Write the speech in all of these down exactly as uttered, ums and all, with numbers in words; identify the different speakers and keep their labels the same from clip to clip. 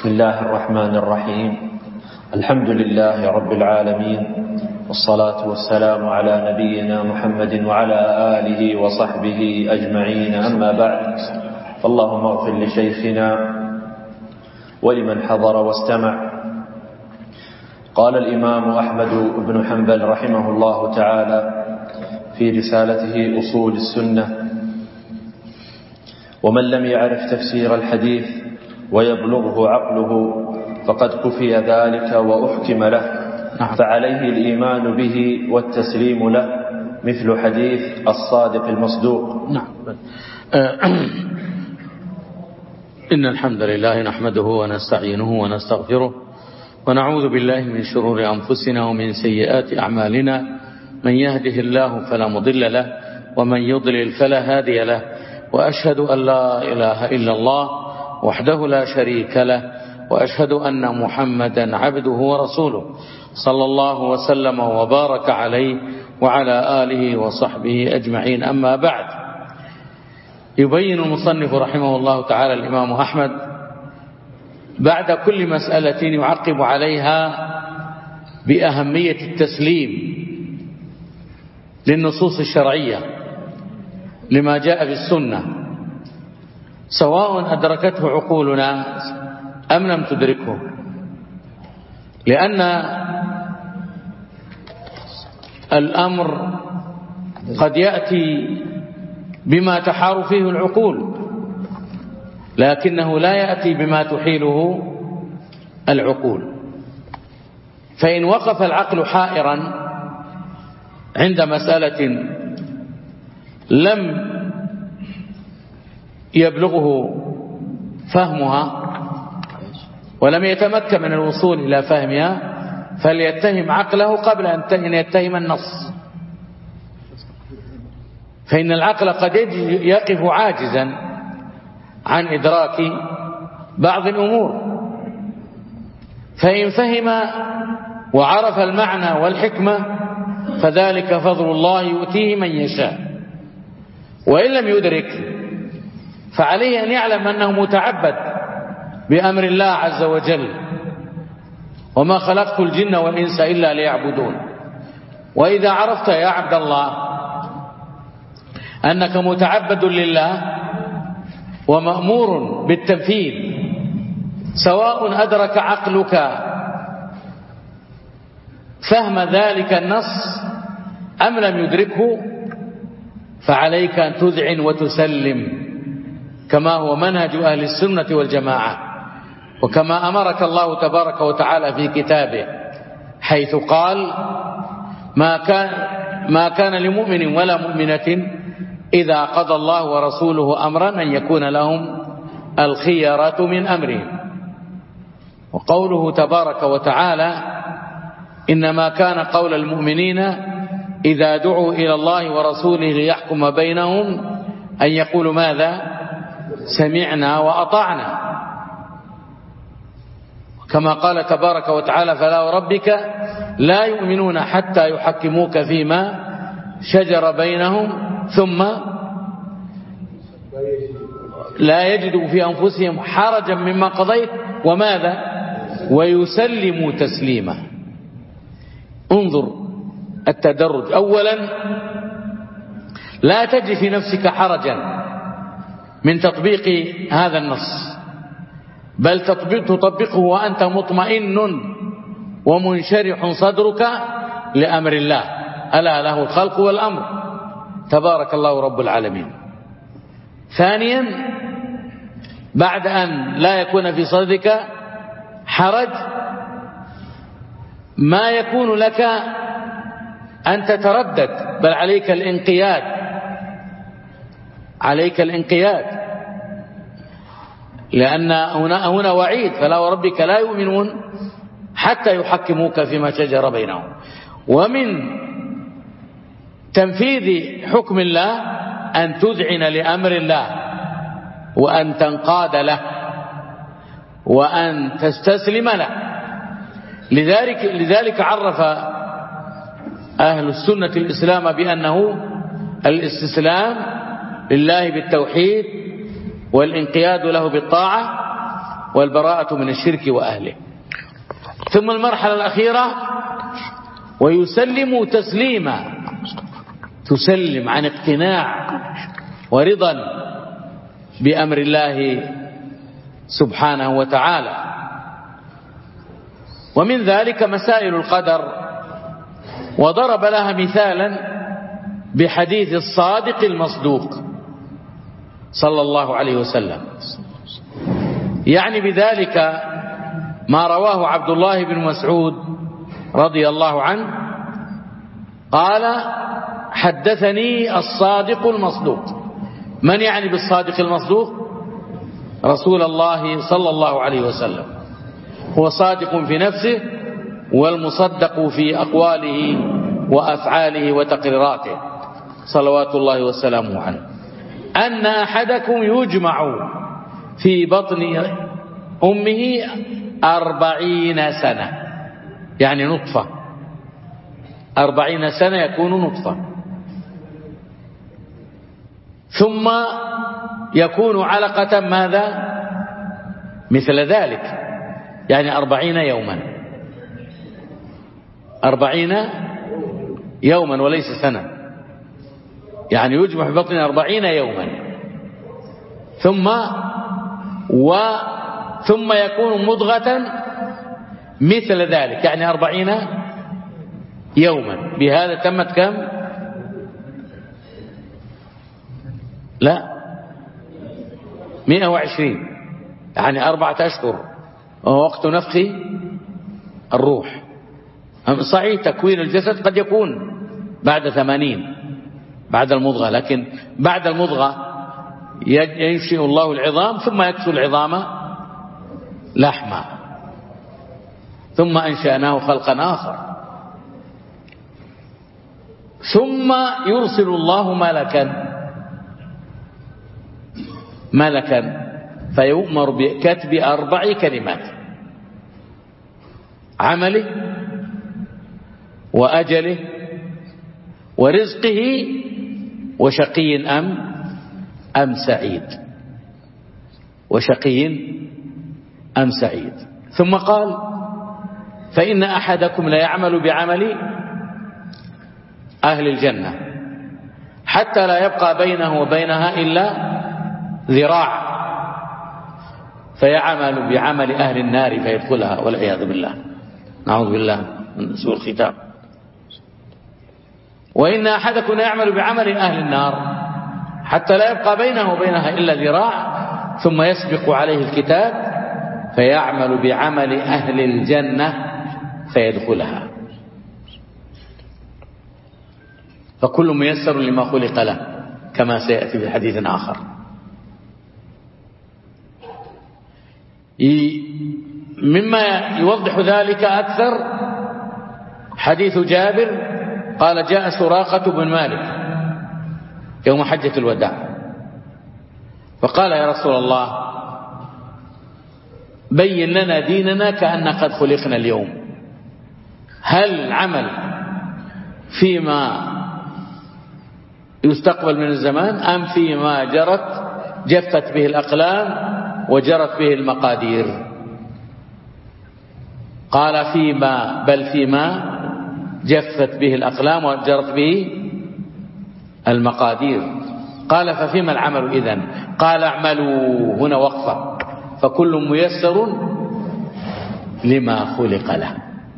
Speaker 1: بسم الله الرحمن الرحيم. الحمد لله رب العالمين، والصلاة والسلام على نبينا محمد وعلى آله وصحبه أجمعين، أما بعد، فاللهم اغفر لشيخنا ولمن حضر واستمع. قال الإمام أحمد بن حنبل رحمه الله تعالى في رسالته أصول السنة: ومن لم يعرف تفسير الحديث ويبلغه عقله فقد كفي ذلك وأحكم له، فعليه الإيمان به والتسليم له، مثل حديث الصادق المصدوق.
Speaker 2: نعم. إن الحمد لله نحمده ونستعينه ونستغفره ونعوذ بالله من شرور أنفسنا ومن سيئات أعمالنا، من يهده الله فلا مضل له ومن يضلل فلا هادي له، وأشهد أن لا إله إلا الله وحده لا شريك له، وأشهد أن محمدا عبده ورسوله، صلى الله وسلم وبارك عليه وعلى آله وصحبه أجمعين، أما بعد. يبين المصنف رحمه الله تعالى الإمام أحمد بعد كل مسألة يعقب عليها بأهمية التسليم للنصوص الشرعية لما جاء في السنة، سواء أدركته عقولنا أم لم تدركه، لأن الأمر قد يأتي بما تحار فيه العقول، لكنه لا يأتي بما تحيله العقول. فإن وقف العقل حائرا عند مسألة لم يبلغه فهمها ولم يتمكن من الوصول إلى فهمها، فليتهم عقله قبل أن يتهم النص، فإن العقل قد يقف عاجزا عن إدراك بعض الأمور، فإن فهم وعرف المعنى والحكمة فذلك فضل الله يؤتيه من يشاء، وإن لم يدرك فعليه أن يعلم أنه متعبد بأمر الله عز وجل: وما خلقت الجن والإنس إلا ليعبدون. وإذا عرفت يا عبد الله أنك متعبد لله ومأمور بالتنفيذ، سواء أدرك عقلك فهم ذلك النص أم لم يدركه، فعليك أن تذعن وتسلم، كما هو منهج أهل السنة والجماعة، وكما أمرك الله تبارك وتعالى في كتابه، حيث قال: ما كان, ما كان لمؤمن ولا مؤمنة إذا قضى الله ورسوله أمرا أن يكون لهم الخيرة من أمرهم. وقوله تبارك وتعالى: إنما كان قول المؤمنين إذا دعوا إلى الله ورسوله ليحكم بينهم أن يقولوا ماذا؟ سمعنا وأطعنا. كما قال تبارك وتعالى: فلا وربك لا يؤمنون حتى يحكموك فيما شجر بينهم ثم لا يجدوا في أنفسهم حرجا مما قضيت وماذا؟ ويسلموا تسليما. انظر التدرج. أولا، لا تجد في نفسك حرجا من تطبيق هذا النص، بل تطبقه وأنت مطمئن ومنشرح صدرك لأمر الله، ألا له الخلق والأمر، تبارك الله رب العالمين. ثانيا، بعد أن لا يكون في صدرك حرج، ما يكون لك أن تتردد، بل عليك الانقياد، عليك الانقياد، لأن هنا, هنا وعيد: فلا وربك لا يؤمنون حتى يحكموك فيما شجر بينهم. ومن تنفيذ حكم الله أن تذعن لأمر الله وأن تنقاد له وأن تستسلم له. لذلك, لذلك عرف أهل السنة الإسلام بأنه الاستسلام لله بالتوحيد والانقياد له بالطاعة والبراءة من الشرك وأهله. ثم المرحلة الأخيرة ويسلم تسليما، تسلم عن اقتناع ورضا بأمر الله سبحانه وتعالى. ومن ذلك مسائل القدر، وضرب لها مثالا بحديث الصادق المصدوق صلى الله عليه وسلم، يعني بذلك ما رواه عبد الله بن مسعود رضي الله عنه قال: حدثني الصادق المصدوق. من يعني بالصادق المصدوق؟ رسول الله صلى الله عليه وسلم، هو صادق في نفسه والمصدق في أقواله وأفعاله وتقريراته صلوات الله وسلامه عليه. أن أحدكم يجمع في بطن أمه أربعين سنة، يعني نطفة، أربعين سنة يكون نطفة، ثم يكون علقة ماذا؟ مثل ذلك، يعني أربعين يوما، أربعين يوما وليس سنة، يعني يجمع في بطن أربعين يوما، ثم و ثم يكون مضغة مثل ذلك، يعني أربعين يوما. بهذا تمت كم؟ لا مئة وعشرين، يعني أربعة أشهر ووقت نفخ الروح. صحيح تكوين الجسد قد يكون بعد ثمانين بعد المضغة، لكن بعد المضغة ينشئ الله العظام ثم يكسو العظام لحما، ثم أنشأناه خلقا آخر، ثم يرسل الله ملكا ملكا فيؤمر بكتب أربع كلمات: عمله وأجله ورزقه وشقي أم أم سعيد، وشقي أم سعيد. ثم قال: فإن أحدكم لا يعمل بعمل أهل الجنة حتى لا يبقى بينه وبينها إلا ذراع، فيعمل بعمل أهل النار فيدخلها والعياذ بالله، نعوذ بالله من سوء الختام. وإن أحدكم لا يعمل بعمل أهل النار حتى لا يبقى بينه وبينها إلا ذراع، ثم يسبق عليه الكتاب فيعمل بعمل أهل الجنة فيدخلها. فكل ميسر لما خلق له، كما سيأتي في حديث آخر. مما يوضح ذلك أكثر حديث جابر قال: جاء سراقة بن مالك يوم حجة الوداع فقال: يا رسول الله بين لنا ديننا كأن قد خلقنا اليوم، هل العمل فيما يستقبل من الزمان أم فيما جرت جفت به الأقلام وجرت به المقادير؟ قال: فيما بل فيما جفت به الأقلام وجرت به المقادير. قال: ففيما العمل إذن؟ قال: اعملوا، هنا وقفة، فكل ميسر لما خلق له.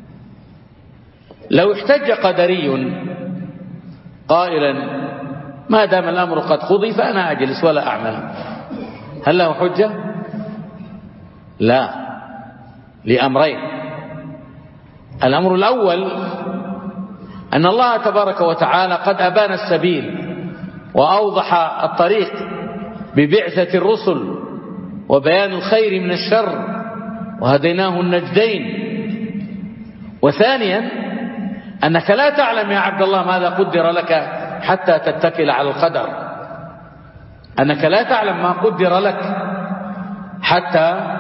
Speaker 2: لو احتج قدري قائلا: ما دام الأمر قد قضي فأنا أجلس ولا أعمل، هل له حجة؟ لا، لأمرين. الأمر الأول أن الله تبارك وتعالى قد أبان السبيل وأوضح الطريق ببعثة الرسل وبيان الخير من الشر، وهديناه النجدين. وثانيا أنك لا تعلم يا عبد الله ماذا قدر لك حتى تتكل على القدر، أنك لا تعلم ما قدر لك حتى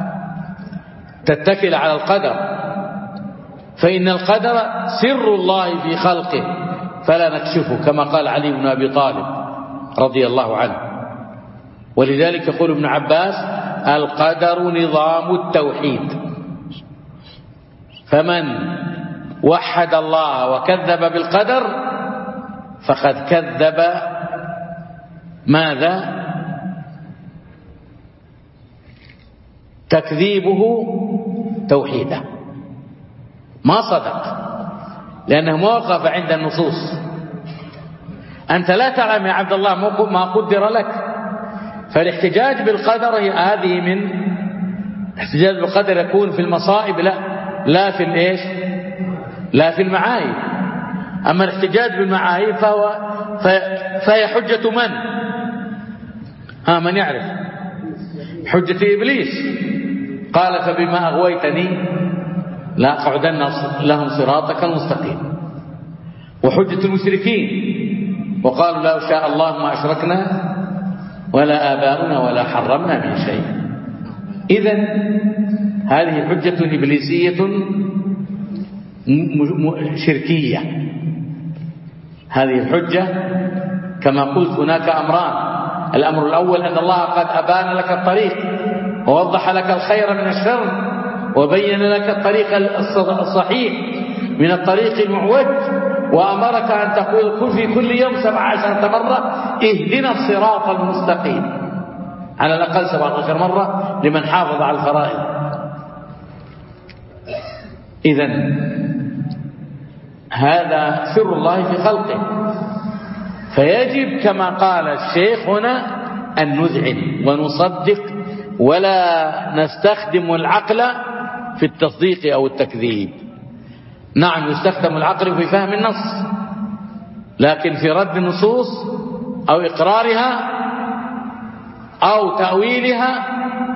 Speaker 2: تتكل على القدر، فإن القدر سر الله في خلقه فلا نكشفه، كما قال علي بن أبي طالب رضي الله عنه. ولذلك يقول ابن عباس: القدر نظام التوحيد، فمن وحد الله وكذب بالقدر فقد كذب ماذا؟ تكذيبه توحيده، ما صدق، لأنه ما وقف عند النصوص. أنت لا تعلم يا عبد الله ما قدر لك، فالاحتجاج بالقدر هذه من احتجاج بالقدر يكون في المصائب، لا لا في الايش؟ لا في المعايب. أما الاحتجاج بالمعايب فهو فهي حجة من؟ ها من يعرف؟ حجة إبليس، قال فبما أغويتني لا أقعدن لهم صراطك المستقيم. وحجة المشركين وقالوا لا شاء الله ما أشركنا ولا آباؤنا ولا حرمنا من شيء. إذن هذه حجة إبليسية شركية. هذه الحجة كما قلت هناك أمران: الأمر الأول أن الله قد أبان لك الطريق ووضح لك الخير من الشر وبين لك الطريق الصحيح من الطريق المعوج، وأمرك أن تقول في كل يوم سبع عشرة مرة اهدنا الصراط المستقيم، على الأقل سبع عشر مرة لمن حافظ على الفرائض. إذن هذا سر الله في خلقه، فيجب كما قال الشيخ هنا أن نذعن ونصدق ولا نستخدم العقل في التصديق أو التكذيب. نعم يستخدم العقل في فهم النص، لكن في رد النصوص أو إقرارها أو تأويلها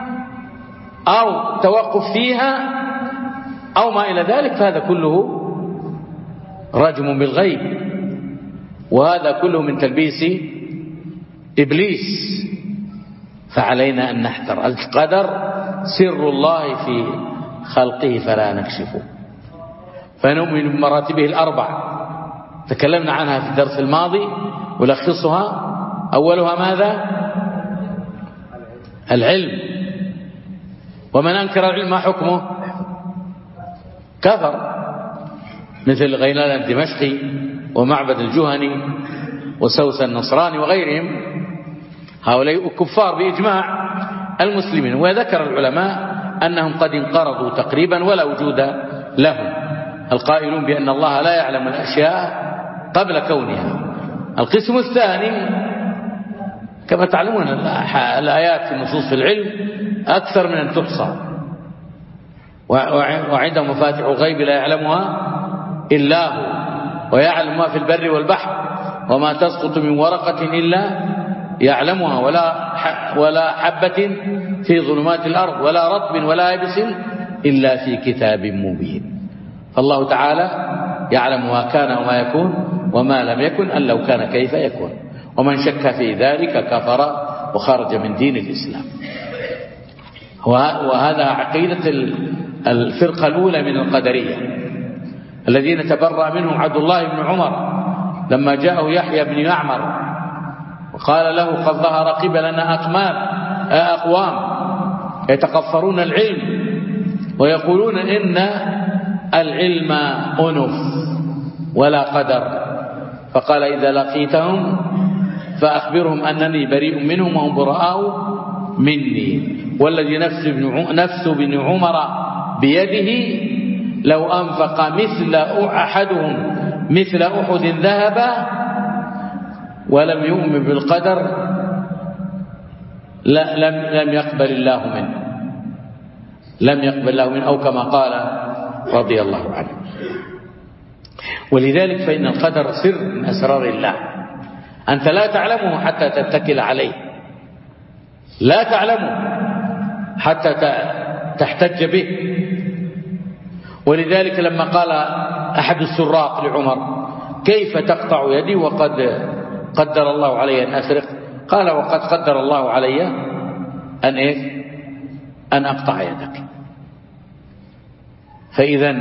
Speaker 2: أو توقف فيها أو ما إلى ذلك فهذا كله رجم بالغيب، وهذا كله من تلبيس إبليس. فعلينا أن نحذر. القدر سر الله في خلقه فلا نكشفه، فنؤمن بمراتبه الأربع تكلمنا عنها في الدرس الماضي ولخصها. أولها ماذا؟ العلم. ومن أنكر العلم ما حكمه؟ كفر، مثل غيلان الدمشقي ومعبد الجهني وسوس النصراني وغيرهم، هؤلاء كفار بإجماع المسلمين. وذكر العلماء أنهم قد انقرضوا تقريبا ولا وجود لهم، القائلون بأن الله لا يعلم الأشياء قبل كونها. القسم الثاني كما تعلمون الآيات في النصوص في العلم أكثر من أن تحصى، وعنده مفاتيح الغيب لا يعلمها إلا هو، ويعلم ما في البر والبحر، وما تسقط من ورقة إلا يعلمها، ولا ولا حبة في ظلمات الأرض ولا رطب ولا يابس إلا في كتاب مبين. فالله تعالى يعلم ما كان وما يكون وما لم يكن أن لو كان كيف يكون، ومن شك في ذلك كفر وخرج من دين الإسلام. وهذا عقيدة الفرقة الأولى من القدرية الذين تبرأ منهم عبد الله بن عمر لما جاءه يحيى بن يعمر وقال له قد ظهر قبلنا أقمام أقوام يتقفرون العلم ويقولون إن العلم أنف ولا قدر، فقال إذا لقيتهم فأخبرهم أنني بريء منهم وهم براء مني، والذي نفس ابن نفس بن عمر بيده لو أنفق مثل أحدهم مثل أحد ذهبا ولم يؤمن بالقدر لا لم لم يقبل الله منه لم يقبل الله منه أو كما قال رضي الله عنه. ولذلك فإن القدر سر من أسرار الله، أنت لا تعلمه حتى تتكل عليه، لا تعلمه حتى تحتج به. ولذلك لما قال أحد السراق لعمر كيف تقطع يدي وقد قدر الله علي أن أسرق؟ قال وقد قدر الله علي أن إيه؟ أن أقطع يدك. فإذا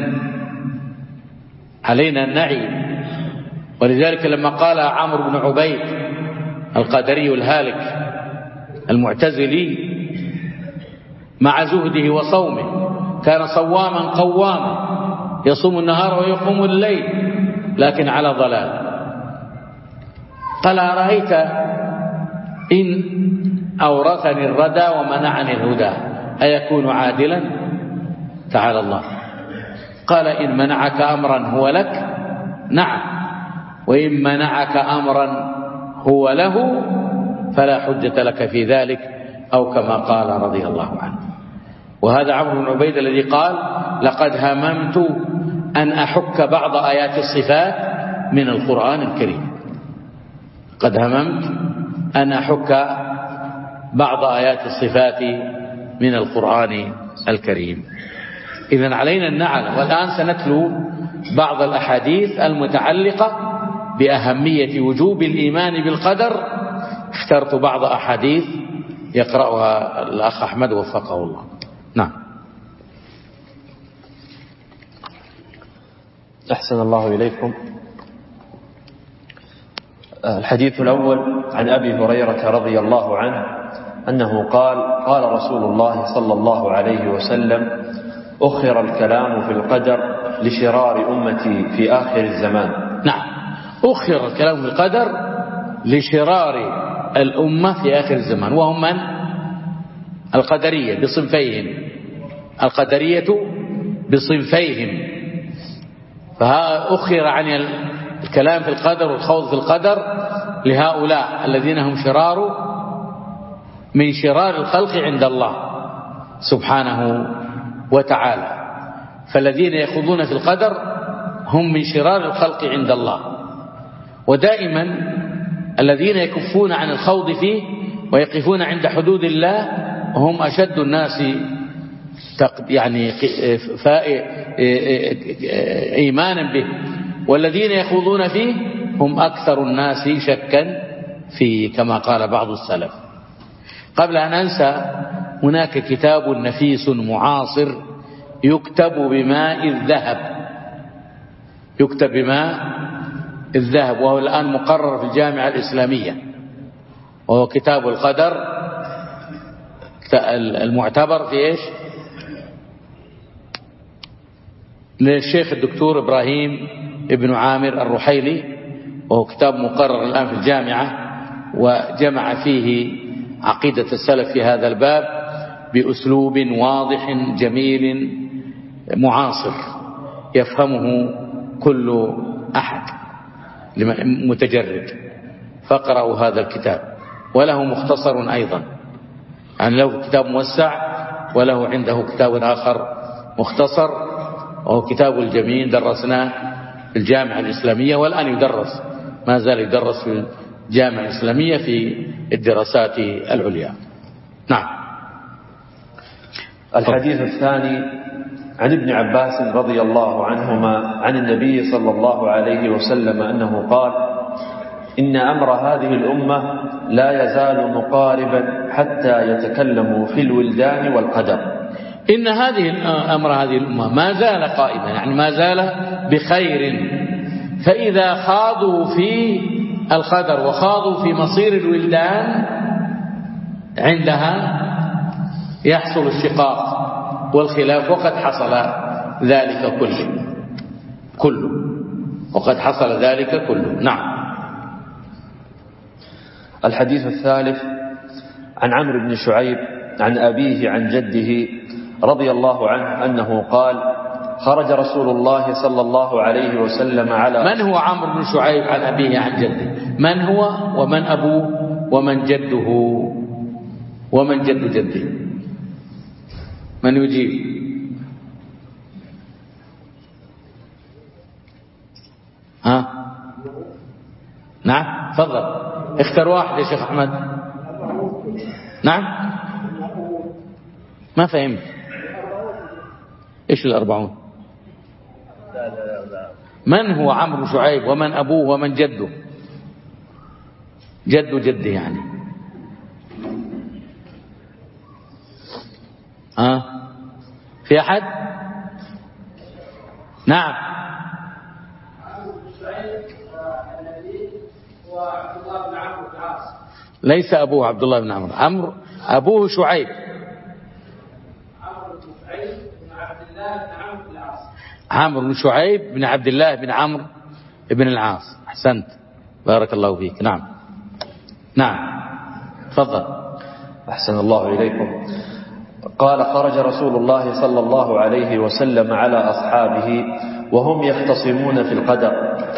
Speaker 2: علينا أن نعي. ولذلك لما قال عمرو بن عبيد القدري الهالك المعتزلي مع زهده وصومه، كان صواما قواما يصوم النهار ويقوم الليل لكن على ضلال. قال أرأيت إن أورثني الردى ومنعني الهدى أيكون عادلا؟ تعالى الله. قال إن منعك أمرا هو لك نعم، وإن منعك أمرا هو له فلا حجة لك في ذلك، أو كما قال رضي الله عنه. وهذا عمرو بن عبيد الذي قال لقد هممت أن أحك بعض آيات الصفات من القرآن الكريم. قد هممت أن أحك بعض آيات الصفات من القرآن الكريم. إذن علينا أن نعلم. والآن سنتلو بعض الأحاديث المتعلقة بأهمية وجوب الإيمان بالقدر. اخترت بعض أحاديث يقرأها الأخ أحمد وفقه الله. نعم.
Speaker 1: أحسن الله إليكم. الحديث الأول عن أبي هريرة رضي الله عنه أنه قال قال رسول الله صلى الله عليه وسلم أخر الكلام في القدر لشرار أمتي في آخر الزمان.
Speaker 2: نعم، أخر الكلام في القدر لشرار الأمة في آخر الزمان، وهم من؟ القدرية بصنفيهم. القدرية بصنفيهم. فأخر عن الكلام في القدر والخوض في القدر لهؤلاء الذين هم شرار من شرار الخلق عند الله سبحانه وتعالى. فالذين يخوضون في القدر هم من شرار الخلق عند الله. ودائما الذين يكفون عن الخوض فيه ويقفون عند حدود الله هم أشد الناس يعني إيمانا به، والذين يخوضون فيه هم أكثر الناس شكا فيه كما قال بعض السلف. قبل أن أنسى، هناك كتاب نفيس معاصر يكتب بماء الذهب، يكتب بماء الذهب، وهو الآن مقرر في الجامعة الإسلامية، وهو كتاب القدر المعتبر في إيش؟ للشيخ الدكتور إبراهيم ابن عامر الرحيلي، وهو كتاب مقرر الآن في الجامعة، وجمع فيه عقيدة السلف في هذا الباب بأسلوب واضح جميل معاصر يفهمه كل أحد متجرد. فاقرأوا هذا الكتاب. وله مختصر أيضا، يعني له كتاب موسع وله عنده كتاب آخر مختصر، وهو كتاب الجميل درسناه في الجامعة الإسلامية، والآن يدرس، ما زال يدرس في الجامعة الإسلامية في الدراسات العليا. نعم.
Speaker 1: الحديث الثاني عن ابن عباس رضي الله عنهما عن النبي صلى الله عليه وسلم أنه قال إن أمر هذه الأمة لا يزال مقاربا حتى يتكلموا في الولدان والقدر.
Speaker 2: إن هذه أمر هذه الأمة ما زال قائما، يعني ما زال بخير. فإذا خاضوا في القدر وخاضوا في مصير الولدان عندها يحصل الشقاق والخلاف، وقد حصل ذلك كله كله وقد حصل ذلك كله. نعم.
Speaker 1: الحديث الثالث عن عمرو بن شعيب عن أبيه عن جده رضي الله عنه أنه قال خرج رسول الله صلى الله عليه وسلم على.
Speaker 2: من هو عمرو بن شعيب عن أبيه عن جده؟ من هو ومن أبوه ومن جده ومن جد جده؟ من يجيب؟ ها؟ نعم، تفضل، اختر واحد يا شيخ أحمد. نعم، ما فهمت. ايش الأربعون؟ من هو عمرو شعيب ومن أبوه ومن جده؟ جد جده يعني. ها؟ في أحد؟ نعم.
Speaker 1: ليس أبوه عبد الله بن عمرو، عمرو أبوه شعيب.
Speaker 2: عمرو بن شعيب بن عبد الله بن عمرو بن العاص. أحسنت بارك الله فيك. نعم نعم تفضل.
Speaker 1: أحسن الله إليكم. قال خرج رسول الله صلى الله عليه وسلم على أصحابه وهم يختصمون في القدر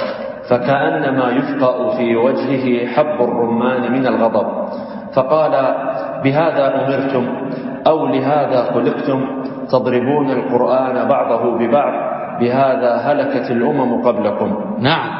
Speaker 1: فكأنما يفقأ في وجهه حب الرمان من الغضب فقال بهذا أمرتم أو لهذا خلقتم تضربون القرآن بعضه ببعض بهذا هلكت الأمم قبلكم.
Speaker 2: نعم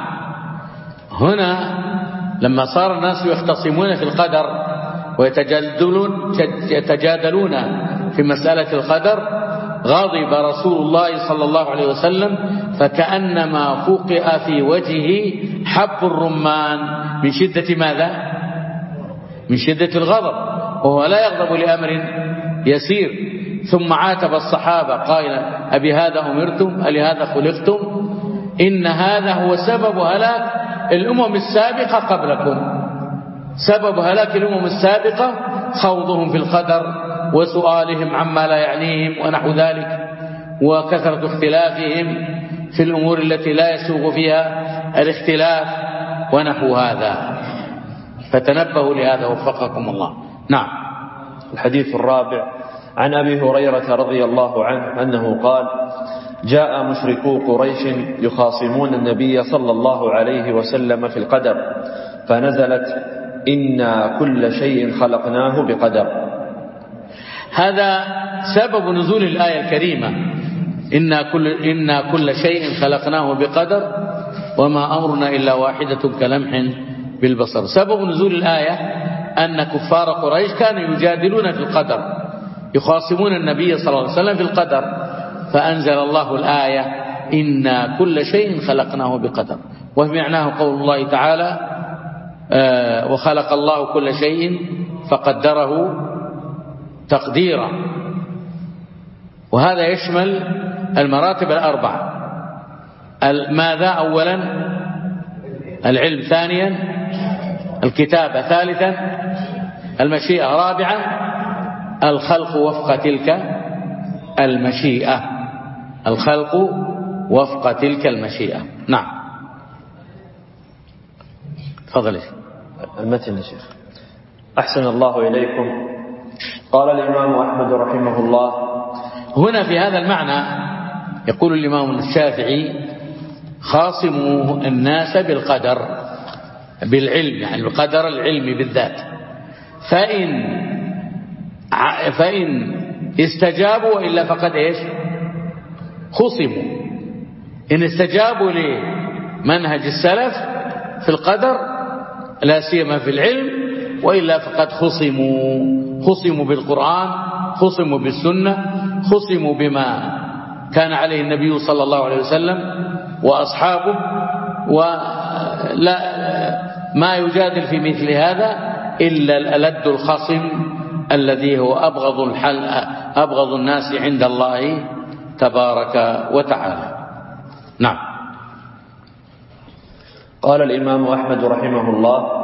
Speaker 2: هنا لما صار الناس يختصمون في القدر ويتجادلون يتجادلون في مسألة القدر غضب رسول الله صلى الله عليه وسلم فكأنما فقئ في وجهه حب الرمان من شدة ماذا؟ من شدة الغضب، وهو لا يغضب لأمر يسير. ثم عاتب الصحابة قائلا أبي هذا أمرتم ألهذا خلقتم إن هذا هو سبب هلاك الأمم السابقة قبلكم. سبب هلاك الأمم السابقة خوضهم في القدر وسؤالهم عما لا يعنيهم ونحو ذلك وكثرة اختلافهم في الأمور التي لا يسوغ فيها الاختلاف ونحو هذا. فتنبهوا لهذا وفقكم الله. نعم.
Speaker 1: الحديث الرابع عن أبي هريرة رضي الله عنه أنه قال جاء مشركو قريش يخاصمون النبي صلى الله عليه وسلم في القدر فنزلت إنا كل شيء خلقناه بقدر.
Speaker 2: هذا سبب نزول الآية الكريمة إنا كل, إنا كل شيء خلقناه بقدر وما أمرنا إلا واحدة كلمح بالبصر. سبب نزول الآية أن كفار قريش كانوا يجادلون في القدر يخاصمون النبي صلى الله عليه وسلم في القدر فأنزل الله الآية إنا كل شيء خلقناه بقدر. وفي معناه قول الله تعالى آه وخلق الله كل شيء فقدره تقديرا. وهذا يشمل المراتب الأربع. ماذا؟ أولا العلم، ثانيا الكتابة، ثالثا المشيئة، رابعا الخلق وفق تلك المشيئة. الخلق وفق تلك المشيئة. نعم. تفضل يا شيخ.
Speaker 1: المتن يا شيخ. أحسن الله إليكم. قال الإمام أحمد رحمه الله
Speaker 2: هنا في هذا المعنى يقول الإمام الشافعي خاصموا الناس بالقدر بالعلم، يعني القدر العلمي بالذات. فإن فإن استجابوا وإلا فقد إيش خصموا. إن استجابوا لمنهج السلف في القدر لا سيما في العلم وإلا فقد خصموا. خصموا بالقرآن، خصموا بالسنة، خصموا بما كان عليه النبي صلى الله عليه وسلم وأصحابه. ولا ما يجادل في مثل هذا إلا الألد الخصم الذي هو أبغض الحل أبغض الناس عند الله تبارك وتعالى. نعم.
Speaker 1: قال الإمام أحمد رحمه الله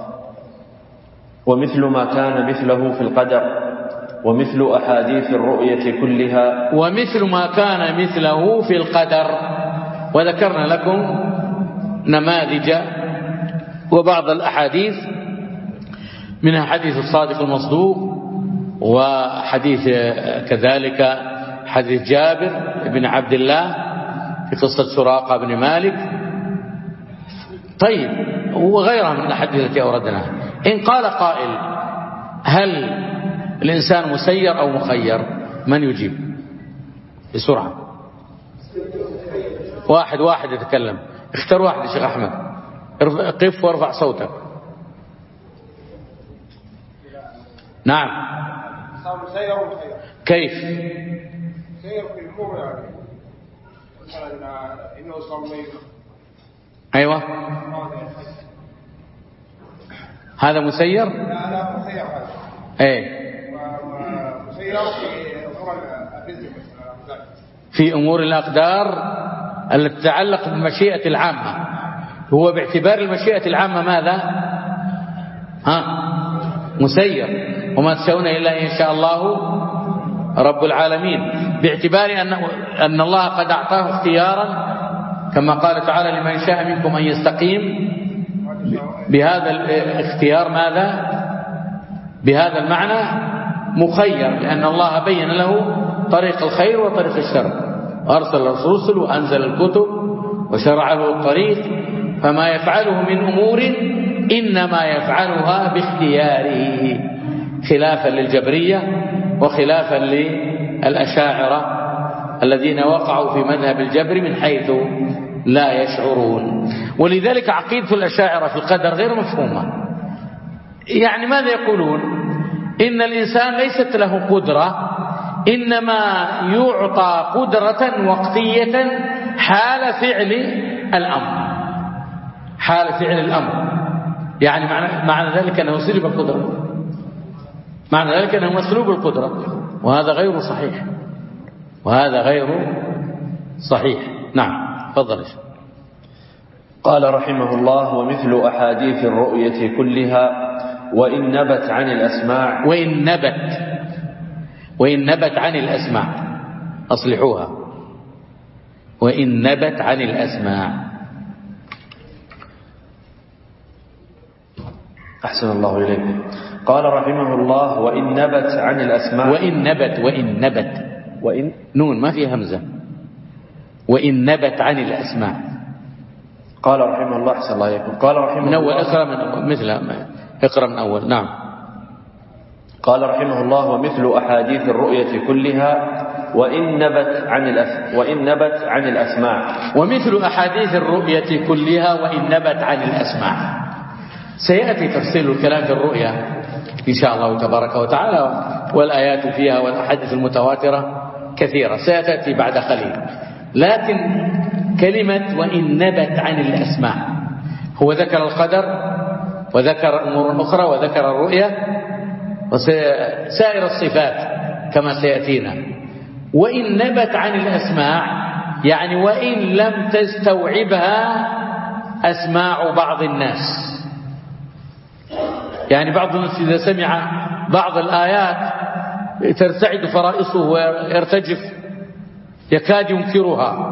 Speaker 1: ومثل ما كان مثله في القدر ومثل أحاديث الرؤية كلها
Speaker 2: ومثل ما كان مثله في القدر. وذكرنا لكم نماذج وبعض الأحاديث منها حديث الصادق المصدوق وحديث كذلك حديث جابر بن عبد الله في قصة سراقة بن مالك. طيب وغيرها من الأحاديث التي أوردناها. إن قال قائل هل الإنسان مسير أو مخير؟ من يجيب بسرعة؟ واحد واحد يتكلم. اختار واحد يا شيخ أحمد. قف وارفع صوتك. نعم.
Speaker 3: مسير ومخير.
Speaker 2: كيف؟
Speaker 3: مسير في الأمور يعني مثلا إنه صلي.
Speaker 2: أيوة. هذا مسير؟
Speaker 3: لا لا مسير هذا.
Speaker 2: ايه.
Speaker 3: مسير في أمور الرزق
Speaker 2: في أمور الأقدار التي تتعلق بالمشيئة العامة. هو باعتبار المشيئة العامة ماذا؟ ها؟ مسير. وما تشاءون إلا إن شاء الله رب العالمين. باعتبار أن أن الله قد أعطاه اختيارا كما قال تعالى لمن شاء منكم أن يستقيم. بهذا الاختيار ماذا؟ بهذا المعنى مخير، لأن الله بين له طريق الخير وطريق الشر، وأرسل الرسل وأنزل الكتب وشرع له الطريق، فما يفعله من أمور إنما يفعلها باختياره، خلافا للجبرية وخلافا للأشاعرة الذين وقعوا في مذهب الجبر من حيث لا يشعرون. ولذلك عقيدة الأشاعرة في القدر غير مفهومة. يعني ماذا يقولون؟ إن الإنسان ليست له قدرة، إنما يعطى قدرة وقتية حال فعل الأمر، حال فعل الأمر. يعني معنى, معنى ذلك أنه سلب القدرة، معنى ذلك أنه مسلوب القدرة، وهذا غير صحيح، وهذا غير صحيح. نعم تفضل.
Speaker 1: قال رحمه الله: ومثل أحاديث الرؤية كلها وإن نبت عن الأسماع
Speaker 2: وإن نبت وإن نبت عن الأسماع أصلحوها، وإن نبت عن الأسماع.
Speaker 1: أحسن الله إليكم. قال رحمه الله: وإن نبت عن الأسماع
Speaker 2: وإن نبت وإن نبت
Speaker 1: وإن
Speaker 2: نون ما فيها همزة، وإن نبت عن الأسماع.
Speaker 1: قال رحمه الله: أحسن الله إليكم. قال رحمه
Speaker 2: من أول
Speaker 1: الله
Speaker 2: اقرأ من أول مثل اقرأ من أول. نعم.
Speaker 1: قال رحمه الله: ومثل أحاديث الرؤية كلها وإن نبت عن الأس وإن نبت عن الأسماع.
Speaker 2: ومثل أحاديث الرؤية كلها وإن نبت عن الأسماع. سيأتي تفصيل الكلام في الرؤيا إن شاء الله تبارك وتعالى، والآيات فيها والأحاديث المتواترة كثيرة سيأتي بعد قليل. لكن كلمة وإن نبت عن الأسماع، هو ذكر القدر وذكر أمور أخرى وذكر الرؤيا وسائر الصفات كما سيأتينا. وإن نبت عن الأسماع يعني وإن لم تستوعبها أسماع بعض الناس. يعني بعض الناس إذا سمع بعض الآيات ترتعد فرائصه ويرتجف، يكاد ينكرها.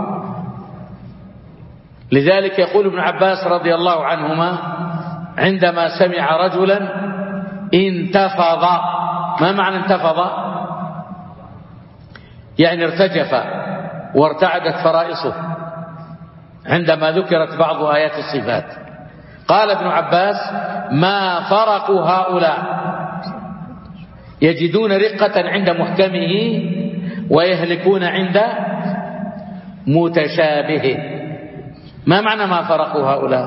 Speaker 2: لذلك يقول ابن عباس رضي الله عنهما عندما سمع رجلا انتفض. ما معنى انتفض؟ يعني ارتجف وارتعدت فرائصه عندما ذكرت بعض آيات الصفات. قال ابن عباس: ما فرق هؤلاء، يجدون رقة عند محكمه ويهلكون عند متشابهه. ما معنى ما فرقوا هؤلاء؟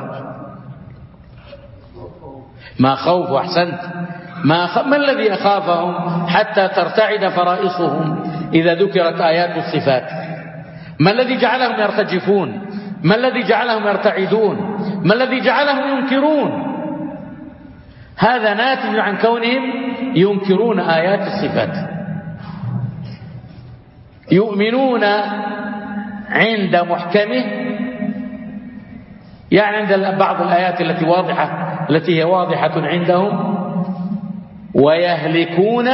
Speaker 2: ما خوف. أحسنت. ما, خ... ما الذي أخافهم حتى ترتعد فرائصهم إذا ذكرت آيات الصفات؟ ما الذي جعلهم يرتجفون؟ ما الذي جعلهم يرتعدون؟ ما الذي جعلهم ينكرون؟ هذا ناتج عن كونهم ينكرون آيات الصفات. يؤمنون عند محكمه، يعني عند بعض الآيات التي واضحة التي هي واضحة عندهم، ويهلكون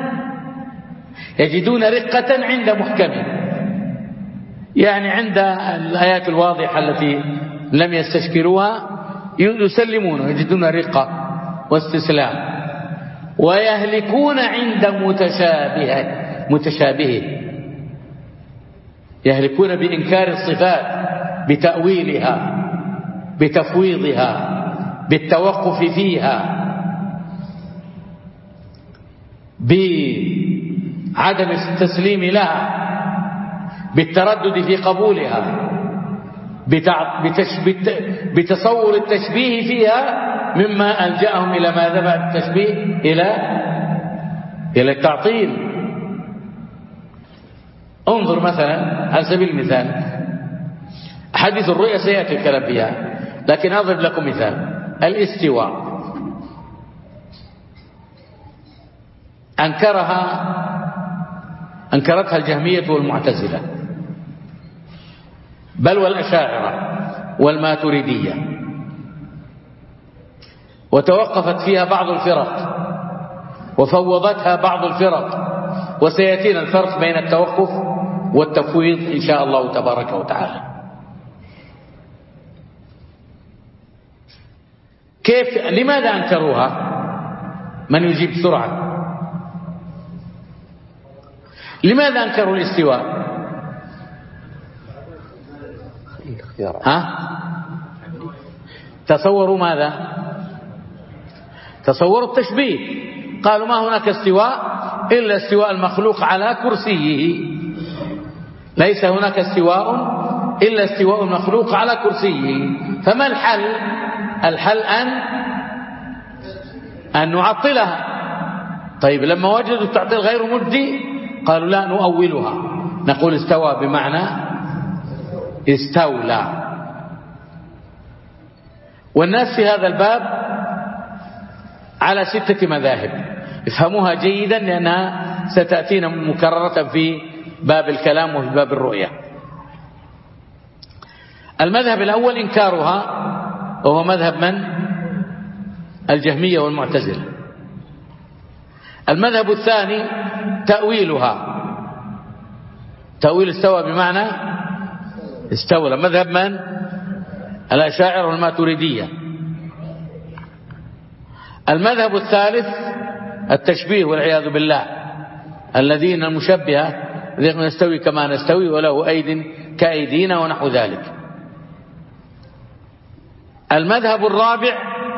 Speaker 2: يجدون رقة عند محكمه، يعني عند الآيات الواضحة التي لم يستشكلوها يسلمون يجدون رقة واستسلام. ويهلكون عند متشابه متشابهه يهلكون بإنكار الصفات، بتأويلها، بتفويضها، بالتوقف فيها، بعدم التسليم لها، بالتردد في قبولها، بتصور التشبيه فيها مما ألجأهم إلى ماذا بعد التشبيه؟ إلى إلى التعطيل. انظر مثلا على سبيل المثال حديث الرؤيا سيأتي الكلام فيها، لكن أضرب لكم مثال. الاستواء أنكرها أنكرتها الجهمية والمعتزلة، بل والأشاعرة والماتريدية، وتوقفت فيها بعض الفرق وفوضتها بعض الفرق. وسيأتينا الفرق بين التوقف والتفويض إن شاء الله تبارك وتعالى. كيف لماذا أنكروها؟ من يجيب بسرعة؟ لماذا أنكروا الاستواء؟ ها؟ تصوروا ماذا؟ تصوروا التشبيه. قالوا ما هناك استواء إلا استواء المخلوق على كرسيه، ليس هناك استواء إلا استواء المخلوق على كرسيه. فما الحل؟ الحل أن أن نعطلها. طيب لما وجدوا التعطيل غير مجدي قالوا لا نؤولها، نقول استوى بمعنى استولى. والناس في هذا الباب على ستة مذاهب، افهموها جيدا لأنها ستأتينا مكررة في باب الكلام وفي باب الرؤية. المذهب الأول إنكارها، وهو مذهب من؟ الجهمية والمعتزلة. المذهب الثاني تأويلها، تأويل استوى بمعنى استولى، مذهب من؟ الأشاعرة والماتريدية. المذهب الثالث التشبيه والعياذ بالله، الذين المشبهة نستوي كما نستوي وله أيد كأيدينا ونحو ذلك. المذهب الرابع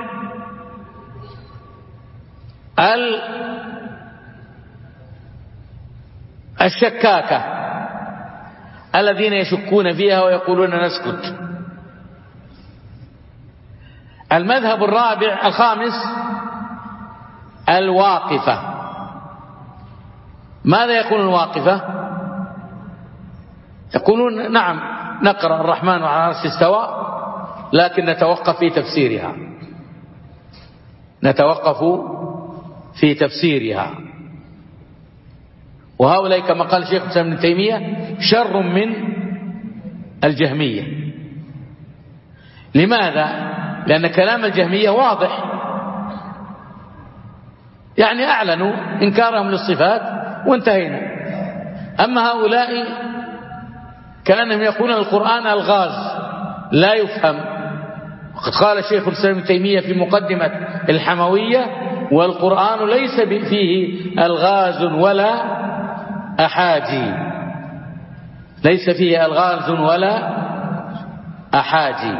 Speaker 2: الشكاكة، الذين يشكون فيها ويقولون نسكت. المذهب الرابع الخامس الواقفة. ماذا يقول الواقفة؟ يقولون نعم نقرأ الرحمن على العرش استوى، لكن نتوقف في تفسيرها، نتوقف في تفسيرها. وهؤلاء كما قال الشيخ الإسلام ابن تيمية شر من الجهمية. لماذا؟ لأن كلام الجهمية واضح، يعني أعلنوا إنكارهم للصفات وانتهينا. أما هؤلاء كأنهم يقولون القرآن ألغاز لا يفهم. وقد قال الشيخ الإسلام ابن تيمية في مقدمة الحموية: والقرآن ليس فيه ألغاز ولا أحاجي، ليس فيه ألغاز ولا أحاجي.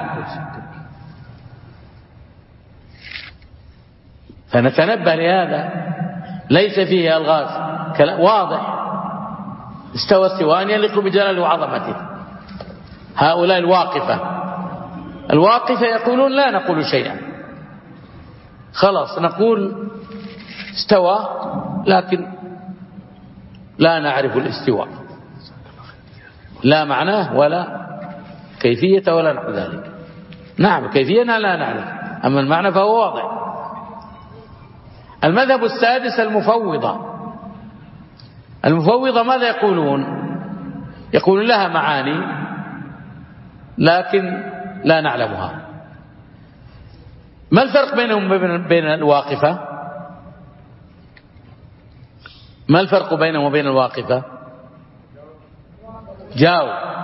Speaker 2: فنتنبه لهذا، ليس فيه ألغاز، واضح، استوى استواء يليق بجلاله وعظمته. هؤلاء الواقفة، الواقفة يقولون لا نقول شيئا، خلاص نقول استوى لكن لا نعرف الاستواء، لا معناه ولا كيفية ولا نحو ذلك. نعم كيفية لا نعرف، أما المعنى فهو واضح. المذهب السادس المفوضة. المفوضة ماذا يقولون؟ يقولون لها معاني لكن لا نعلمها. ما الفرق بينهم وبين الواقفة؟ ما الفرق بينهم وبين الواقفة؟ جاوب.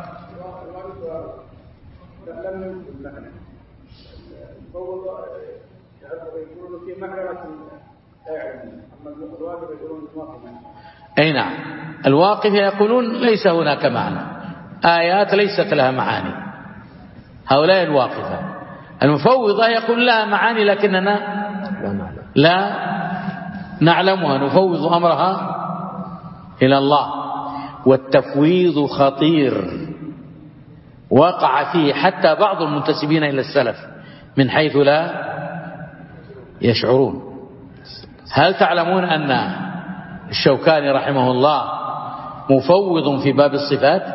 Speaker 2: أي نعم، الواقفة يقولون ليس هناك معنى، آيات ليست لها معاني، هؤلاء الواقفة. المفوضة يقول لها معاني لكننا لا نعلمها، نفوض أمرها إلى الله. والتفويض خطير وقع فيه حتى بعض المنتسبين إلى السلف من حيث لا يشعرون. هل تعلمون أن الشوكاني رحمه الله مفوض في باب الصفات؟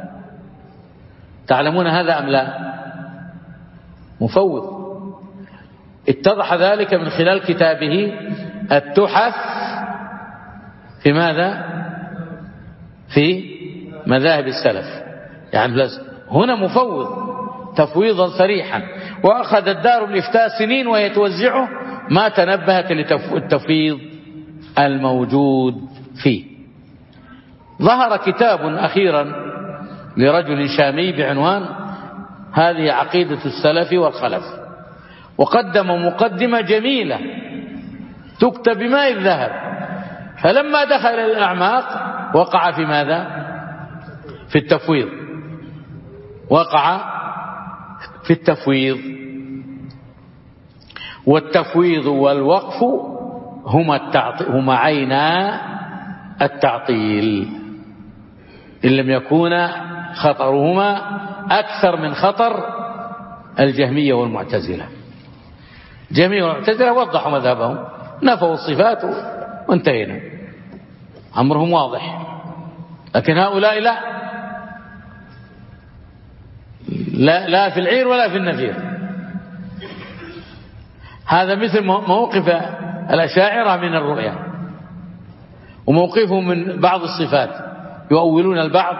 Speaker 2: تعلمون هذا أم لا؟ مفوض. اتضح ذلك من خلال كتابه التحف في ماذا؟ في مذاهب السلف. يعني هنا مفوض تفويضا صريحا، وأخذ الدار الإفتاء سنين وهي توزعه ما تنبهت للتفويض الموجود فيه. ظهر كتاب أخيرا لرجل شامي بعنوان هذه عقيدة السلف والخلف، وقدم مقدمة جميلة تكتب بماء الذهب، فلما دخل الأعماق وقع في ماذا؟ في التفويض، وقع في التفويض. والتفويض والوقف هما, هما عينا التعطيل إن لم يكون خطرهما أكثر من خطر الجهمية والمعتزلة. الجهمية والمعتزلة وضحوا مذهبهم، نفوا الصفات وانتهينا، أمرهم واضح. لكن هؤلاء لا لا, لا في العير ولا في النفير. هذا مثل موقف الأشاعرة من الرؤيا، وموقفهم من بعض الصفات، يؤولون البعض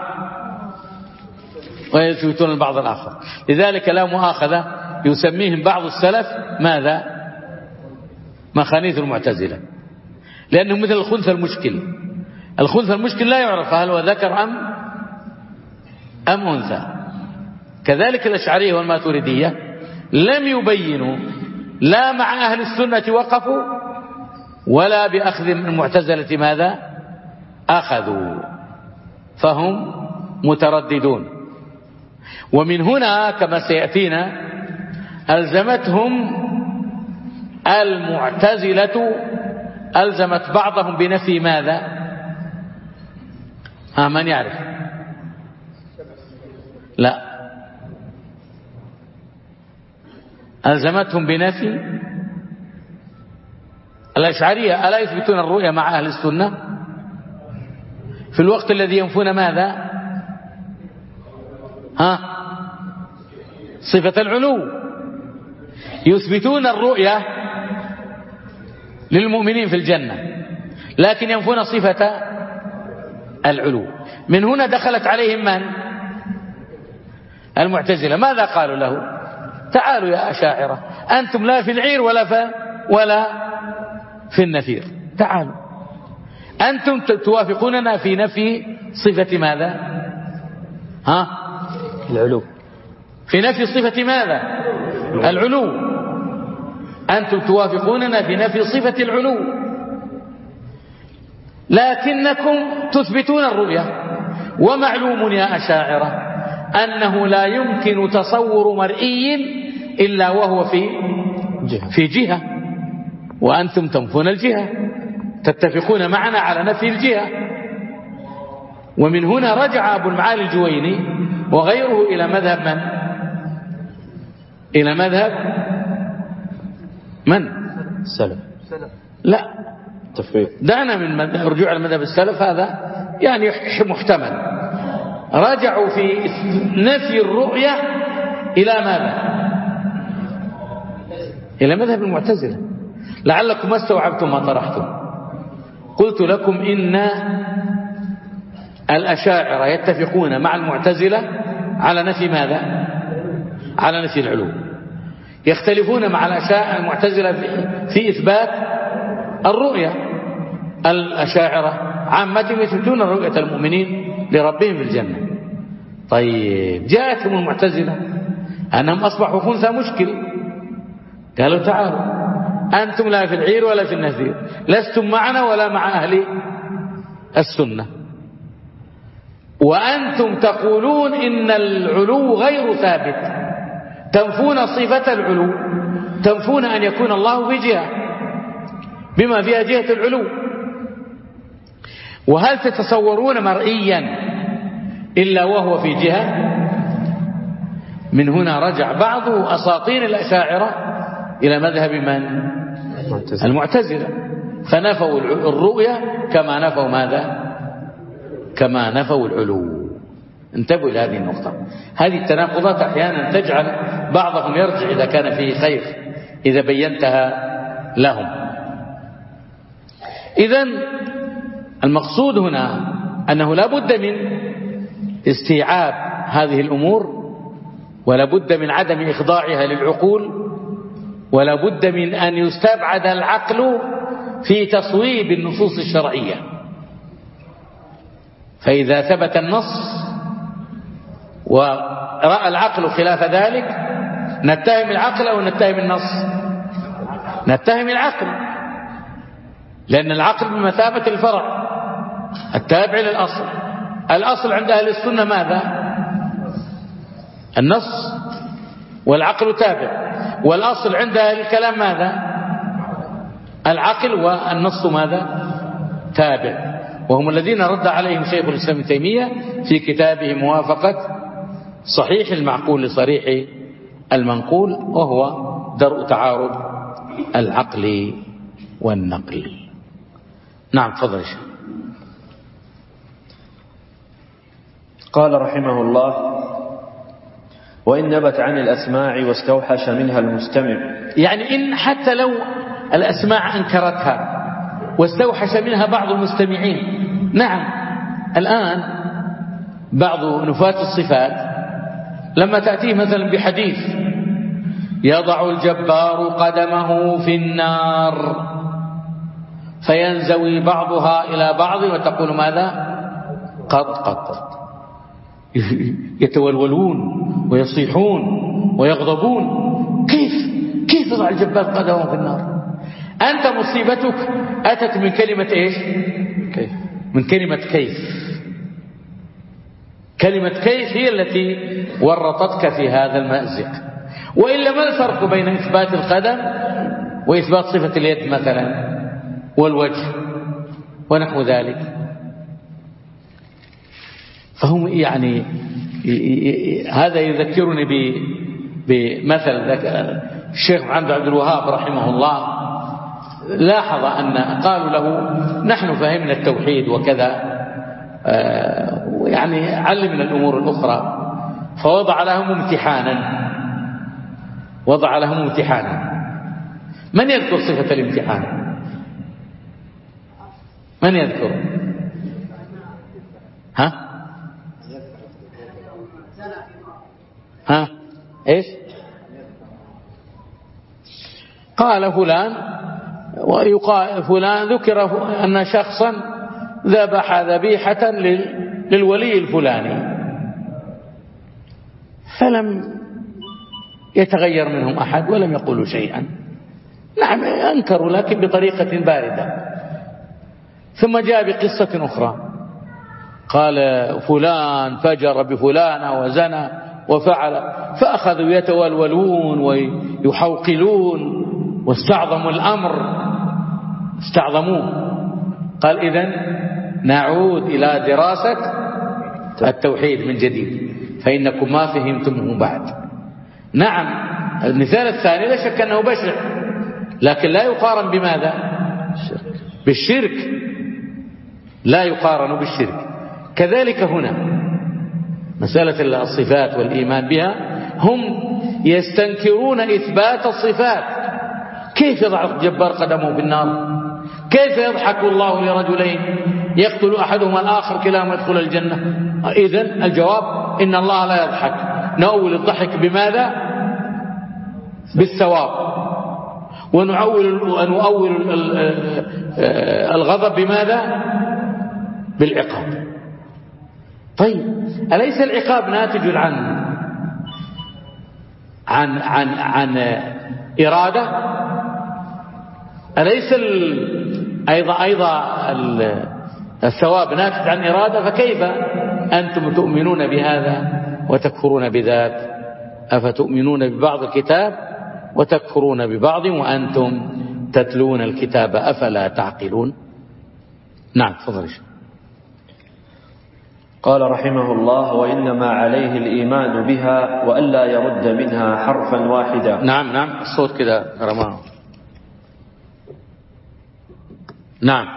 Speaker 2: ويثبتون البعض الآخر. لذلك لا مؤاخذة يسميهم بعض السلف ماذا؟ مخانيث المعتزلة، لأنهم مثل الخنث المشكل. الخنث المشكل لا يعرف هل هو ذكر أم أم أنثى. كذلك الأشعرية والماتريدية لم يبينوا، لا مع أهل السنة وقفوا ولا بأخذ المعتزلة ماذا؟ أخذوا، فهم مترددون. ومن هنا كما سيأتينا ألزمتهم المعتزلة، ألزمت بعضهم بنفي ماذا؟ ها من يعرف؟ لا، ألزمتهم بنفي الأشعرية. ألا يثبتون الرؤيا مع أهل السنة في الوقت الذي ينفون ماذا؟ ها صفة العلو. يثبتون الرؤيا للمؤمنين في الجنة، لكن ينفون صفة العلو. من هنا دخلت عليهم من؟ المعتزلة. ماذا قالوا له؟ تعالوا يا أشاعرة، أنتم لا في العير ولا في ولا في النفير، تعالوا أنتم توافقوننا في نفي صفة ماذا؟ ها
Speaker 1: العلو.
Speaker 2: في نفي صفة ماذا؟ العلو. أنتم توافقوننا في نفي صفة العلو، لكنكم تثبتون الرؤيا. ومعلوم يا أشاعرة أنه لا يمكن تصور مرئي إلا وهو في جهة. في جهة، وأنتم تنفون الجهة، تتفقون معنا على نفي الجهة. ومن هنا رجع أبو المعالي الجويني وغيره إلى مذهب من؟ إلى مذهب من؟
Speaker 1: السلف.
Speaker 2: لا،
Speaker 1: تفويض.
Speaker 2: دعنا من رجوع المذهب السلف، هذا يعني محتمل. رجعوا في نفي الرؤية إلى ماذا؟ إلى مذهب المعتزلة. لعلكم ما استوعبتم ما طرحتم. قلت لكم إن الأشاعرة يتفقون مع المعتزلة على نفي ماذا؟ على نفي العلو. يختلفون مع الأشاعرة المعتزلة في إثبات الرؤية. الأشاعرة عامة يثبتون رؤية المؤمنين لربهم في الجنة. طيب جاءتهم المعتزلة أنهم أصبحوا خنثى مشكل، قالوا تعالوا أنتم لا في العير ولا في النفير، لستم معنا ولا مع أهل السنة، وأنتم تقولون إن العلو غير ثابت، تنفون صفة العلو، تنفون أن يكون الله في جهة بما فيها جهة العلو. وهل تتصورون مرئيا إلا وهو في جهة؟ من هنا رجع بعض أساطين الأشاعرة إلى مذهب من؟ المعتزلة، فنفوا الرؤية كما نفوا ماذا؟ كما نفوا العلو. انتبهوا إلى هذه النقطة. هذه التناقضات أحيانا تجعل بعضهم يرجع إذا كان فيه خير، إذا بينتها لهم. إذن المقصود هنا أنه لا بد من استيعاب هذه الأمور، ولا بد من عدم إخضاعها للعقول، ولا بد من أن يستبعد العقل في تصويب النصوص الشرعية. فإذا ثبت النص ورأى العقل خلاف ذلك نتهم العقل أو نتهم النص؟ نتهم العقل، لأن العقل بمثابة الفرع التابع للأصل. الأصل عند أهل السنة ماذا؟ النص، والعقل تابع. والأصل عند أهل الكلام ماذا؟ العقل، والنص ماذا؟ تابع. وهم الذين رد عليهم شيخ الإسلام ابن تيمية في كتابه موافقة صحيح المعقول لصريح المنقول، وهو درء تعارض العقل والنقل. نعم تفضل شيخ.
Speaker 1: قال رحمه الله: وإن نبت عن الأسماع واستوحش منها المستمع.
Speaker 2: يعني إن حتى لو الأسماع أنكرتها واستوحش منها بعض المستمعين. نعم الآن بعض نفاة الصفات لما تأتيه مثلا بحديث يضع الجبار قدمه في النار فينزوي بعضها إلى بعض وتقول ماذا؟ قط قط قط، يتولولون ويصيحون ويغضبون. كيف كيف يضع الجبار قدمه في النار؟ أنت مصيبتك أتت من كلمة إيش؟ كيف. من كلمة كيف. كلمة كيف هي التي ورطتك في هذا المأزق. وإلا ما الفرق بين إثبات القدم وإثبات صفة اليد مثلا والوجه ونحو ذلك؟ فهم يعني هذا يذكرني بمثل الشيخ محمد عبد الوهاب رحمه الله. لاحظ أن قالوا له نحن فهمنا التوحيد وكذا، يعني علمنا الأمور الأخرى، فوضع لهم امتحانا وضع لهم امتحانا. من يذكر صفة الامتحان؟ من يذكر؟ ها ها ايش؟ قال فلان ويقال فلان ذكر أن شخصا ذبح ذبيحة للولي الفلاني فلم يتغير منهم أحد ولم يقولوا شيئا. نعم أنكروا لكن بطريقة باردة. ثم جاء بقصة أخرى قال فلان فجر بفلانة وزنى وفعل، فأخذوا يتولولون ويحوقلون واستعظموا الأمر استعظموه. قال إذن نعود إلى دراسة التوحيد من جديد فإنكم ما فهمتمه بعد. نعم المثال الثاني لا شك أنه بشع، لكن لا يقارن بماذا؟ بالشرك، لا يقارن بالشرك. كذلك هنا مسألة الصفات والإيمان بها، هم يستنكرون إثبات الصفات. كيف يضع الجبار قدمه في النار؟ كيف يضحك الله لرجلين يقتل أحدهما الآخر كلاهما يدخل الجنة؟ إذن الجواب إن الله لا يضحك. نؤول الضحك بماذا؟ بالثواب، ونؤول ونؤول الغضب بماذا؟ بالعقاب. طيب أليس العقاب ناتج عن عن عن عن إرادة؟ أليس أيضا أيضا الثواب ناتج عن إرادة؟ فكيف أنتم تؤمنون بهذا وتكفرون بذاك؟ أفتؤمنون ببعض الكتاب وتكفرون ببعض وأنتم تتلون الكتاب أفلا تعقلون؟ نعم تفضل.
Speaker 1: قال رحمه الله: وإنما عليه الإيمان بها وألا يرد منها حرفا واحدا.
Speaker 2: نعم نعم الصوت كده رماه. نعم.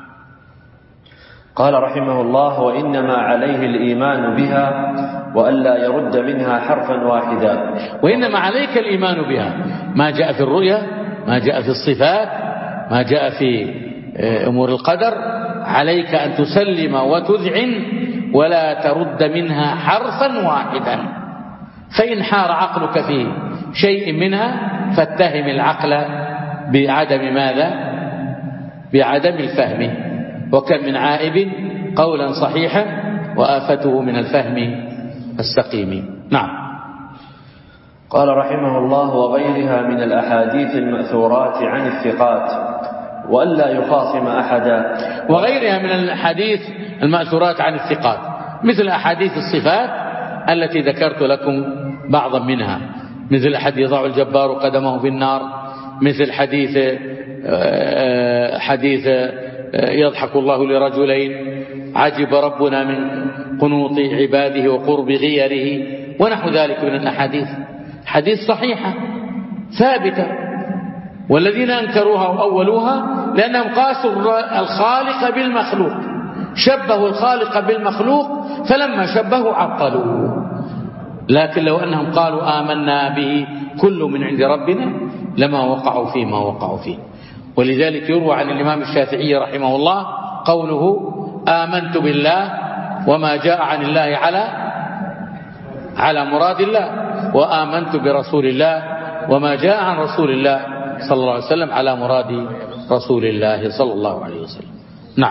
Speaker 1: قال رحمه الله: وإنما عليه الإيمان بها وألا يرد منها حرفا واحدا.
Speaker 2: وإنما عليك الإيمان بها، ما جاء في الرؤيا، ما جاء في الصفات، ما جاء في أمور القدر، عليك أن تسلم وتذعن ولا ترد منها حرفا واحدا. فإن حار عقلك في شيء منها فاتهم العقل بعدم ماذا؟ بعدم الفهم. وكم من عائب قولا صحيحا وآفته من الفهم السقيم. نعم.
Speaker 1: قال رحمه الله: وغيرها من الأحاديث المأثورات عن الثقات وألا يخاصم أحدا.
Speaker 2: وغيرها من الأحاديث المأثورات عن الثقات مثل أحاديث الصفات التي ذكرت لكم بعضا منها، مثل حديث يضع الجبار قدمه في النار، مثل حديث حديث يضحك الله لرجلين عجب ربنا من قنوط عباده وقرب غيره ونحو ذلك من الأحاديث، حديث صحيحة ثابتة. والذين أنكروها وأولوها لأنهم قاسوا الخالق بالمخلوق، شبهوا الخالق بالمخلوق، فلما شبهوا عطلوا. لكن لو أنهم قالوا آمنا به كل من عند ربنا لما وقعوا فيه ما وقعوا فيه. ولذلك يروى عن الإمام الشافعي رحمه الله قوله: آمنت بالله وما جاء عن الله على على مراد الله، وآمنت برسول الله وما جاء عن رسول الله صلى الله عليه وسلم على مراد رسول الله صلى الله عليه وسلم. نعم.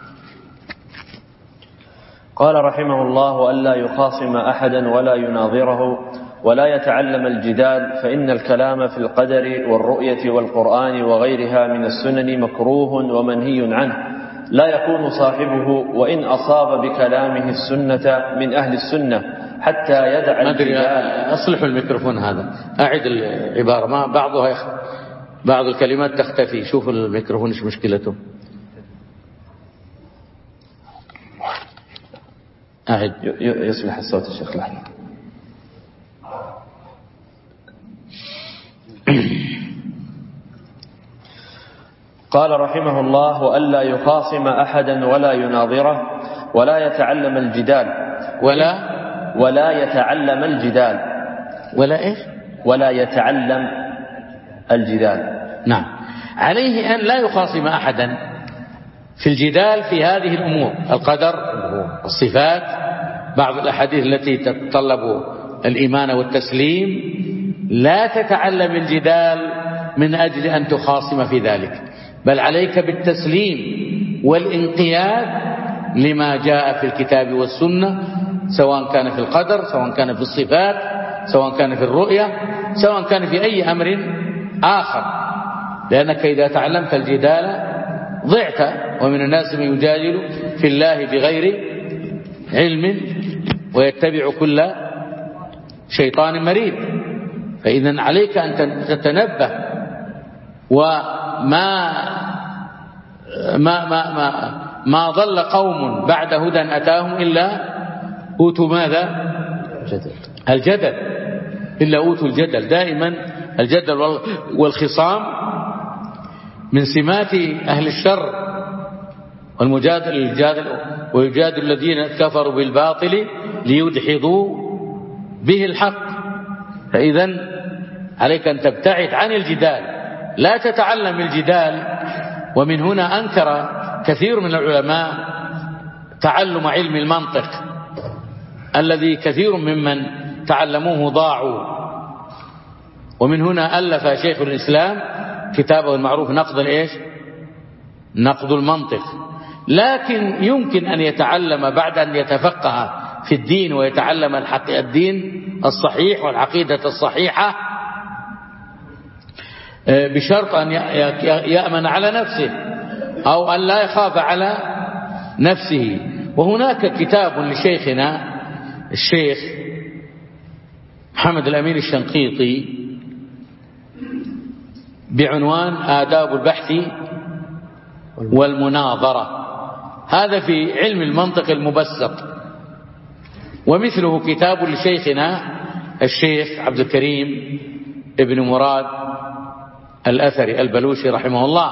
Speaker 1: قال رحمه الله: ألا يخاصم أحدا ولا يناظره ولا يتعلم الجدال، فإن الكلام في القدر والرؤية والقرآن وغيرها من السنن مكروه ومنهي عنه، لا يكون صاحبه وإن أصاب بكلامه السنة من أهل السنة حتى يدع الجدال.
Speaker 2: أصلحوا الميكروفون هذا، أعد العبارة، ما بعضها يخ... بعض الكلمات تختفي. شوفوا الميكروفون إيش مشكلته. أعد.
Speaker 1: يصلح الصوت الشيخ لحظة. قال رحمه الله: وألا يخاصم أحدا ولا يناظره ولا يتعلم الجدال
Speaker 2: ولا
Speaker 1: ولا يتعلم الجدال
Speaker 2: ولا إيش
Speaker 1: ولا يتعلم الجدال.
Speaker 2: نعم. عليه أن لا يخاصم أحدا في الجدال في هذه الأمور، القدر، الصفات، بعض الأحاديث التي تتطلب الإيمان والتسليم. لا تتعلم الجدال من أجل أن تخاصم في ذلك، بل عليك بالتسليم والانقياد لما جاء في الكتاب والسنة، سواء كان في القدر، سواء كان في الصفات، سواء كان في الرؤية، سواء كان في أي أمر آخر. لأنك إذا تعلمت الجدال ضعت. ومن الناس من يجادل في الله بغير علم ويتبع كل شيطان مريد. فإذا عليك أن تتنبه. وما ما ما ما ما ضل قوم بعد هدى أتاهم إلا أوتوا ماذا؟
Speaker 1: جدل.
Speaker 2: الجدل. إلا أوتوا الجدل. دائما الجدل والخصام من سمات أهل الشر، والمجادل الجادل ويجادل الذين كفروا بالباطل ليدحضوا به الحق. فإذا عليك أن تبتعد عن الجدال، لا تتعلم الجدال. ومن هنا أنكر كثير من العلماء تعلم علم المنطق الذي كثير ممن تعلموه ضاعوا. ومن هنا ألف شيخ الإسلام كتابه المعروف نقد الإيش؟ نقد المنطق. لكن يمكن أن يتعلم بعد أن يتفقه في الدين ويتعلم الدين الصحيح والعقيدة الصحيحة، بشرط أن يأمن على نفسه أو أن لا يخاف على نفسه. وهناك كتاب لشيخنا الشيخ محمد الأمين الشنقيطي بعنوان آداب البحث والمناظرة، هذا في علم المنطق المبسط. ومثله كتاب لشيخنا الشيخ عبد الكريم ابن مراد الأثري البلوشي رحمه الله،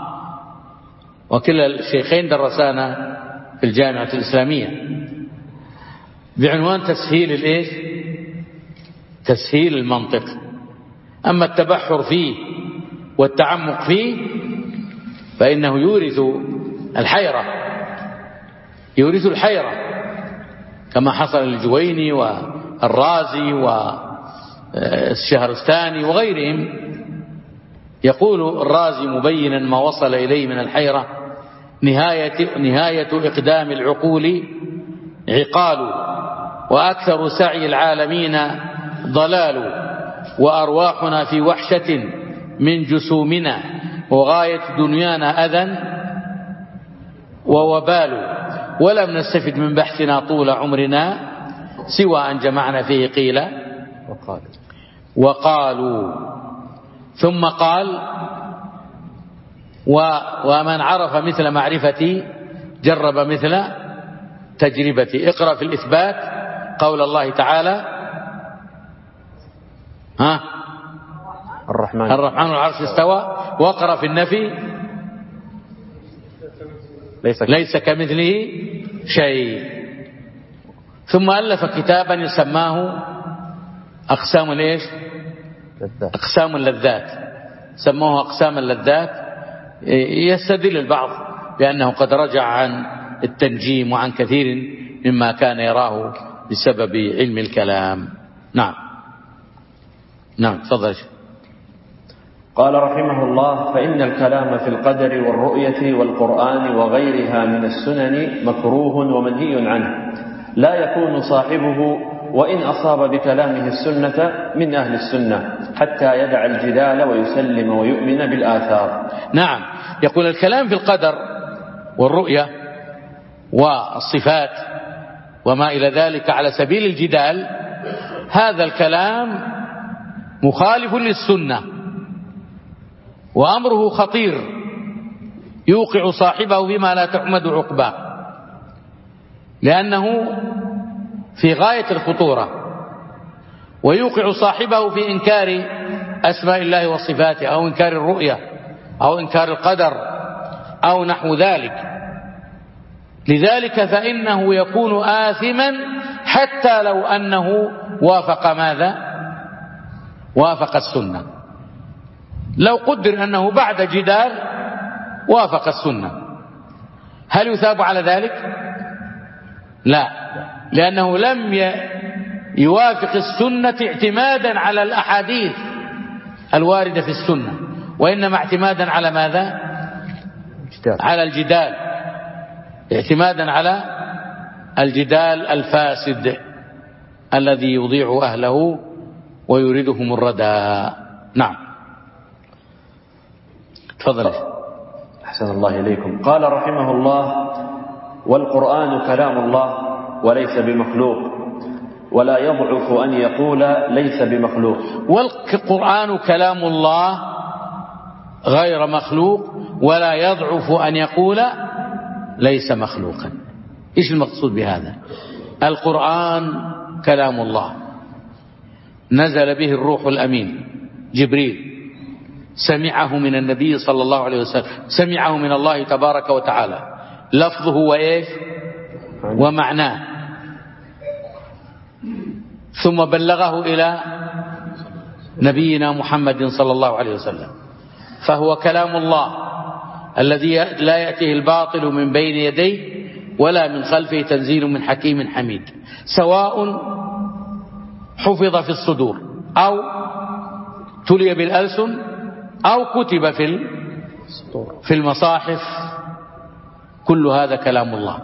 Speaker 2: وكلا الشيخين درسانا في الجامعة الإسلامية، بعنوان تسهيل الإيش؟ تسهيل المنطق. أما التبحر فيه والتعمق فيه فإنه يورث الحيرة، يورث الحيرة كما حصل للجويني والرازي والشهرستاني وغيرهم. يقول الرازي مبينا ما وصل إليه من الحيرة: نهاية, نهاية إقدام العقول عقال، وأكثر سعي العالمين ضلال، وأرواحنا في وحشة من جسومنا، وغاية دنيانا أذى ووبال، ولم نستفد من بحثنا طول عمرنا سوى أن جمعنا فيه قيل وقالوا, وقالوا. ثم قال: ومن عرف مثل معرفتي جرب مثل تجربتي. اقرأ في الإثبات قول الله تعالى: ها
Speaker 1: الرحمن
Speaker 2: الرحمن العرش استوى. واقرأ في النفي:
Speaker 1: ليس,
Speaker 2: ليس كمثله شيء. ثم ألف كتابا يسماه أقسام الإيش؟ أقسام اللذات. سموه أقسام اللذات. يستدل البعض بأنه قد رجع عن التنجيم وعن كثير مما كان يراه بسبب علم الكلام. نعم نعم تفضل.
Speaker 1: قال رحمه الله: فإن الكلام في القدر والرؤية والقرآن وغيرها من السنن مكروه ومنهي عنه، لا يكون صاحبه وإن أصاب بكلامه السنة من أهل السنة حتى يدع الجدال ويسلم ويؤمن بالآثار.
Speaker 2: نعم، يقول الكلام في القدر والرؤية والصفات وما إلى ذلك على سبيل الجدال، هذا الكلام مخالف للسنة وأمره خطير يوقع صاحبه بما لا تحمد عقباه، لأنه في غاية الخطورة، ويوقع صاحبه في إنكار أسماء الله وصفاته أو إنكار الرؤية أو إنكار القدر أو نحو ذلك. لذلك فإنه يكون آثما حتى لو أنه وافق ماذا؟ وافق السنة. لو قدر أنه بعد جدال وافق السنة، هل يثاب على ذلك؟ لا، لأنه لم يوافق السنة اعتمادا على الأحاديث الواردة في السنة، وإنما اعتمادا على ماذا؟ على الجدال، اعتمادا على الجدال الفاسد الذي يضيع أهله ويريدهم الردى. نعم تفضل.
Speaker 1: أحسن الله إليكم. قال رحمه الله: والقرآن كلام الله وليس بمخلوق، ولا يضعف أن يقول ليس بمخلوق.
Speaker 2: والقرآن كلام الله غير مخلوق، ولا يضعف أن يقول ليس مخلوقا. إيش المقصود بهذا؟ القرآن كلام الله، نزل به الروح الأمين جبريل، سمعه من النبي صلى الله عليه وسلم، سمعه من الله تبارك وتعالى، لفظه وإيش ومعناه، ثم بلغه إلى نبينا محمد صلى الله عليه وسلم، فهو كلام الله الذي لا يأتيه الباطل من بين يديه ولا من خلفه، تنزيل من حكيم حميد، سواء حفظ في الصدور أو تلي بالألسن أو كتب في في المصاحف، كل هذا كلام الله.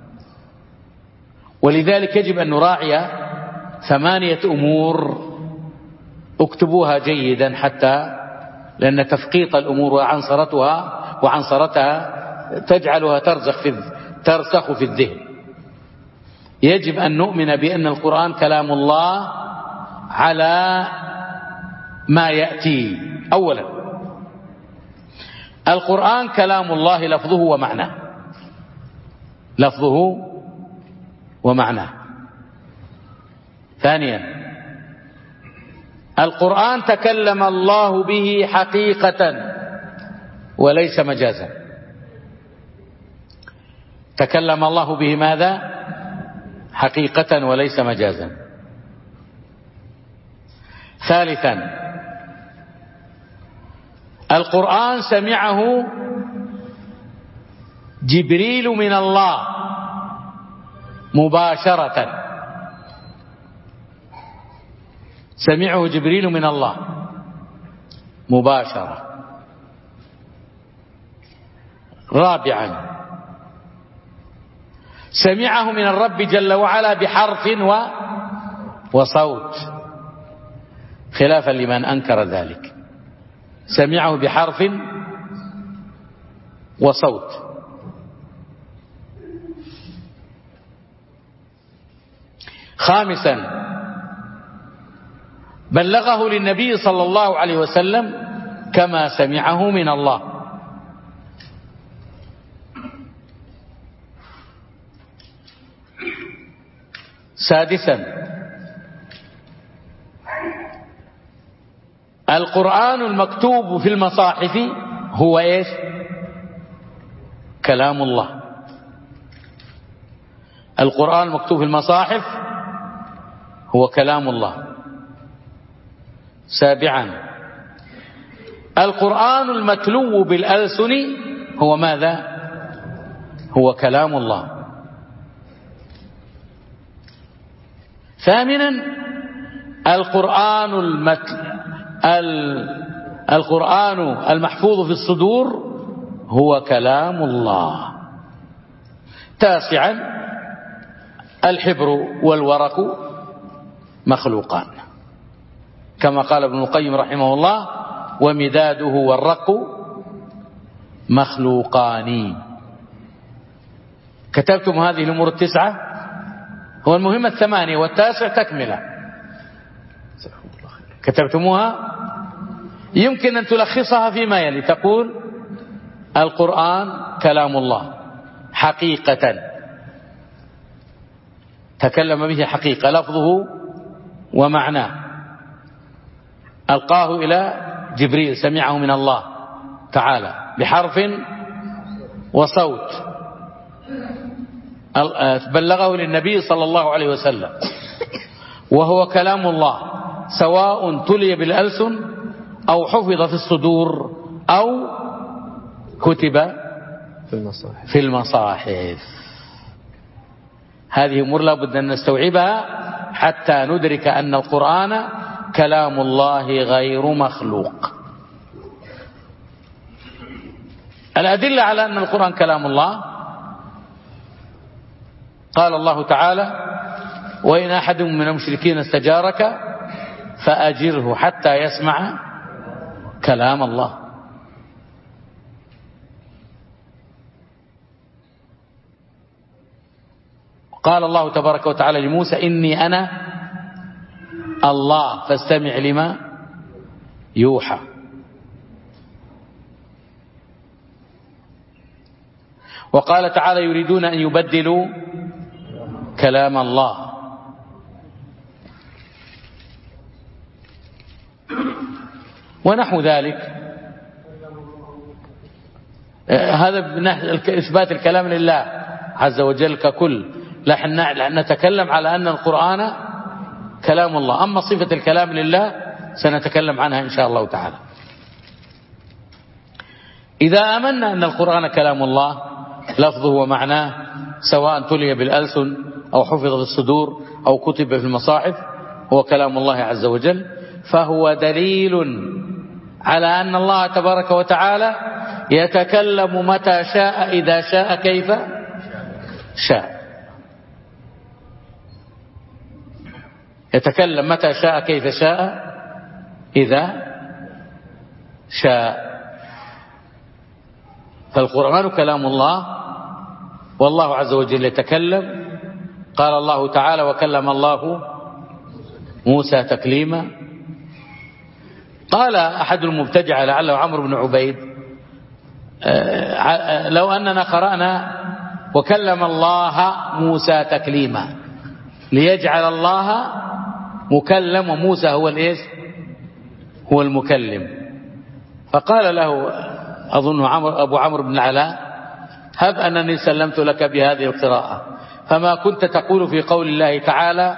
Speaker 2: ولذلك يجب أن نراعي ثمانية أمور، اكتبوها جيدا، حتى لأن تفقيط الأمور وعنصرتها وعنصرتها تجعلها ترسخ في ترسخ في الذهن. يجب أن نؤمن بأن القرآن كلام الله على ما يأتي. أولا، القرآن كلام الله لفظه ومعناه، لفظه ومعناه. ثانيا، القرآن تكلم الله به حقيقة وليس مجازا. تكلم الله به ماذا؟ حقيقة وليس مجازا. ثالثا، القرآن سمعه جبريل من الله مباشرة، سمعه جبريل من الله مباشرة. رابعا، سمعه من الرب جل وعلا بحرف و وصوت، خلافا لمن أنكر ذلك. سمعه بحرف وصوت. خامسا بلغه للنبي صلى الله عليه وسلم كما سمعه من الله. سادسا القرآن المكتوب في المصاحف هو ايش؟ كلام الله. القرآن المكتوب في المصاحف هو كلام الله. سابعا القرآن المتلو بالألسن هو ماذا؟ هو كلام الله. ثامنا القرآن المتل القرآن المحفوظ في الصدور هو كلام الله. تاسعا الحبر والورق مخلوقان، كما قال ابن القيم رحمه الله: ومداده والرق مخلوقان. كتبتم هذه الأمور التسعة، هو المهمة الثمانية والتاسع تكملة. كتبتموها؟ يمكن أن تلخصها فيما يلي، تقول: القرآن كلام الله حقيقة، تكلم به حقيقة، لفظه ومعناه، ألقاه إلى جبريل، سمعه من الله تعالى بحرف وصوت، بلغه للنبي صلى الله عليه وسلم، وهو كلام الله سواء تلي بالألسن أو حفظ في الصدور أو كتب
Speaker 1: في المصاحف,
Speaker 2: في المصاحف. هذه أمور لا بد أن نستوعبها حتى ندرك أن القرآن كلام الله غير مخلوق. الأدلة على أن القرآن كلام الله: قال الله تعالى: وإن أحد من المشركين استجارك فأجره حتى يسمع كلام الله. قال الله تبارك وتعالى لموسى: إني أنا الله فاستمع لما يوحى. وقال تعالى: يريدون أن يبدلوا كلام الله. ونحو ذلك. هذا من إثبات الكلام لله عز وجل ككل، لأن نتكلم على أن القرآن كلام الله. أما صفة الكلام لله سنتكلم عنها إن شاء الله تعالى. إذا آمنا أن القرآن كلام الله لفظه ومعناه سواء تلي بالألسن أو حفظ في الصدور أو كتب في المصاحف، هو كلام الله عز وجل، فهو دليل على أن الله تبارك وتعالى يتكلم متى شاء إذا شاء كيف شاء. يتكلم متى شاء كيف شاء إذا شاء. فالقرآن كلام الله، والله عز وجل يتكلم. قال الله تعالى: وكلم الله موسى تكليما. قال أحد المبتدعة لعله عمرو بن عبيد: لو أننا قرأنا وكلم الله موسى تكليما ليجعل الله مكلم وموسى هو الإيش؟ هو المكلم. فقال له أظن عمر أبو عمرو بن العلاء: هب أنني سلمت لك بهذه القراءة، فما كنت تقول في قول الله تعالى: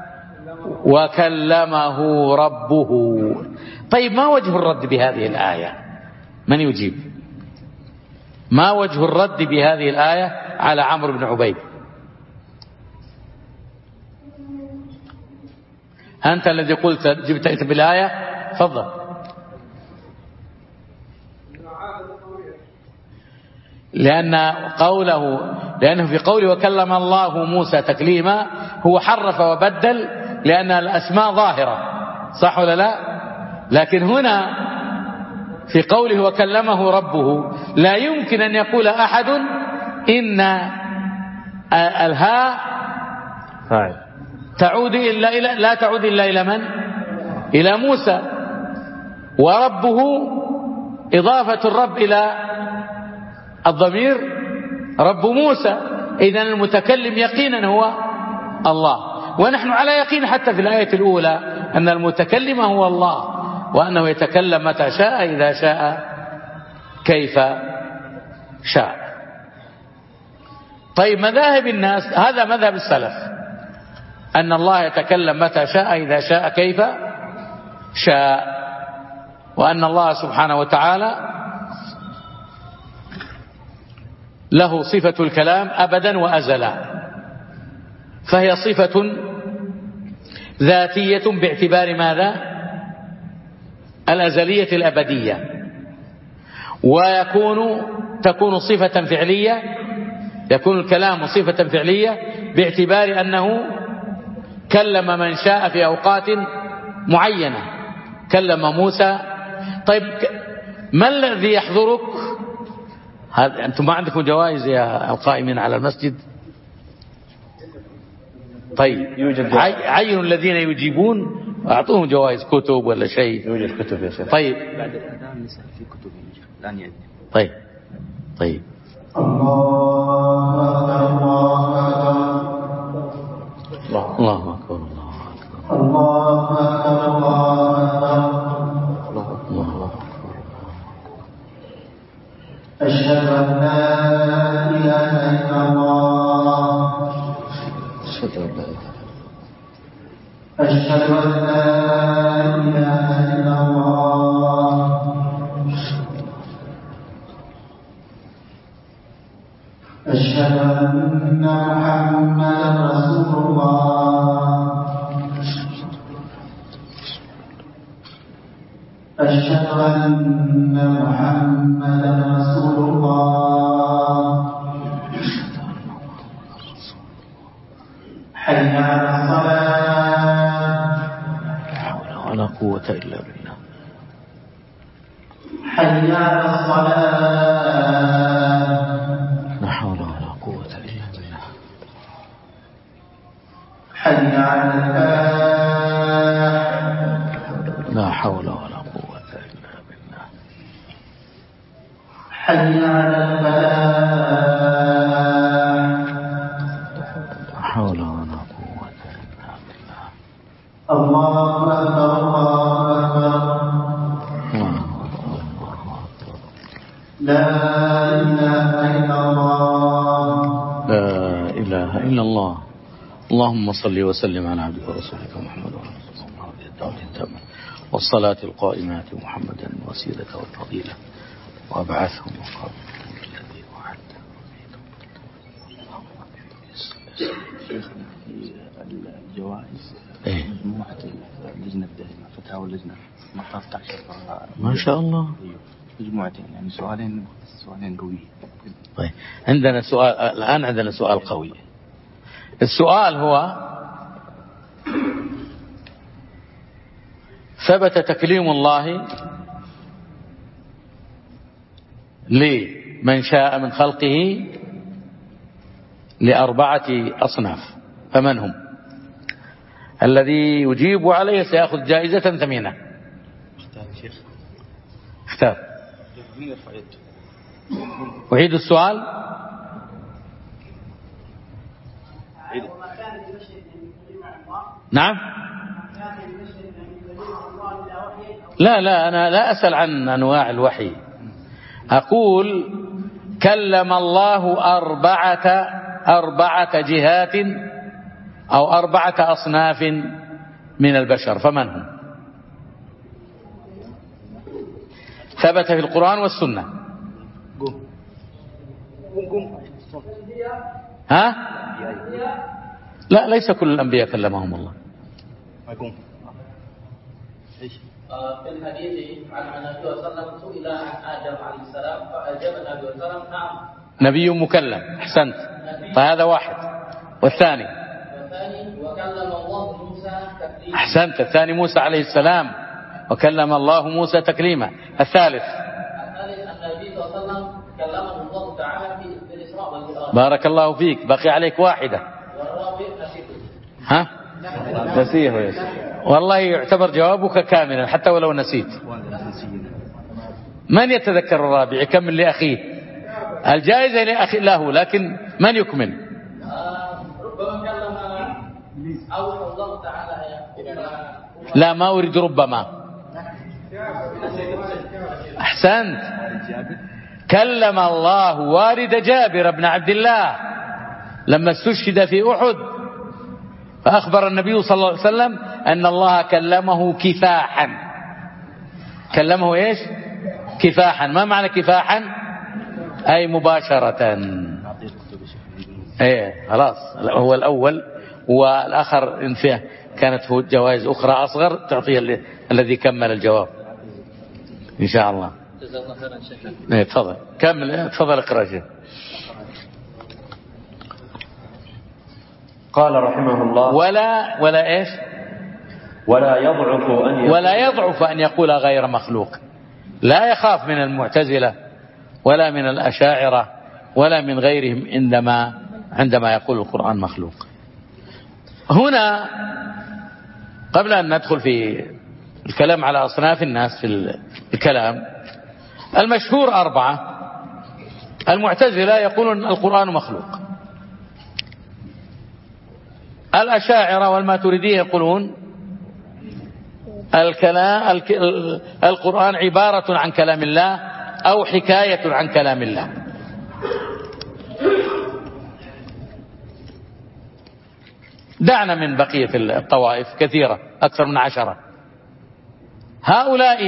Speaker 2: وكلمه ربه. طيب ما وجه الرد بهذه الآية؟ من يجيب؟ ما وجه الرد بهذه الآية على عمرو بن عبيد؟ أنت الذي قلت جبت بالآية، تفضل. لأن قوله لأنه في قوله وكلم الله موسى تكليما هو حرف وبدل لأن الأسماء ظاهرة، صح ولا لا؟ لكن هنا في قوله وكلمه ربه لا يمكن أن يقول أحد إن الهاء تعود إلا إلى لا تعود إلا إلى من؟ إلى موسى، وربه إضافة الرب إلى الضمير رب موسى، إذن المتكلم يقينا هو الله، ونحن على يقين حتى في الآية الأولى أن المتكلم هو الله، وأنه يتكلم متى شاء إذا شاء كيف شاء. طيب مذاهب الناس، هذا مذهب السلف أن الله يتكلم متى شاء إذا شاء كيف شاء، وأن الله سبحانه وتعالى له صفة الكلام أبدا وأزلا، فهي صفة ذاتية باعتبار ماذا؟ الأزلية الأبدية، ويكون تكون صفة فعلية، يكون الكلام صفة فعلية باعتبار أنه كلم من شاء في أوقات معينة، كلم موسى. طيب ما الذي يحضرك؟ هذا أنتم ما عندكم جوائز يا القائمين على المسجد؟ طيب يوجد عينوا الذين يجيبون أعطوهم جوائز كتب ولا شيء.
Speaker 1: يوجد كتب يا شيخ.
Speaker 2: طيب
Speaker 4: بعد الأذان نسأل في كتب الآن يعني.
Speaker 2: طيب طيب
Speaker 1: الله
Speaker 2: الله أكبر
Speaker 5: الله أكبر
Speaker 2: الله أكبر.
Speaker 5: أشهد أن لا إله إلا الله
Speaker 1: أشهد أن لا إله
Speaker 5: أشهد أن لا إله إلا الله أشهد أن محمدا رسول الله أشهد أن محمدا رسول الله حي على الصلاة
Speaker 2: ولا قوة إلا بالله.
Speaker 5: حي على الصلاة
Speaker 2: لا حول ولا قوة إلا بالله.
Speaker 5: حي على الفلاح
Speaker 2: لا حول ولا قوة إلا بالله.
Speaker 5: حي على الفلاح
Speaker 2: لا حول ولا قوة إلا بالله.
Speaker 5: الله أكبر الله أكبر لا إله إلا الله
Speaker 2: لا إله إلا الله. اللهم صل وسلم على عبدك ورسولك محمد وعلى آله وصحبه الدعوة التامة والصلاة القائمة محمدا الوسيلة والفضيلة وأبعثه مقام الذي وعده.
Speaker 4: الجوائز
Speaker 2: إيه؟
Speaker 4: مجموعة اللجنة الدائمة فتاوى اللجنة مقاطع عشر
Speaker 2: ما شاء الله.
Speaker 4: مجموعتين يعني سؤالين سؤالين قويين.
Speaker 2: طيب عندنا سؤال الآن، عندنا سؤال قوي. السؤال هو ثبت تكليم الله لمن شاء من خلقه لأربعة أصناف، فمن هم؟ الذي يجيب عليه سيأخذ جائزة ثمينة.
Speaker 4: اختار شيخ.
Speaker 2: اختار.
Speaker 4: مين يرفع يده؟
Speaker 2: أعيد السؤال. نعم. لا لا أنا لا أسأل عن أنواع الوحي، أقول كلم الله أربعة أربعة جهات أو أربعة أصناف من البشر، فمن هم؟ ثبت في القرآن والسنة. ها؟ لا ليس كل الأنبياء كلمهم الله.
Speaker 6: في الحديث عن النبي صلى الله عليه وسلم سئل عن آدم عليه السلام فأجاب النبي صلى الله عليه وسلم نعم
Speaker 2: نبي مكلم. أحسنت. فهذا واحد. والثاني
Speaker 6: والثاني وكلم الله موسى تكليما.
Speaker 2: أحسنت. الثاني موسى عليه السلام وكلم الله موسى تكليما. الثالث
Speaker 6: الثالث أن النبي صلى الله عليه وسلم كلمه الله تعالى في الإسراء والمعراج.
Speaker 2: بارك الله فيك. بقي عليك واحدة.
Speaker 6: والرابع نسيته.
Speaker 2: ها نسيه يا شيخ. والله يعتبر جوابك كاملا حتى ولو نسيت. من يتذكر الرابع؟ يكمل لأخيه. الجائزة لأخي له، لكن من يكمل؟
Speaker 6: آه ربما كلم أو الله تعالى.
Speaker 2: لا ما أريد ربما. أحسنت. كلم الله والد جابر بن عبد الله لما استشهد في أحد، فأخبر النبي صلى الله عليه وسلم أن الله كلمه كفاحا. كلمه إيش؟ كفاحا. ما معنى كفاحا؟ أي مباشرة. إيه خلاص. هو الأول والآخر إن فيه كانت جوائز أخرى أصغر تعطيها الذي كمل الجواب إن شاء الله.
Speaker 6: جزاك الله خيرا شيخنا.
Speaker 2: إيه تفضل كمل. تفضل اقرأ شيء.
Speaker 1: قال رحمه الله:
Speaker 2: ولا ولا إيش؟
Speaker 1: ولا يضعف أن يقول
Speaker 2: ولا يضعف أن يقول غير مخلوق. لا يخاف من المعتزلة ولا من الأشاعرة ولا من غيرهم عندما عندما يقول القرآن مخلوق. هنا قبل أن ندخل في الكلام على أصناف الناس في الكلام، المشهور أربعة. المعتزلة يقولون القرآن مخلوق. الأشاعرة والماتريدية يقولون الكلام القرآن عبارة عن كلام الله أو حكاية عن كلام الله. دعنا من بقية الطوائف كثيرة أكثر من عشرة. هؤلاء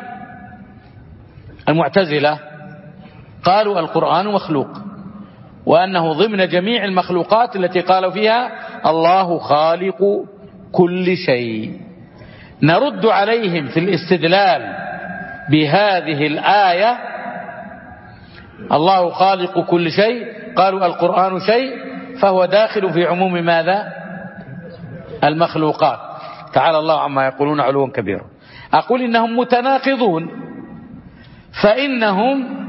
Speaker 2: المعتزلة قالوا القرآن مخلوق، وأنه ضمن جميع المخلوقات التي قالوا فيها الله خالق كل شيء. نرد عليهم في الاستدلال بهذه الآية الله خالق كل شيء، قالوا القرآن شيء، فهو داخل في عموم ماذا؟ المخلوقات. تعالى الله عما يقولون علوا كبيرا. أقول إنهم متناقضون، فإنهم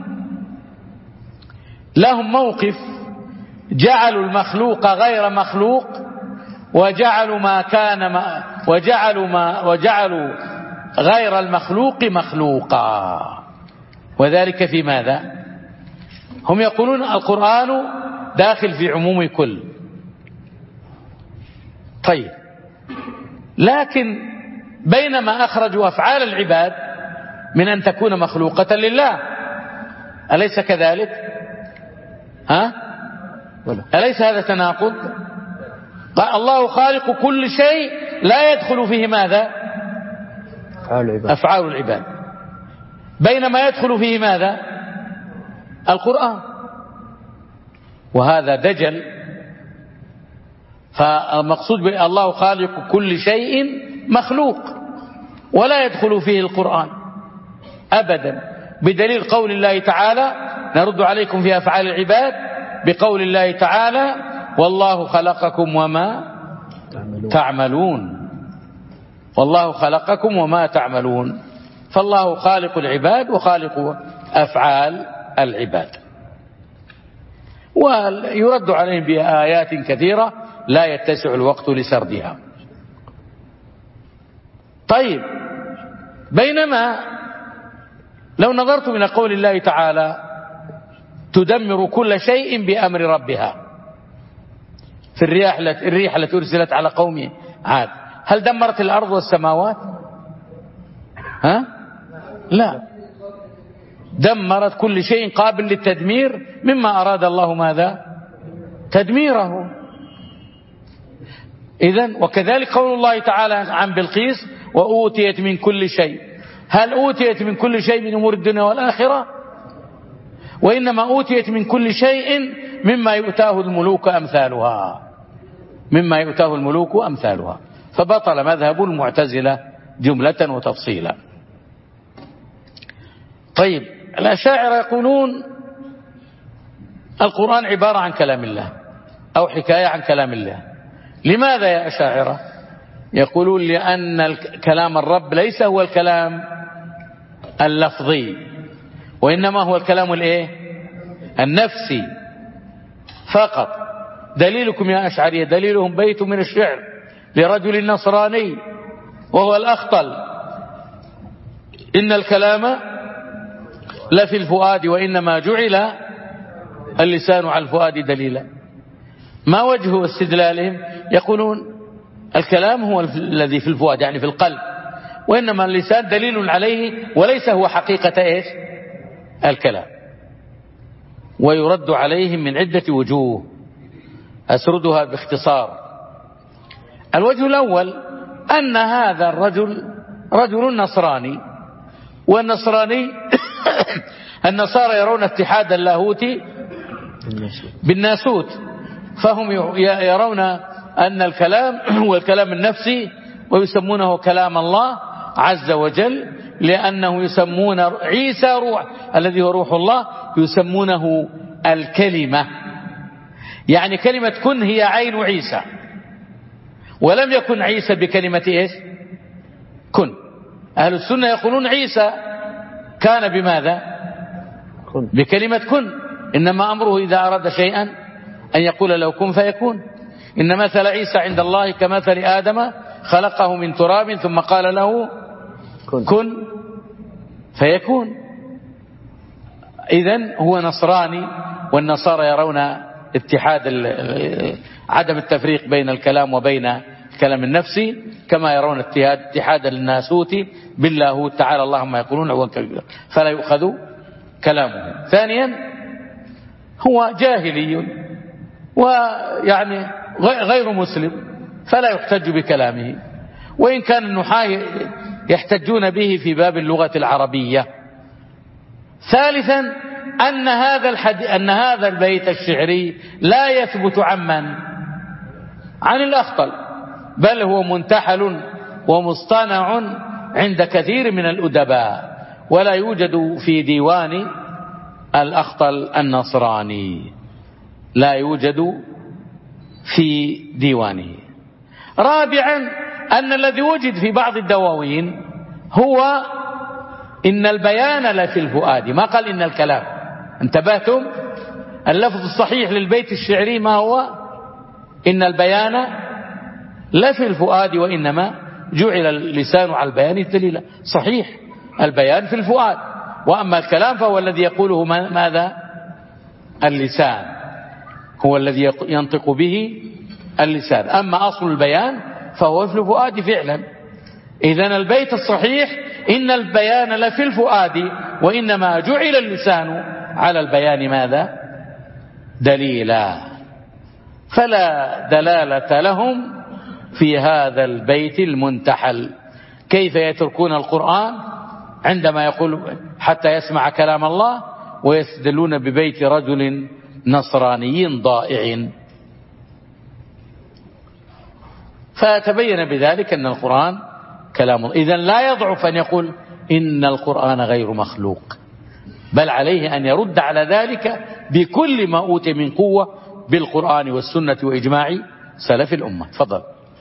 Speaker 2: لهم موقف جعلوا المخلوق غير مخلوق، وجعلوا ما كان ما وجعلوا ما وجعلوا غير المخلوق مخلوقا. وذلك في ماذا؟ هم يقولون القرآن داخل في عموم كل. طيب، لكن بينما أخرجوا أفعال العباد من أن تكون مخلوقة لله، أليس كذلك؟ ها؟ أليس هذا تناقض؟ الله خالق كل شيء لا يدخل فيه ماذا؟ أفعال العباد. بينما يدخل فيه ماذا؟ القرآن. وهذا دجل. فالمقصود بالله خالق كل شيء مخلوق ولا يدخل فيه القرآن أبدا، بدليل قول الله تعالى نرد عليكم في أفعال العباد بقول الله تعالى والله خلقكم وما تعملون. والله خلقكم وما تعملون. فالله خالق العباد وخالق أفعال العباد. ويرد عليهم بآيات كثيرة لا يتسع الوقت لسردها. طيب، بينما لو نظرت من قول الله تعالى تدمر كل شيء بأمر ربها في الرياح الريح التي أرسلت على قوم عاد، هل دمرت الأرض والسماوات؟ ها؟ لا، دمرت كل شيء قابل للتدمير مما أراد الله ماذا؟ تدميره. إذن وكذلك قول الله تعالى عن بلقيس وأوتيت من كل شيء. هل أوتيت من كل شيء من أمور الدنيا والآخرة؟ وإنما أوتيت من كل شيء مما يؤتاه الملوك أمثالها مما يؤتاه الملوك أمثالها. فبطل مذهب المعتزلة جملة وتفصيلا. طيب، الأشاعرة يقولون القرآن عبارة عن كلام الله أو حكاية عن كلام الله. لماذا يا أشاعرة؟ يقولون لأن كلام الرب ليس هو الكلام اللفظي، وإنما هو الكلام الايه النفسي فقط. دليلكم يا أشعرية دليلهم بيت من الشعر لرجل نصراني وهو الأخطل: إن الكلام لفي الفؤاد وإنما جعل اللسان على الفؤاد دليلا. ما وجه استدلالهم؟ يقولون الكلام هو الذي في الفؤاد يعني في القلب، وإنما اللسان دليل عليه وليس هو حقيقة إيش الكلام. ويرد عليهم من عدة وجوه أسردها باختصار. الوجه الأول أن هذا الرجل رجل نصراني، والنصراني النصارى يرون اتحاد اللاهوت بالناسوت، فهم يرون أن الكلام هو الكلام النفسي ويسمونه كلام الله عز وجل، لأنه يسمون عيسى روح الذي هو روح الله يسمونه الكلمة، يعني كلمة كن هي عين عيسى، ولم يكن عيسى بكلمة إيش كن. أهل السنة يقولون عيسى كان بماذا بكلمة كن، إنما أمره إذا أراد شيئا أن يقول له كن فيكون. إن مثل عيسى عند الله كمثل آدم خلقه من تراب ثم قال له كن فيكون. إذن هو نصراني، والنصارى يرون اتحاد عدم التفريق بين الكلام وبين الكلام النفسي، كما يرون اتحاد اتحاد الناسوت باللاهوت تعالى اللهم يقولون هو كبير، فلا يؤخذ كلامه. ثانيا هو جاهلي ويعني غير مسلم، فلا يحتج بكلامه، وإن كان النحاة يحتجون به في باب اللغة العربية. ثالثا أن هذا الحد... أن هذا البيت الشعري لا يثبت عمن عن الأخطل، بل هو منتحل ومصطنع عند كثير من الأدباء، ولا يوجد في ديوان الأخطل النصراني، لا يوجد في ديوانه. رابعا أن الذي وجد في بعض الدواوين هو إن البيان لفي الفؤاد، ما قال إن الكلام. انتبهتم؟ اللفظ الصحيح للبيت الشعري ما هو؟ إن البيان لفي الفؤاد وإنما جعل اللسان على البيان دليلا. صحيح، البيان في الفؤاد، وأما الكلام فهو الذي يقوله ماذا؟ اللسان، هو الذي ينطق به اللسان. أما أصل البيان فهو في الفؤاد فعلا. إذن البيت الصحيح إن البيان لفي الفؤاد وإنما جعل اللسان على البيان ماذا؟ دليلا. فلا دلالة لهم في هذا البيت المنتحل. كيف يتركون القرآن عندما يقول حتى يسمع كلام الله، ويستدلون ببيت رجل نصراني ضائع؟ فتبين بذلك أن القرآن كلام الله. إذن لا يضعف أن يقول إن القرآن غير مخلوق، بل عليه أن يرد على ذلك بكل ما أوتي من قوة بالقرآن والسنة وإجماع سلف الأمة. تفضل.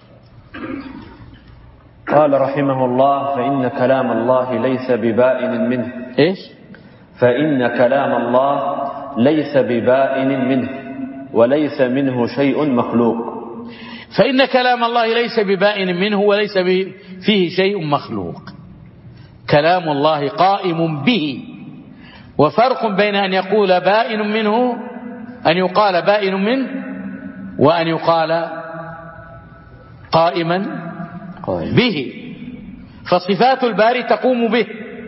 Speaker 1: قال رحمه الله: فإن كلام الله ليس ببائن منه.
Speaker 2: إيش؟
Speaker 1: فإن كلام الله ليس ببائن منه وليس منه شيء مخلوق.
Speaker 2: فإن كلام الله ليس ببائن منه وليس فيه شيء مخلوق. كلام الله قائم به، وفرق بين أن يقول بائن منه، أن يقال بائن منه، وأن يقال قائما به. فصفات الباري تقوم به،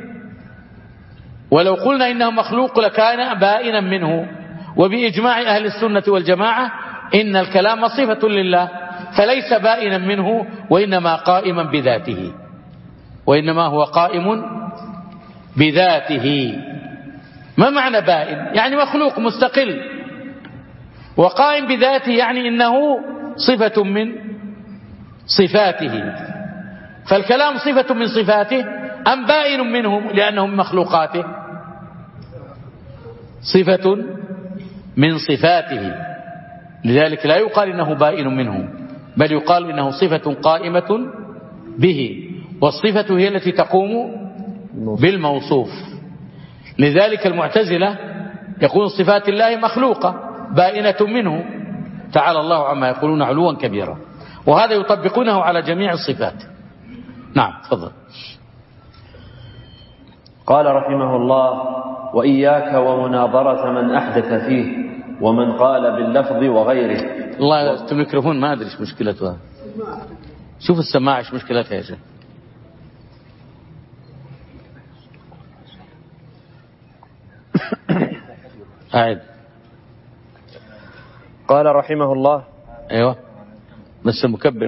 Speaker 2: ولو قلنا إنه مخلوق لكان بائنا منه. وبإجماع أهل السنة والجماعة إن الكلام صفة لله، فليس بائنا منه وإنما قائما بذاته، وإنما هو قائم بذاته. ما معنى بائن؟ يعني مخلوق مستقل، وقائم بذاته يعني إنه صفة من صفاته. فالكلام صفة من صفاته أم بائن منه لأنه من مخلوقاته؟ صفة من صفاته، لذلك لا يقال إنه بائن منه، بل يقال إنه صفة قائمة به، والصفة هي التي تقوم بالموصوف. لذلك المعتزلة يقول صفات الله مخلوقة بائنة منه، تعالى الله عما يقولون علوا كبيرا، وهذا يطبقونه على جميع الصفات. نعم تفضل.
Speaker 1: قال رحمه الله: وإياك ومناظرة من أحدث فيه ومن قال باللفظ وغيره.
Speaker 2: الله الميكروفون ما أدري ايش مشكلتها، شوف السماعة ايش مشكلتها يا شيخ. أعد.
Speaker 1: قال رحمه الله:
Speaker 2: أيوة بس المكبر.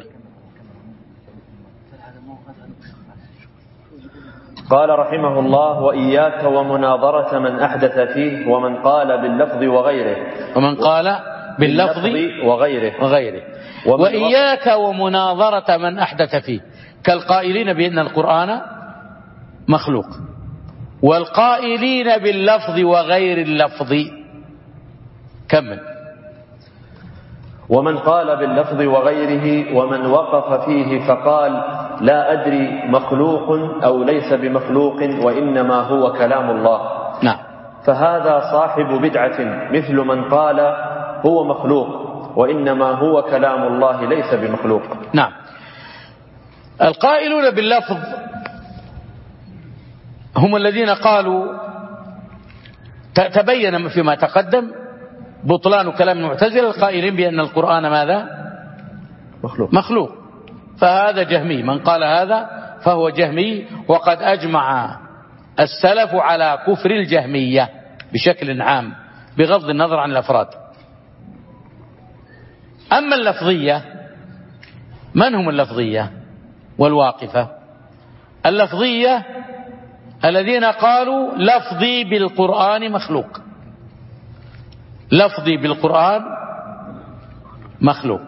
Speaker 1: قال رحمه الله: وإياك ومناظرة من أحدث فيه ومن قال باللفظ وغيره.
Speaker 2: ومن قال باللفظ
Speaker 1: وغيره
Speaker 2: وغيره. وإياك ومناظرة من أحدث فيه، كالقائلين بأن القرآن مخلوق، والقائلين باللفظ وغير اللفظ. كمل.
Speaker 1: ومن قال باللفظ وغيره ومن وقف فيه فقال لا أدري مخلوق أو ليس بمخلوق وإنما هو كلام الله.
Speaker 2: نعم.
Speaker 1: فهذا صاحب بدعة مثل من قال هو مخلوق وإنما هو كلام الله ليس بمخلوق.
Speaker 2: نعم. القائلون باللفظ هم الذين قالوا، تبين فيما تقدم بطلان كلام المعتزلة القائلين بأن القرآن ماذا؟
Speaker 1: مخلوق.
Speaker 2: مخلوق. فهذا جهمي، من قال هذا فهو جهمي، وقد أجمع السلف على كفر الجهمية بشكل عام بغض النظر عن الأفراد. أما اللفظية، من هم اللفظية والواقفة؟ اللفظية الذين قالوا لفظي بالقرآن مخلوق، لفظي بالقرآن مخلوق،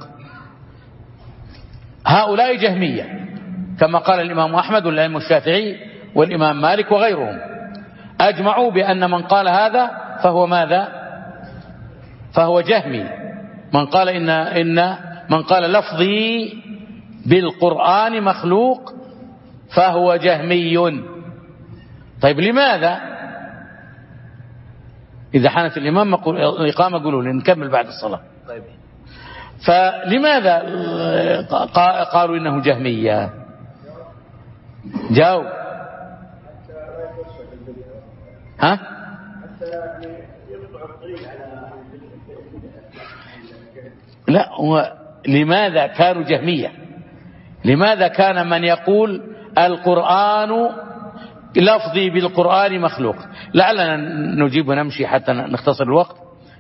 Speaker 2: هؤلاء جهمية كما قال الإمام أحمد والإمام الشافعي والإمام مالك وغيرهم، أجمعوا بأن من قال هذا فهو ماذا؟ فهو جهمي. من قال إن, إن من قال لفظي بالقرآن مخلوق فهو جهمي. طيب لماذا؟ إذا حانت الإمام الإقامة قولوا لي نكمل بعد الصلاة. طيب. فلماذا قالوا إنه جهمية؟ جاوب. ها؟ لا، لماذا كانوا جهمية؟ لماذا كان من يقول القرآن لفظي بالقرآن مخلوق؟ لعلنا نجيب ونمشي حتى نختصر الوقت.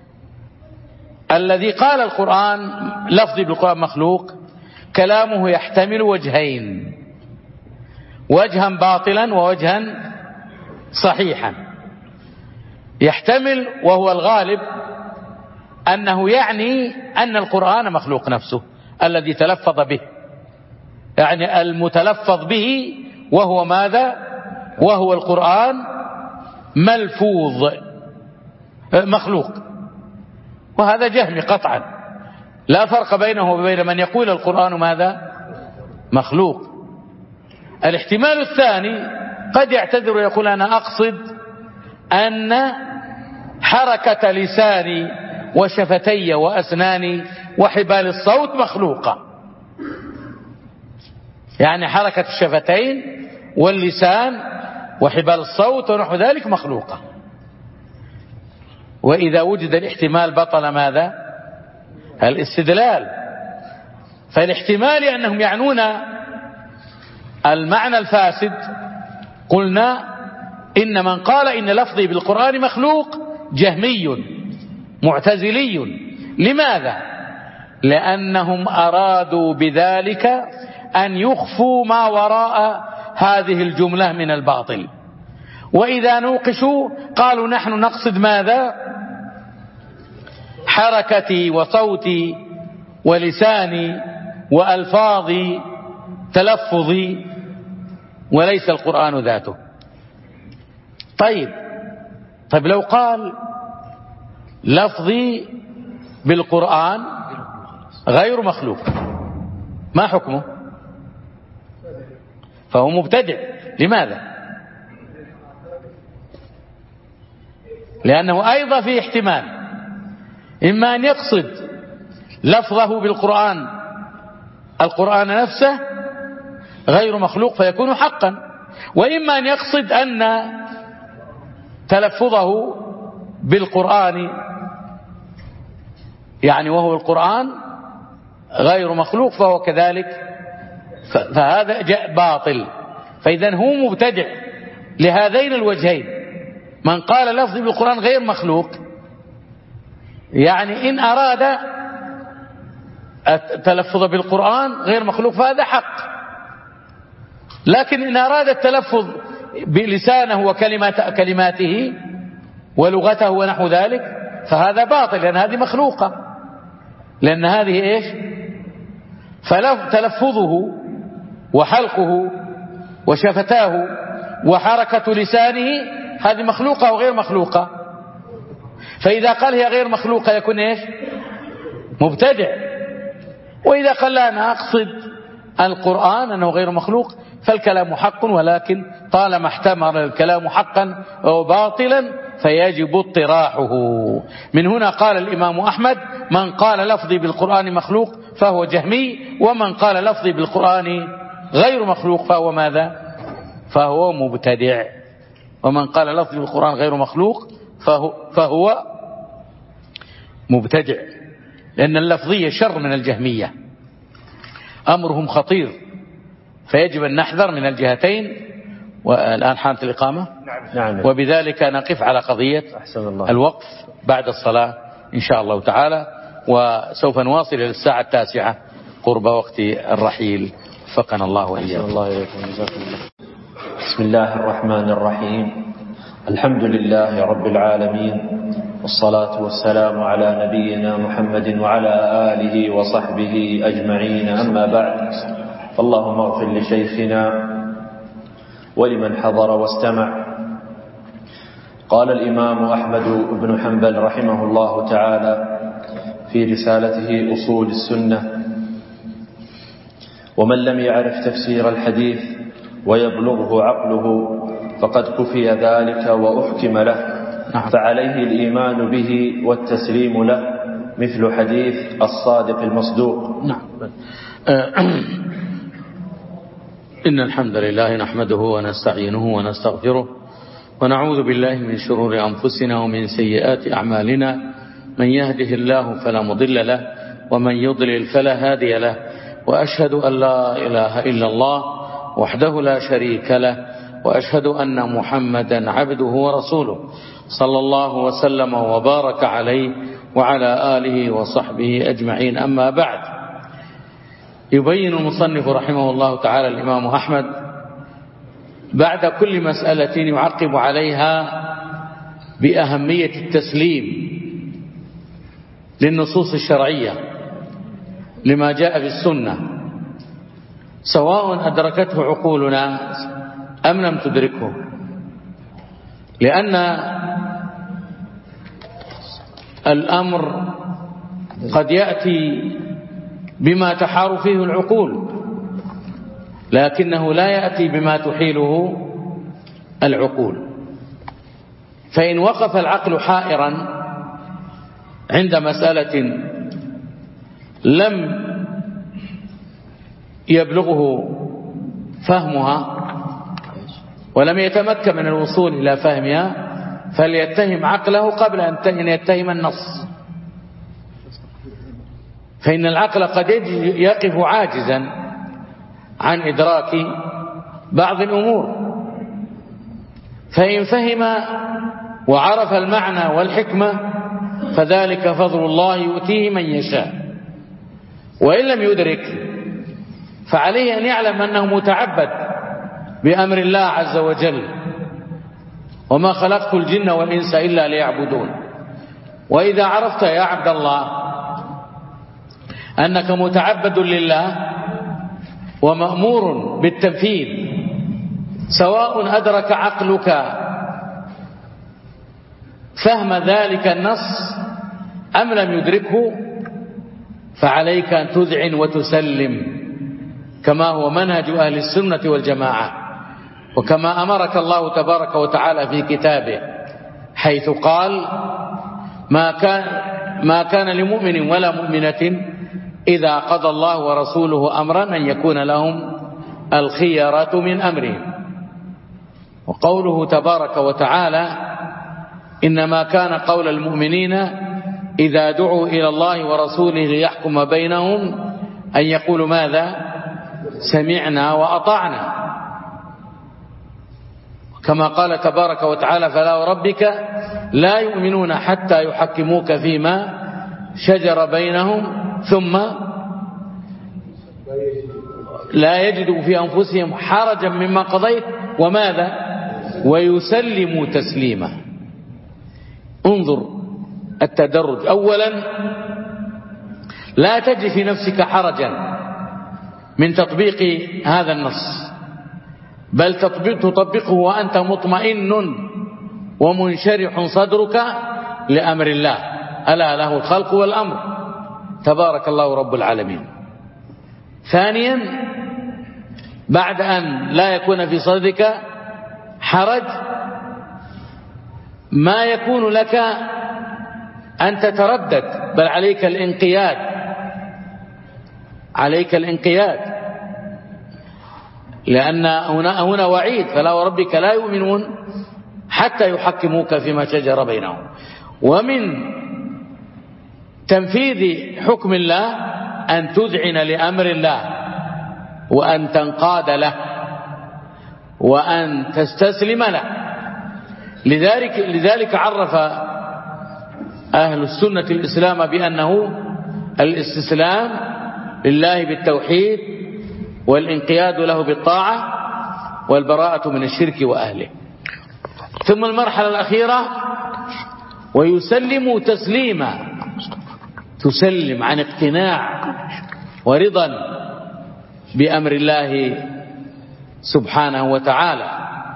Speaker 2: الذي قال القرآن لفظي بالقرآن مخلوق كلامه يحتمل وجهين، وجها باطلا ووجها صحيحا. يحتمل وهو الغالب أنه يعني أن القرآن مخلوق نفسه الذي تلفظ به، يعني المتلفظ به وهو ماذا؟ وهو القرآن ملفوظ مخلوق، وهذا جهمي قطعا، لا فرق بينه وبين من يقول القرآن ماذا؟ مخلوق. الاحتمال الثاني قد يعتذر ويقول أنا أقصد أن حركة لساني وشفتي وأسناني وحبال الصوت مخلوقة، يعني حركة الشفتين واللسان وحبال الصوت ونحو ذلك مخلوقة. وإذا وجد الاحتمال بطل ماذا؟ الاستدلال. فالاحتمال أنهم يعنون المعنى الفاسد، قلنا إن من قال إن لفظي بالقرآن مخلوق جهمي معتزلي. لماذا؟ لأنهم أرادوا بذلك أن يخفوا ما وراء هذه الجملة من الباطل، وإذا نوقشوا قالوا نحن نقصد ماذا؟ حركتي وصوتي ولساني وألفاظي تلفظي وليس القرآن ذاته. طيب طيب لو قال لفظي بالقرآن غير مخلوق، ما حكمه؟ فهو مبتدع. لماذا؟ لأنه أيضا في احتمال، إما أن يقصد لفظه بالقرآن القرآن نفسه غير مخلوق فيكون حقا، وإما أن يقصد أن تلفظه بالقرآن يعني وهو القرآن غير مخلوق فهو كذلك، فهذا جاء باطل. فإذا هو مبتدع لهذين الوجهين. من قال لفظي بالقرآن غير مخلوق يعني إن أراد التلفظ بالقرآن غير مخلوق فهذا حق، لكن إن أراد التلفظ بلسانه وكلمات كلماته ولغته ونحو ذلك فهذا باطل، لأن هذه مخلوقة، لأن هذه إيش؟ فتلفظه وحلقه وشفتاه وحركة لسانه هذه مخلوقة وغير مخلوقة. فإذا قال هي غير مخلوقة يكون إيش؟ مبتدع. وإذا قال لا أنا أقصد القرآن أنه غير مخلوق فالكلام حق، ولكن طالما احتمل الكلام حقا أو باطلا فيجب اطراحه. من هنا قال الإمام أحمد من قال لفظي بالقرآن مخلوق فهو جهمي، ومن قال لفظي بالقرآن غير مخلوق فهو ماذا؟ فهو مبتدع. ومن قال لفظي بالقرآن غير مخلوق فهو, فهو مبتدع، لأن اللفظية شر من الجهمية، أمرهم خطير، فيجب أن نحذر من الجهتين. والآن حانت الإقامة،
Speaker 1: نعم.
Speaker 2: وبذلك نقف على قضية الوقف بعد الصلاة إن شاء الله تعالى، وسوف نواصل إلى الساعة التاسعة قرب وقت الرحيل. فقنا الله وإياكم.
Speaker 1: الله إليكم. جزاكم الله. بسم الله الرحمن الرحيم. الحمد لله رب العالمين، والصلاة والسلام على نبينا محمد وعلى آله وصحبه أجمعين، أما بعد. فاللهم اغفر لشيخنا ولمن حضر واستمع. قال الإمام أحمد بن حنبل رحمه الله تعالى في رسالته أصول السنة: ومن لم يعرف تفسير الحديث ويبلغه عقله فقد كفي ذلك وأحكم له، فعليه الإيمان به والتسليم له، مثل حديث الصادق المصدوق.
Speaker 2: نعم. إن الحمد لله نحمده ونستعينه ونستغفره ونعوذ بالله من شرور أنفسنا ومن سيئات أعمالنا، من يهده الله فلا مضل له ومن يضلل فلا هادي له، وأشهد أن لا إله إلا الله وحده لا شريك له، وأشهد أن محمدا عبده ورسوله صلى الله وسلم وبارك عليه وعلى آله وصحبه أجمعين، أما بعد. يبين المصنف رحمه الله تعالى الإمام أحمد بعد كل مسألة يعقب عليها بأهمية التسليم للنصوص الشرعية لما جاء في السنة، سواء أدركته عقولنا أم لم تدركه، لأن الأمر قد يأتي بما تحار فيه العقول، لكنه لا يأتي بما تحيله العقول. فإن وقف العقل حائرا عند مسألة لم يبلغه فهمها ولم يتمكن من الوصول إلى فهمها فليتهم عقله قبل أن يتهم النص، فإن العقل قد يقف عاجزا عن إدراك بعض الأمور، فإن فهم وعرف المعنى والحكمة فذلك فضل الله يؤتيه من يشاء، وإن لم يدرك فعليه أن يعلم أنه متعبد بأمر الله عز وجل: وما خلقت الجن والإنس إلا ليعبدون. وإذا عرفت يا عبد الله أنك متعبد لله ومأمور بالتنفيذ، سواء أدرك عقلك فهم ذلك النص أم لم يدركه فعليك أن تذعن وتسلم كما هو منهج أهل السنة والجماعة، وكما أمرك الله تبارك وتعالى في كتابه حيث قال ما كان, ما كان لمؤمن ولا مؤمنة إذا قضى الله ورسوله أمرا أن يكون لهم الخيرة من أمرهم. وقوله تبارك وتعالى إنما كان قول المؤمنين إذا دعوا إلى الله ورسوله ليحكم بينهم أن يقولوا ماذا؟ سمعنا وأطعنا. كما قال تبارك وتعالى فلا وربك لا يؤمنون حتى يحكموك فيما شجر بينهم ثم لا يجدوا في أنفسهم حرجا مما قضيت وماذا؟ ويسلموا تسليما. انظر التدرج. أولا لا تجد في نفسك حرجا من تطبيق هذا النص، بل تطبقه وأنت مطمئن ومنشرح صدرك لأمر الله، ألا له الخلق والأمر تبارك الله رب العالمين. ثانيا بعد أن لا يكون في صدرك حرج ما يكون لك أن تتردد، بل عليك الانقياد، عليك الانقياد، لأن هنا هنا وعيد فلا وربك لا يؤمنون حتى يحكموك فيما شجر بينهم. ومن تنفيذ حكم الله أن تذعن لأمر الله وأن تنقاد له وأن تستسلم له. لذلك, لذلك عرف أهل السنة الإسلام بأنه الاستسلام لله بالتوحيد والانقياد له بالطاعة والبراءة من الشرك وأهله. ثم المرحلة الأخيرة ويسلم تسليما، تسلم عن اقتناع ورضا بأمر الله سبحانه وتعالى.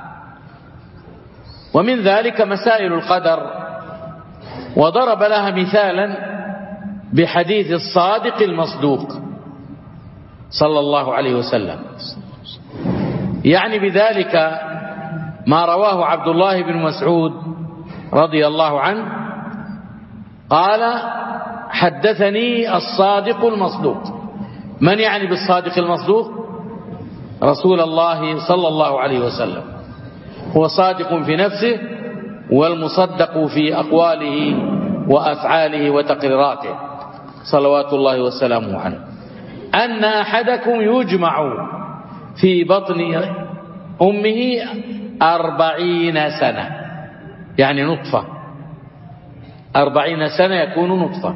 Speaker 2: ومن ذلك مسائل القدر، وضرب لها مثالا بحديث الصادق المصدوق صلى الله عليه وسلم، يعني بذلك ما رواه عبد الله بن مسعود رضي الله عنه قال حدثني الصادق المصدوق. من يعني بالصادق المصدوق؟ رسول الله صلى الله عليه وسلم، هو صادق في نفسه والمصدق في أقواله وأفعاله وتقريراته صلوات الله وسلامه عليه، أن أحدكم يجمع في بطن أمه أربعين سنة، يعني نطفة، أربعين سنة يكون نطفة،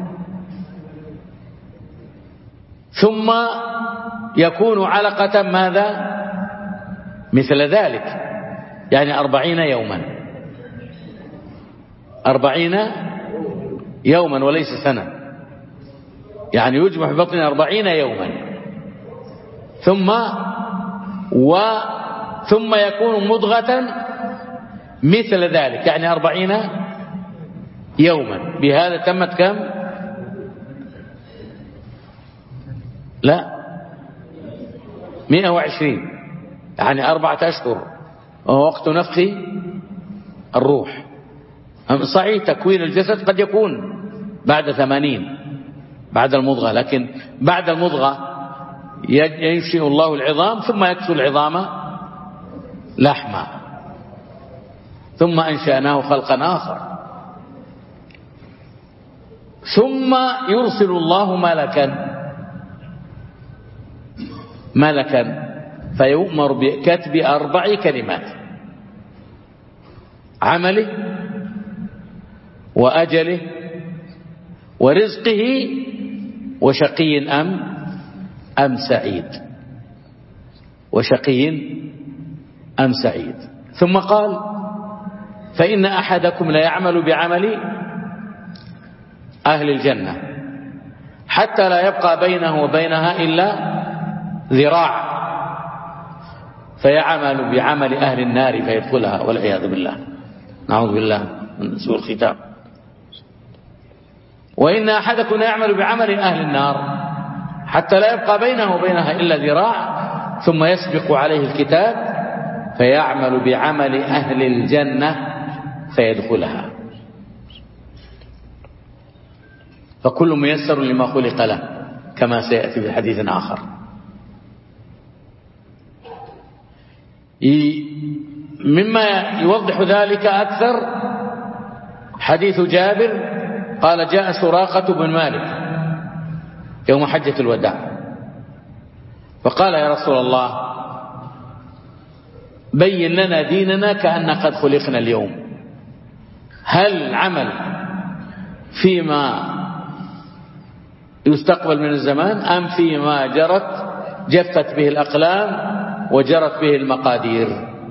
Speaker 2: ثم يكون علقة ماذا؟ مثل ذلك، يعني أربعين يوما، أربعين يوما وليس سنة، يعني يجمع في بطن أربعين يوما، ثم و ثم يكون مضغة مثل ذلك، يعني أربعين يوما. بهذا تمت كم؟ لا مئة وعشرين، يعني أربعة أشهر ووقت نفخ الروح. صحيح تكوين الجسد قد يكون بعد ثمانين بعد المضغة، لكن بعد المضغة ينشئ الله العظام ثم يكسو العظام لحما، ثم أنشأناه خلقا آخر، ثم يرسل الله ملكا ملكا فيؤمر بكتب أربع كلمات: عمله وأجله ورزقه وشقي أم أم سعيد، وشقي أم سعيد. ثم قال: فإن أحدكم لا يعمل بعمل أهل الجنة حتى لا يبقى بينه وبينها إلا ذراع، فيعمل بعمل أهل النار فيدخلها والعياذ بالله، نعوذ بالله من سوء الختام. وإن أحدكم يعمل بعمل أهل النار حتى لا يبقى بينه وبينها إلا ذراع ثم يسبق عليه الكتاب فيعمل بعمل أهل الجنة فيدخلها. فكل ميسر لما خلق له كما سيأتي في حديث آخر. مما يوضح ذلك أكثر حديث جابر قال جاء سراقة بن مالك يوم حجة الوداع فقال يا رسول الله بين لنا ديننا كأن قد خلقنا اليوم، هل العمل فيما يستقبل من الزمان أم فيما جرت جفت به الأقلام وجرت به المقادير؟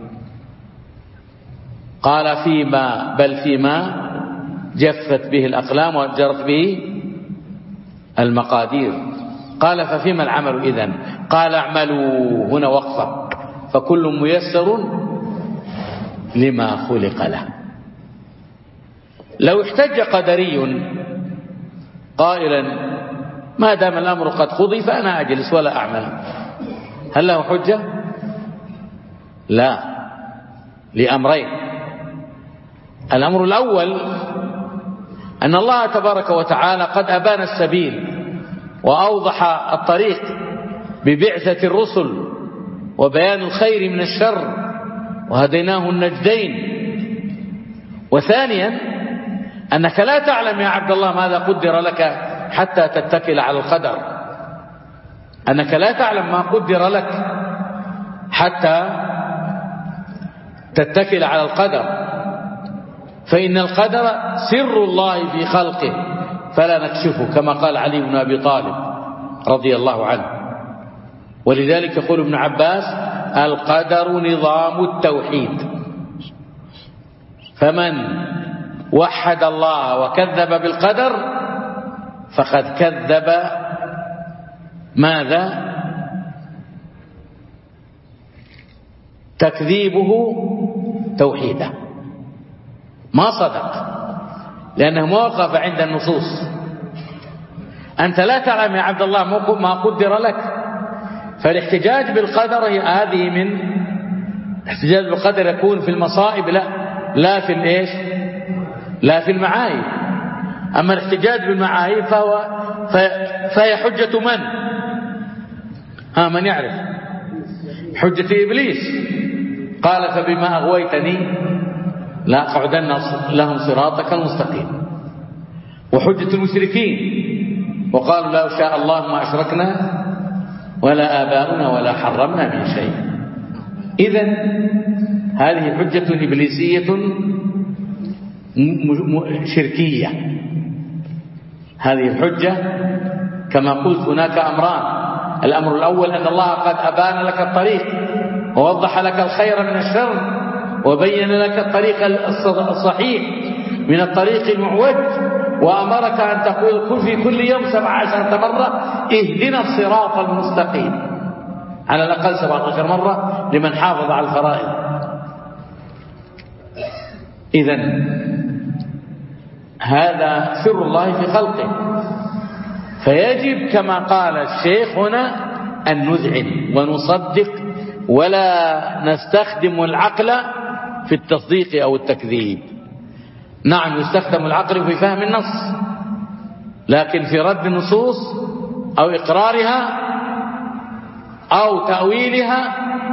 Speaker 2: قال فيما بل فيما جفت به الأقلام وجرت به المقادير. قال ففيما العمل إذن؟ قال اعملوا، هنا وقفة، فكل ميسر لما خلق له. لو احتج قدري قائلا ما دام الأمر قد قضي فأنا أجلس ولا أعمل، هل له حجة؟ لا، لأمرين. الأمر الأول أن الله تبارك وتعالى قد أبان السبيل وأوضح الطريق ببعثة الرسل وبيان الخير من الشر وهديناه النجدين. وثانيا أنك لا تعلم يا عبد الله ماذا قدر لك حتى تتكل على القدر، أنك لا تعلم ما قدر لك حتى تتكل على القدر، فإن القدر سر الله في خلقه فلا نكشفه كما قال علي بن أبي طالب رضي الله عنه. ولذلك يقول ابن عباس القدر نظام التوحيد، فمن وحد الله وكذب بالقدر فقد كذب ماذا؟ تكذيبه توحيده، ما صدق، لأنه ما وقف عند النصوص. أنت لا تعلم يا عبد الله ما قدر لك، فالاحتجاج بالقدر هذه من الاحتجاج بالقدر يكون في المصائب لا لا في الايش لا في المعايب. أما الاحتجاج بالمعايب فهو فهي حجة من؟ ها من يعرف؟ حجة إبليس. قال فبما أغويتني لا أقعدن لهم صراطك المستقيم. وحجة المشركين وقالوا لو شاء الله ما أشركنا ولا آباؤنا ولا حرمنا من شيء. إذن هذه حجة إبليسية شركية. هذه الحجة كما قلت هناك أمران. الأمر الأول أن الله قد أبان لك الطريق ووضح لك الخير من الشر وبين لك الطريق الصحيح من الطريق المعوج، وأمرك أن تقول في كل يوم سبع عشرة مرة اهدنا الصراط المستقيم، على الأقل سبعة عشر مرة لمن حافظ على الفرائض. إذن هذا سر الله في خلقه، فيجب كما قال الشيخ هنا أن نذعن ونصدق ولا نستخدم العقل في التصديق أو التكذيب. نعم يستخدم العقل في فهم النص، لكن في رد النصوص أو إقرارها أو تأويلها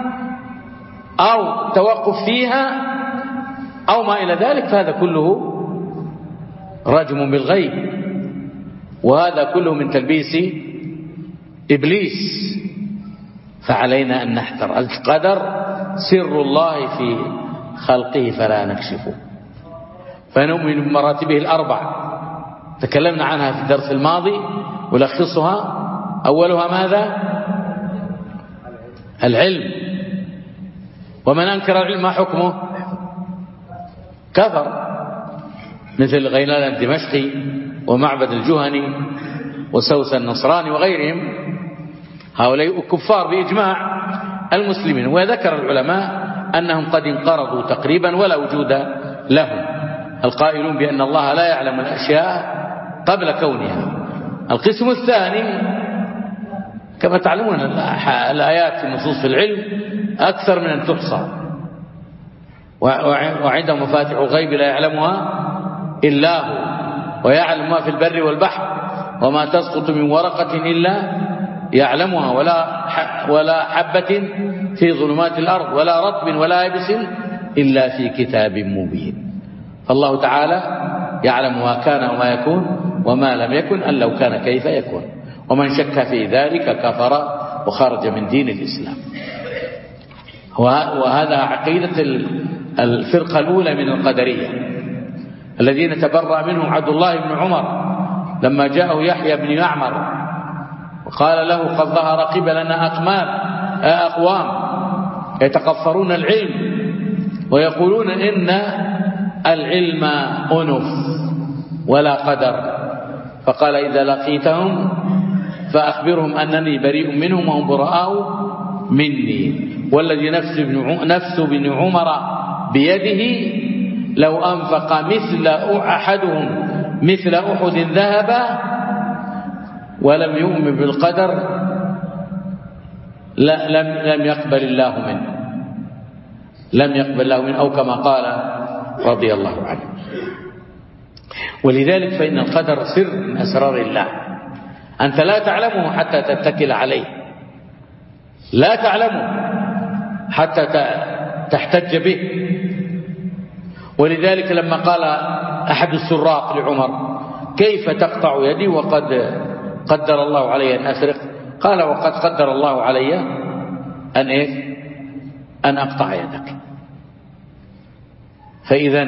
Speaker 2: أو توقف فيها أو ما إلى ذلك فهذا كله رجم بالغيب، وهذا كله من تلبيس إبليس. فعلينا أن نحذر. القدر سر الله في خلقه فلا نكشفه. فنؤمن بمراتبه الأربع تكلمنا عنها في الدرس الماضي ولخصها. أولها ماذا؟ العلم. ومن أنكر العلم ما حكمه؟ كفر، مثل غيلان الدمشقي ومعبد الجهني وسوس النصراني وغيرهم، هؤلاء كفار بإجماع المسلمين. وذكر العلماء أنهم قد انقرضوا تقريبا ولا وجود لهم. القائلون بأن الله لا يعلم الأشياء قبل كونها. القسم الثاني كما تعلمون الآيات في النصوص في العلم أكثر من أن تحصى، وعنده مفاتح الغيب لا يعلمها إلا هو، ويعلم ما في البر والبحر، وما تسقط من ورقة إلا يعلمها، ولا ولا حبة في ظلمات الأرض، ولا رطب ولا يابس إلا في كتاب مبين. فالله تعالى يعلم ما كان وما يكون وما لم يكن أن لو كان كيف يكون، ومن شك في ذلك كفر وخرج من دين الإسلام. وهذا عقيدة الفرقة الأولى من القدرية الذين تبرأ منهم عبد الله بن عمر لما جاءه يحيى بن يعمر وقال له قد ظهر قبلنا أقمام أقوام يتقفرون العلم ويقولون إن العلم أنف ولا قدر، فقال إذا لقيتهم فأخبرهم أنني بريء منهم وهم براء مني، والذي نفس بن نفس بن عمر بيده لو أنفق مثل أحدهم مثل أحد ذهبا ولم يؤمن بالقدر لا لم لم يقبل الله منه لم يقبل الله منه أو كما قال رضي الله عنه. ولذلك فإن القدر سر من أسرار الله، أنت لا تعلمه حتى تتكل عليه، لا تعلمه حتى تحتج به. ولذلك لما قال أحد السراق لعمر كيف تقطع يدي وقد قدر الله علي أن أسرق؟ قال وقد قدر الله علي أن إيه؟ أن أقطع يدك. فإذا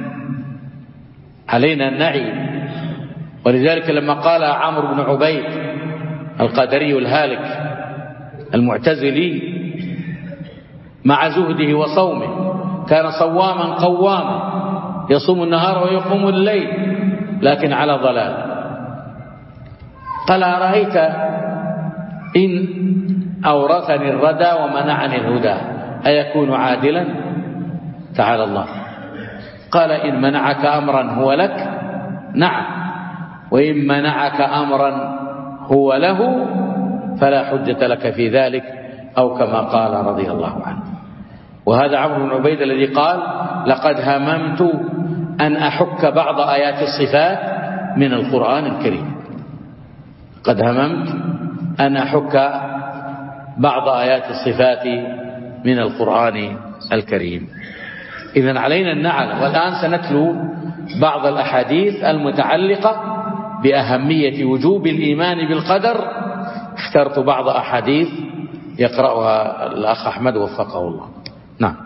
Speaker 2: علينا النعي. ولذلك لما قال عمرو بن عبيد القدري الهالك المعتزلي مع زهده وصومه كان صواما قواما يصوم النهار ويقوم الليل لكن على ضلال، قال أرأيت إن أورثني الردى ومنعني الهدى أيكون عادلا؟ تعالى الله. قال إن منعك أمرا هو لك نعم، وإن منعك أمرا هو له فلا حجة لك في ذلك، أو كما قال رضي الله عنه. وهذا عمرو بن عبيد الذي قال لقد هممت أن أحك بعض آيات الصفات من القرآن الكريم، قد هممت أن أحك بعض آيات الصفات من القرآن الكريم. إذن علينا النعل. والآن سنتلو بعض الأحاديث المتعلقة بأهمية وجوب الإيمان بالقدر. اخترت بعض أحاديث يقرأها الأخ أحمد وفقه الله. نعم.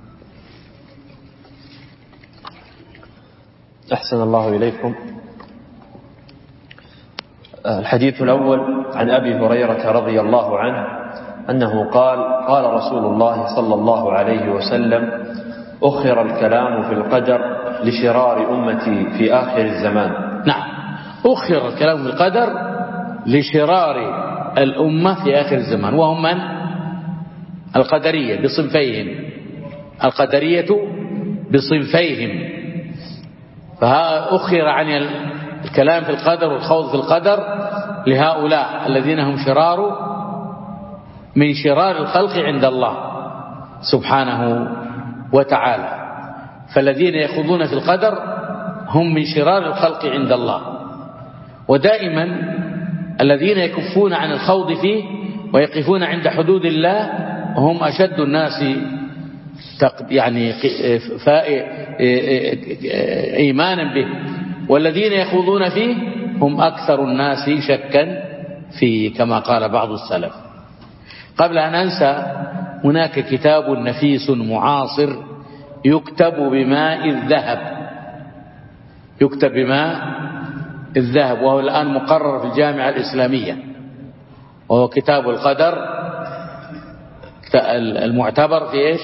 Speaker 1: أحسن الله إليكم. الحديث الأول عن أبي هريرة رضي الله عنه أنه قال قال رسول الله صلى الله عليه وسلم أخر الكلام في القدر لشرار أمتي في آخر الزمان.
Speaker 2: نعم، أخر الكلام في القدر لشرار الأمة في آخر الزمان، وهم من؟ القدرية بصنفيهم، القدرية بصنفيهم. فأخر عن الكلام في القدر والخوض في القدر لهؤلاء الذين هم شرار من شرار الخلق عند الله سبحانه وتعالى. فالذين يخوضون في القدر هم من شرار الخلق عند الله، ودائما الذين يكفون عن الخوض فيه ويقفون عند حدود الله هم أشد الناس يعني إيمانا به، والذين يخوضون فيه هم أكثر الناس شكا فيه كما قال بعض السلف. قبل أن أنسى، هناك كتاب نفيس معاصر يكتب بماء الذهب، يكتب بماء الذهب، وهو الآن مقرر في الجامعة الإسلامية، وهو كتاب القدر المعتبر في إيش؟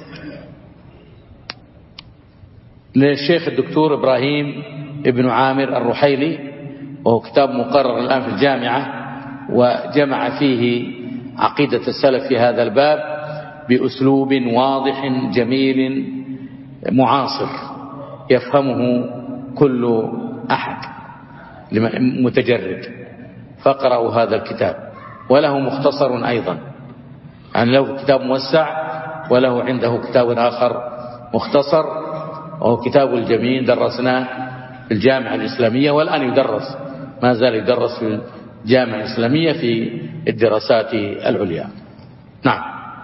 Speaker 2: للشيخ الدكتور إبراهيم ابن عامر الرحيلي، وهو كتاب مقرر الآن في الجامعة، وجمع فيه عقيدة السلف في هذا الباب بأسلوب واضح جميل معاصر يفهمه كل أحد. متجرد، فاقرأوا هذا الكتاب. وله مختصر أيضا، يعني له كتاب موسع وله عنده كتاب آخر مختصر، وهو كتاب الجميل درسناه في الجامعة الإسلامية، والآن يدرس، ما زال يدرس في الجامعة الإسلامية في الدراسات العليا. نعم.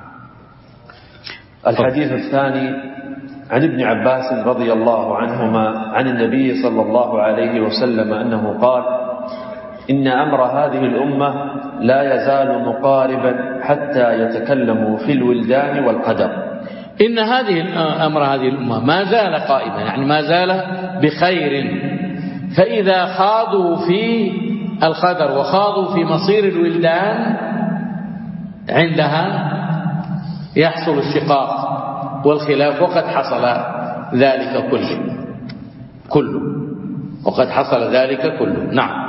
Speaker 1: الحديث الثاني عن ابن عباس رضي الله عنهما عن النبي صلى الله عليه وسلم أنه قال: إن أمر هذه الأمة لا يزال مقاربا حتى يتكلموا في الولدان والقدر.
Speaker 2: إن هذه أمر هذه الأمة ما زال قائما، يعني ما زال بخير، فإذا خاضوا في القدر وخاضوا في مصير الولدان عندها يحصل الشقاق والخلاف، وقد حصل ذلك كله كله وقد حصل ذلك كله. نعم.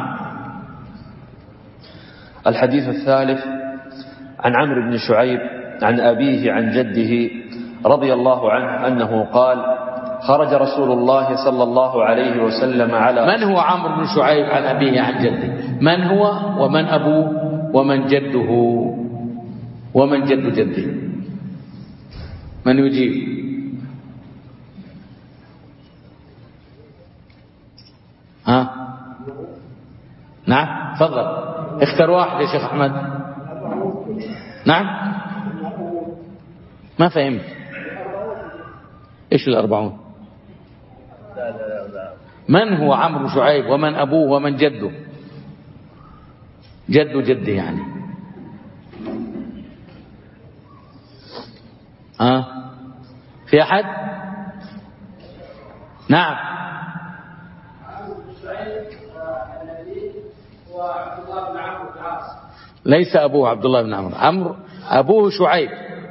Speaker 1: الحديث الثالث عن عمرو بن شعيب عن أبيه عن جده رضي الله عنه أنه قال: خرج رسول الله صلى الله عليه وسلم على
Speaker 2: من هو عمرو بن شعيب عن أبيه عن جده؟ من هو ومن أبوه ومن جده ومن جد جده؟ من يجيب؟ ها؟ نعم، تفضل، اختر واحد يا شيخ أحمد. نعم، ما فهمت ايش الأربعون؟ من هو عمرو شعيب ومن أبوه ومن جده؟ جد جده يعني. ها؟ في أحد؟ نعم. ليس أبوه عبد الله بن عمرو، عمرو أبوه شعيب.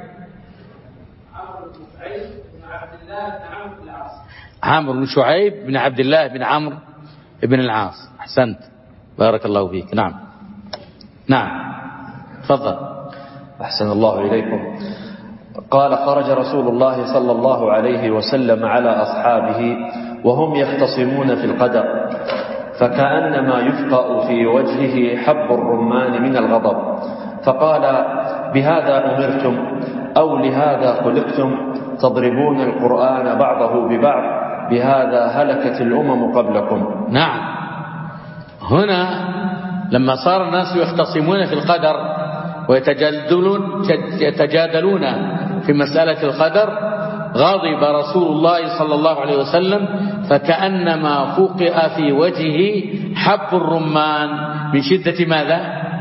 Speaker 2: عمرو بن شعيب بن عبد الله بن عمرو بن العاص. أحسنت، بارك الله فيك. نعم نعم، تفضل.
Speaker 1: أحسن الله إليكم. قال: خرج رسول الله صلى الله عليه وسلم على أصحابه وهم يختصمون في القدر، فكأنما يفقأ في وجهه حب الرمان من الغضب، فقال: بهذا أمرتم أو لهذا خلقتم تضربون القرآن بعضه ببعض، بهذا هلكت الأمم قبلكم.
Speaker 2: نعم، هنا لما صار الناس يختصمون في القدر ويتجادلون يتجادلون في مسألة القدر، غضب رسول الله صلى الله عليه وسلم، فكأنما فقئ في وجهه حب الرمان من شدة ماذا؟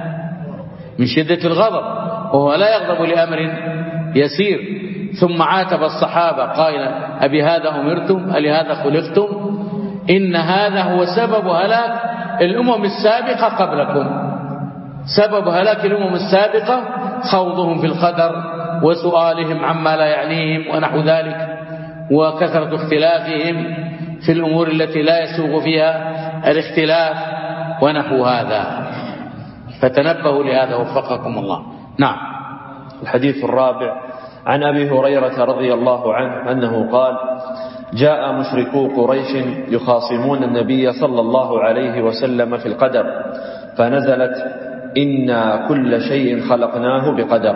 Speaker 2: من شدة الغضب، وهو لا يغضب لأمر يسير. ثم عاتب الصحابة قائلا: أبي هذا أمرتم ألهذا خلقتم؟ إن هذا هو سبب هلاك الأمم السابقة قبلكم. سبب هلاك الأمم السابقة خوضهم في القدر وسؤالهم عما لا يعنيهم ونحو ذلك، وكثرة اختلافهم في الأمور التي لا يسوغ فيها الاختلاف ونحو هذا، فتنبهوا لهذا وفقكم الله. نعم.
Speaker 1: الحديث الرابع عن أبي هريرة رضي الله عنه أنه قال: جاء مشركو قريش يخاصمون النبي صلى الله عليه وسلم في القدر، فنزلت: إنا كل شيء خلقناه بقدر.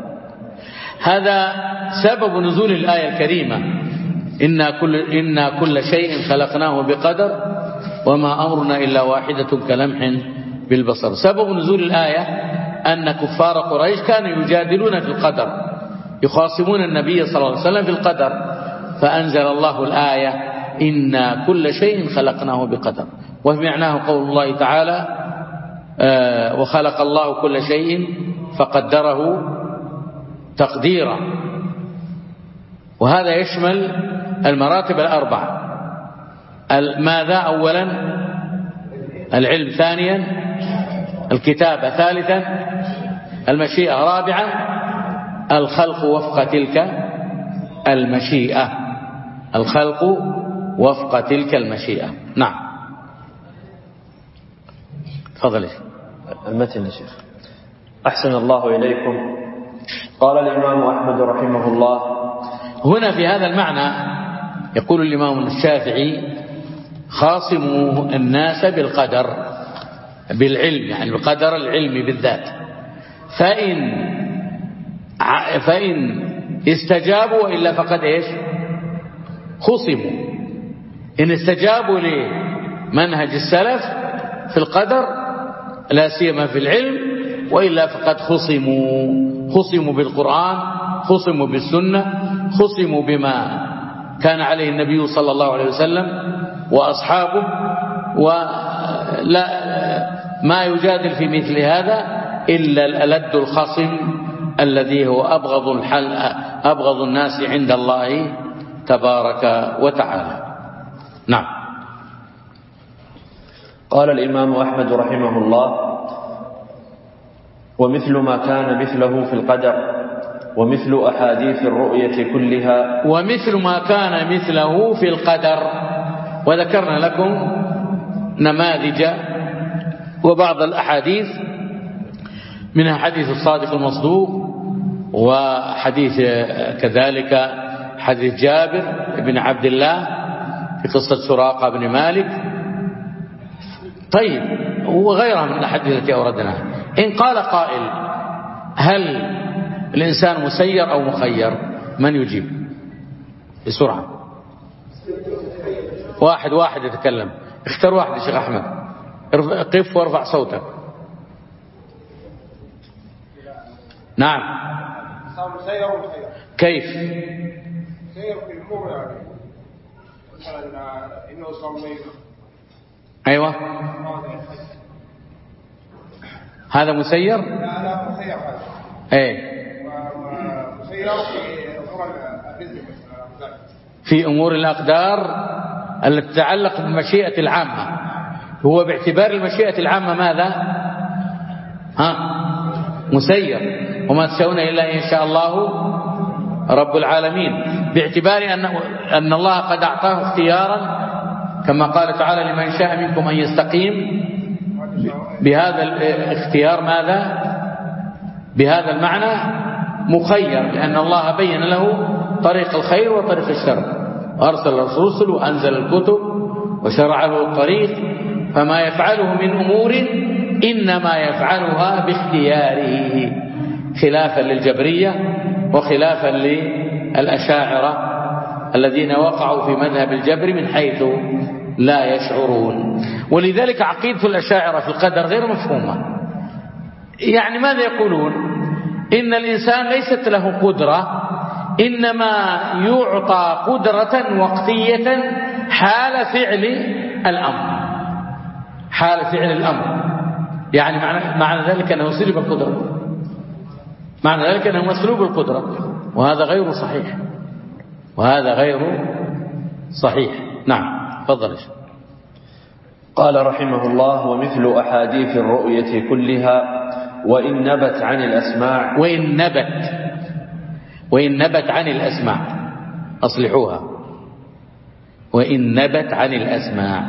Speaker 2: هذا سبب نزول الآية الكريمة: إنا كل, إنا كل شيء خلقناه بقدر وما أمرنا إلا واحدة كلمح بالبصر. سبب نزول الآية أن كفار قريش كانوا يجادلون في القدر، يخاصمون النبي صلى الله عليه وسلم في القدر، فأنزل الله الآية: إنا كل شيء خلقناه بقدر. ومعناه قول الله تعالى: آه وخلق الله كل شيء فقدره تقديرا. وهذا يشمل المراتب الأربع. ماذا؟ أولا العلم، ثانيا الكتابة، ثالثا المشيئة، رابعا الخلق وفق تلك المشيئة. الخلق وفق تلك المشيئة. نعم. تفضل.
Speaker 1: المتن يا شيخ. أحسن الله إليكم. قال الإمام أحمد رحمه الله:
Speaker 2: هنا في هذا المعنى يقول الإمام الشافعي: خاصموا الناس بالقدر، بالعلم، يعني القدر العلمي بالذات. فإن فإن استجابوا وإلا فقد إيش خصموا. إن استجابوا لمنهج السلف في القدر لا سيما في العلم، وإلا فقد خصموا خصموا بالقرآن، خصموا بالسنة، خصموا بما كان عليه النبي صلى الله عليه وسلم وأصحابه. ولا ما يجادل في مثل هذا إلا الألد الخصم الذي هو أبغض الحل أبغض الناس عند الله تبارك وتعالى. نعم.
Speaker 1: قال الإمام أحمد رحمه الله: ومثل ما كان مثله في القدر، ومثل أحاديث الرؤية كلها.
Speaker 2: ومثل ما كان مثله في القدر. وذكرنا لكم نماذج وبعض الأحاديث، منها حديث الصادق المصدوق، وحديث كذلك حديث جابر بن عبد الله في قصة سراقة بن مالك. طيب، وغيرها من الأحاديث التي أوردناها. إن قال قائل: هل الإنسان مسير أو مخير؟ من يجيب بسرعة؟ واحد واحد يتكلم. اختار واحد يا شيخ أحمد. قف وارفع صوتك. نعم.
Speaker 3: مسير ومخير.
Speaker 2: كيف؟
Speaker 3: مسير في الأمور، يعني مثلا إنه صلي.
Speaker 2: أيوة، هذا مسير.
Speaker 3: لا لا مسير هذا.
Speaker 2: ايه،
Speaker 3: مسير في أمور الرزق.
Speaker 2: في أمور الأقدار التي تتعلق بالمشيئة العامة. هو باعتبار المشيئة العامة ماذا؟ ها؟ مسير. وما تشاءون إلا إن شاء الله رب العالمين، باعتبار أن أن الله قد أعطاه اختيارا، كما قال تعالى: لمن شاء منكم أن يستقيم. بهذا الاختيار ماذا؟ بهذا المعنى مخير، لأن الله بين له طريق الخير وطريق الشر، وأرسل الرسل وأنزل الكتب وشرع له الطريق، فما يفعله من أمور إنما يفعلها باختياره، خلافا للجبرية وخلافا للأشاعرة الذين وقعوا في مذهب الجبر من حيث لا يشعرون. ولذلك عقيدة الأشاعرة في القدر غير مفهومة. يعني ماذا يقولون؟ إن الإنسان ليست له قدرة، إنما يعطى قدرة وقتية حال فعل الأمر، حال فعل الأمر. يعني معنى, معنى ذلك أنه سلب القدرة، معنى ذلك أنه مسلوب القدرة، وهذا غير صحيح، وهذا غير صحيح. نعم، تفضل.
Speaker 1: قال رحمه الله: ومثل أحاديث الرؤية كلها، وإن نبت عن الأسماع.
Speaker 2: وإن نبت وإن نبت عن الأسماع، أصلحوها. وإن نبت عن الأسماع.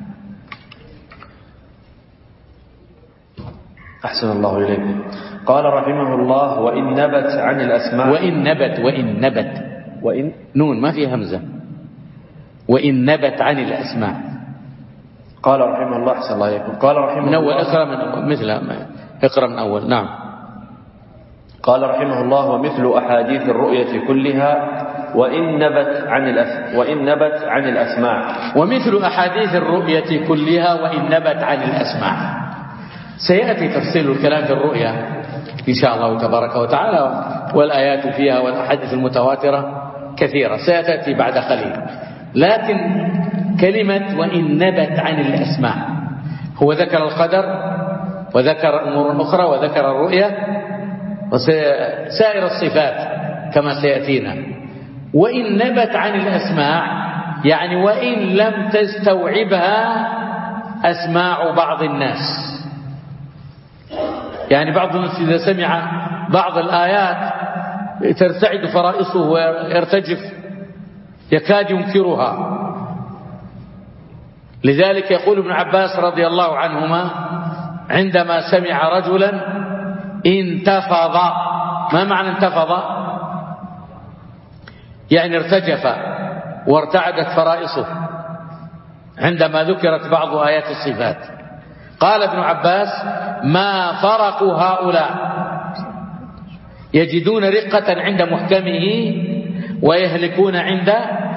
Speaker 1: أحسن الله إليكم. قال رحمه الله: وإن نبت عن الأسماع.
Speaker 2: وإن نبت وإن نبت
Speaker 1: وإن
Speaker 2: نون ما فيها همزة. وإن نبت عن الأسماع.
Speaker 1: قال رحمه الله: أحسن الله إليكم. قال رحمه
Speaker 2: من أول
Speaker 1: الله:
Speaker 2: اقرأ من أول، مثل اقرأ من أول. نعم.
Speaker 1: قال رحمه الله: ومثل أحاديث الرؤية كلها، وإن نبت عن الأس وإن نبت عن الأسماع.
Speaker 2: ومثل أحاديث الرؤية كلها وإن نبت عن الأسماع. سيأتي تفصيل الكلام في الرؤيا إن شاء الله تبارك وتعالى، والآيات فيها والأحاديث المتواترة كثيرة سيأتي بعد قليل. لكن كلمة وإن نبت عن الأسماع، هو ذكر القدر وذكر أمور أخرى وذكر الرؤيا وسائر الصفات كما سيأتينا. وإن نبت عن الأسماع يعني وإن لم تستوعبها أسماع بعض الناس. يعني بعض الناس إذا سمع بعض الآيات ترتعد فرائصه ويرتجف، يكاد ينكرها. لذلك يقول ابن عباس رضي الله عنهما عندما سمع رجلا انتفض. ما معنى انتفض؟ يعني ارتجف وارتعدت فرائصه. عندما ذكرت بعض آيات الصفات. قال ابن عباس: ما فرق هؤلاء، يجدون رقة عند محكمه ويهلكون عند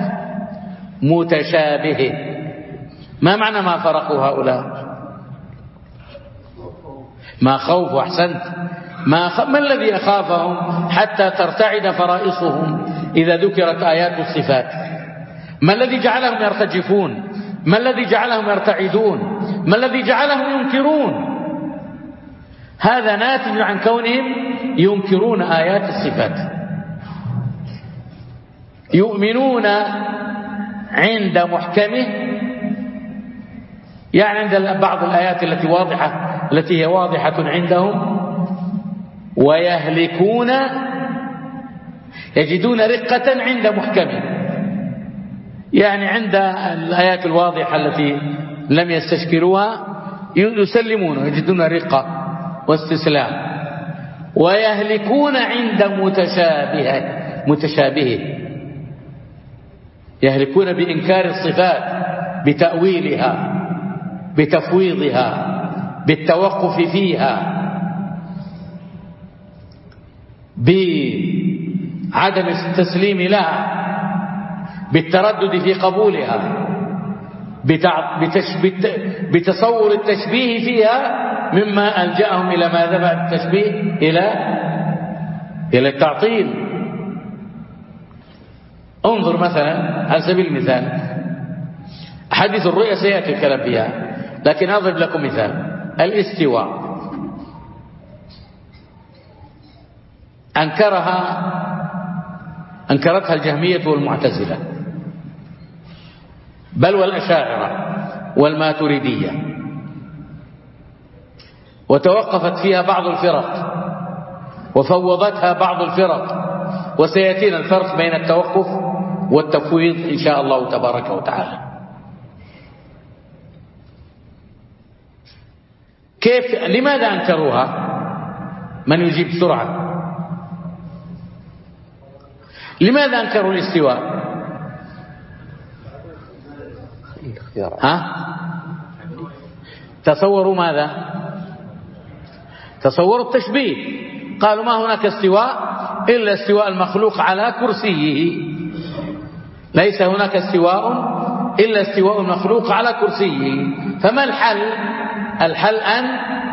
Speaker 2: متشابهه. ما معنى ما فرقوا هؤلاء؟ ما خوف، أحسنت. ما, خ... ما الذي يخافهم حتى ترتعد فرائصهم إذا ذكرت آيات الصفات؟ ما الذي جعلهم يرتجفون؟ ما الذي جعلهم يرتعدون؟ ما الذي جعلهم ينكرون؟ هذا ناتج عن كونهم ينكرون آيات الصفات. يؤمنون عند محكمه، يعني عند بعض الآيات التي واضحة التي هي واضحة عندهم، ويهلكون يجدون رقة عند محكمه، يعني عند الآيات الواضحة التي لم يستشكلوها يسلمون ويجدون رقة واستسلام. ويهلكون عند متشابهه متشابهه يهلكون بإنكار الصفات، بتأويلها، بتفويضها، بالتوقف فيها، بعدم التسليم لها، بالتردد في قبولها، بتصور التشبيه فيها، مما ألجأهم إلى ماذا بعد التشبيه؟ إلى إلى التعطيل. انظر مثلا على سبيل المثال حديث الرؤيا، سيأتي الكلام فيها، لكن أضرب لكم مثال. الاستواء أنكرها أنكرتها الجهمية والمعتزلة، بل والأشاعرة والماتريدية، وتوقفت فيها بعض الفرق وفوضتها بعض الفرق، وسيأتينا الفرق بين التوقف والتفويض إن شاء الله تبارك وتعالى. كيف؟ لماذا أنكروها؟ من يجيب بسرعة؟ لماذا أنكروا الاستواء؟ ها؟ تصوروا ماذا؟ تصوروا التشبيه. قالوا ما هناك استواء إلا استواء المخلوق على كرسيه، ليس هناك استواء إلا استواء المخلوق على كرسيه. فما الحل؟ الحل أن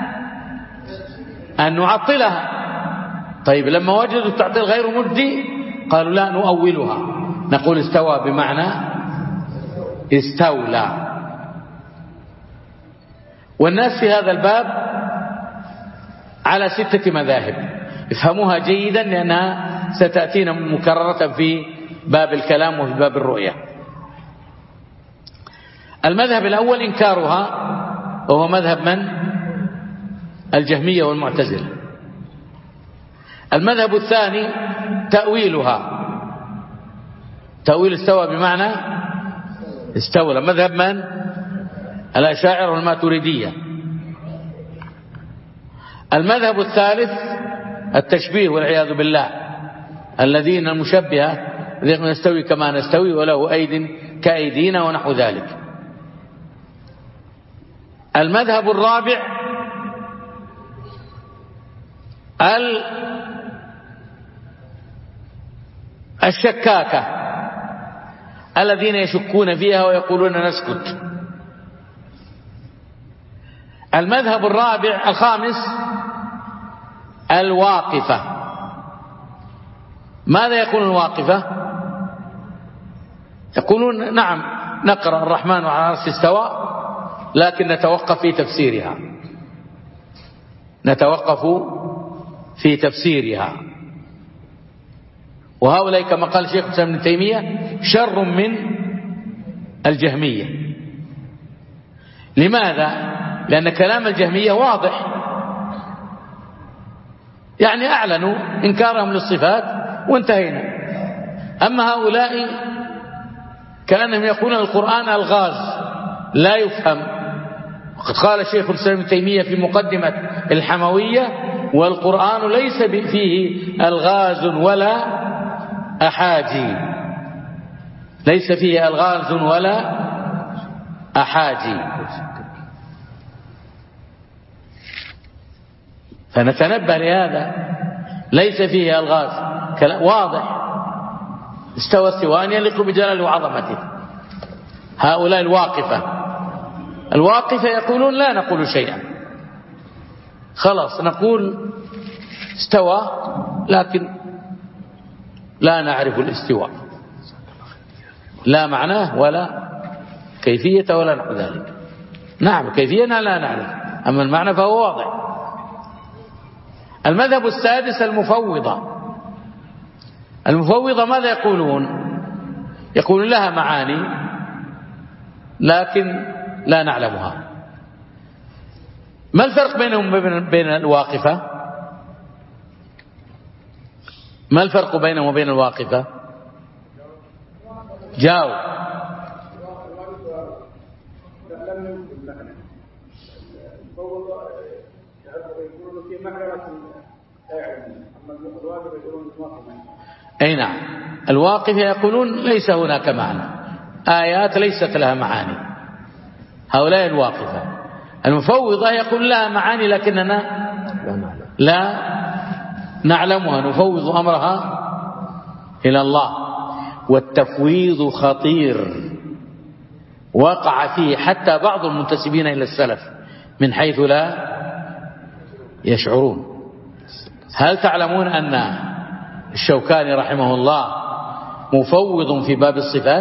Speaker 2: أن نعطلها. طيب لما وجدوا التعطيل غير مجدي قالوا لا، نؤولها، نقول استوى بمعنى استولى. والناس في هذا الباب على ستة مذاهب، افهموها جيدا لأنها ستأتينا مكررة في باب الكلام وفي باب الرؤية. المذهب الأول إنكارها، وهو مذهب من؟ الجهمية والمعتزلة. المذهب الثاني تأويلها، تأويل استوى بمعنى استولى، مذهب من؟ الأشاعرة والماتريدية. المذهب الثالث التشبيه والعياذ بالله، الذين المشبهة نستوي كما نستوي وله أيد كأيدينا ونحو ذلك. المذهب الرابع الشكاكة، الذين يشكون فيها ويقولون نسكت. المذهب الرابع الخامس الواقفة. ماذا يقول الواقفة؟ يقولون نعم نقرأ الرحمن على العرش استوى، لكن نتوقف في تفسيرها، نتوقف في تفسيرها. وهؤلاء كما قال شيخ الإسلام ابن تيمية شر من الجهمية. لماذا؟ لأن كلام الجهمية واضح، يعني أعلنوا إنكارهم للصفات وانتهينا. أما هؤلاء كأنهم يقولون القرآن ألغاز لا يفهم. وقد قال شيخ الإسلام ابن تيمية في مقدمة الحموية: والقرآن ليس فيه ألغاز ولا أحاجي، ليس فيه ألغاز ولا أحاجي. فنتنبه لهذا، ليس فيه ألغاز، واضح، استوى استواء يليق بجلاله وعظمته. هؤلاء الواقفة الواقفة يقولون لا نقول شيئا، خلاص نقول استوى لكن لا نعرف الاستواء، لا معناه ولا كيفية ولا نحو ذلك. نعم كيفية لا نعرف، أما المعنى فهو واضح. المذهب السادس المفوضة. المفوضة ماذا يقولون؟ يقولون لها معاني لكن لا نعلمها. ما الفرق بينهم وبين الواقفة؟ ما الفرق بينهم وبين الواقفة؟ جاوب. أي نعم، الواقفة يقولون ليس هناك معنى، آيات ليست لها معاني، هؤلاء الواقفة. المفوضة يقول لها معاني لكننا لا نعلمها، نفوض أمرها إلى الله. والتفويض خطير وقع فيه حتى بعض المنتسبين إلى السلف من حيث لا يشعرون. هل تعلمون أن الشوكاني رحمه الله مفوض في باب الصفات؟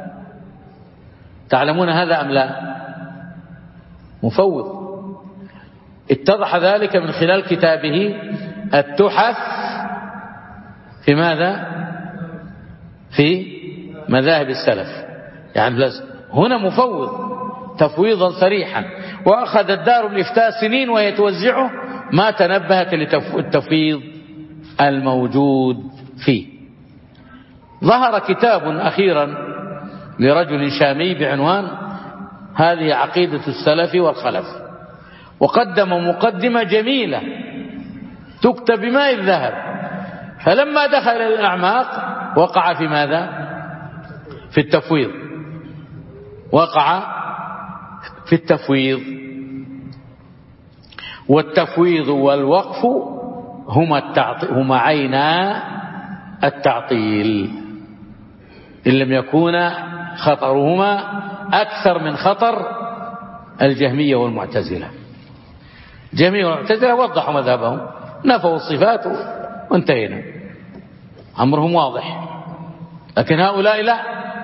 Speaker 2: تعلمون هذا أم لا؟ مفوض. اتضح ذلك من خلال كتابه التحف في ماذا؟ في مذاهب السلف. يعني هنا مفوض تفويضا صريحا، وأخذت دار الإفتاء سنين وهي توزعه، ما تنبهت للتفويض الموجود فيه. ظهر كتاب أخيرا لرجل شامي بعنوان هذه عقيدة السلف والخلف، وقدم مقدمة جميلة تكتب بماء الذهب، فلما دخل الأعماق وقع في ماذا؟ في التفويض، وقع في التفويض. والتفويض والوقف هما التعطيل، هما عينا التعطيل، إن لم يكون خطرهما أكثر من خطر الجهمية والمعتزلة. الجهمية والمعتزلة وضحوا مذهبهم، نفوا الصفات وانتهينا، أمرهم واضح. لكن هؤلاء لا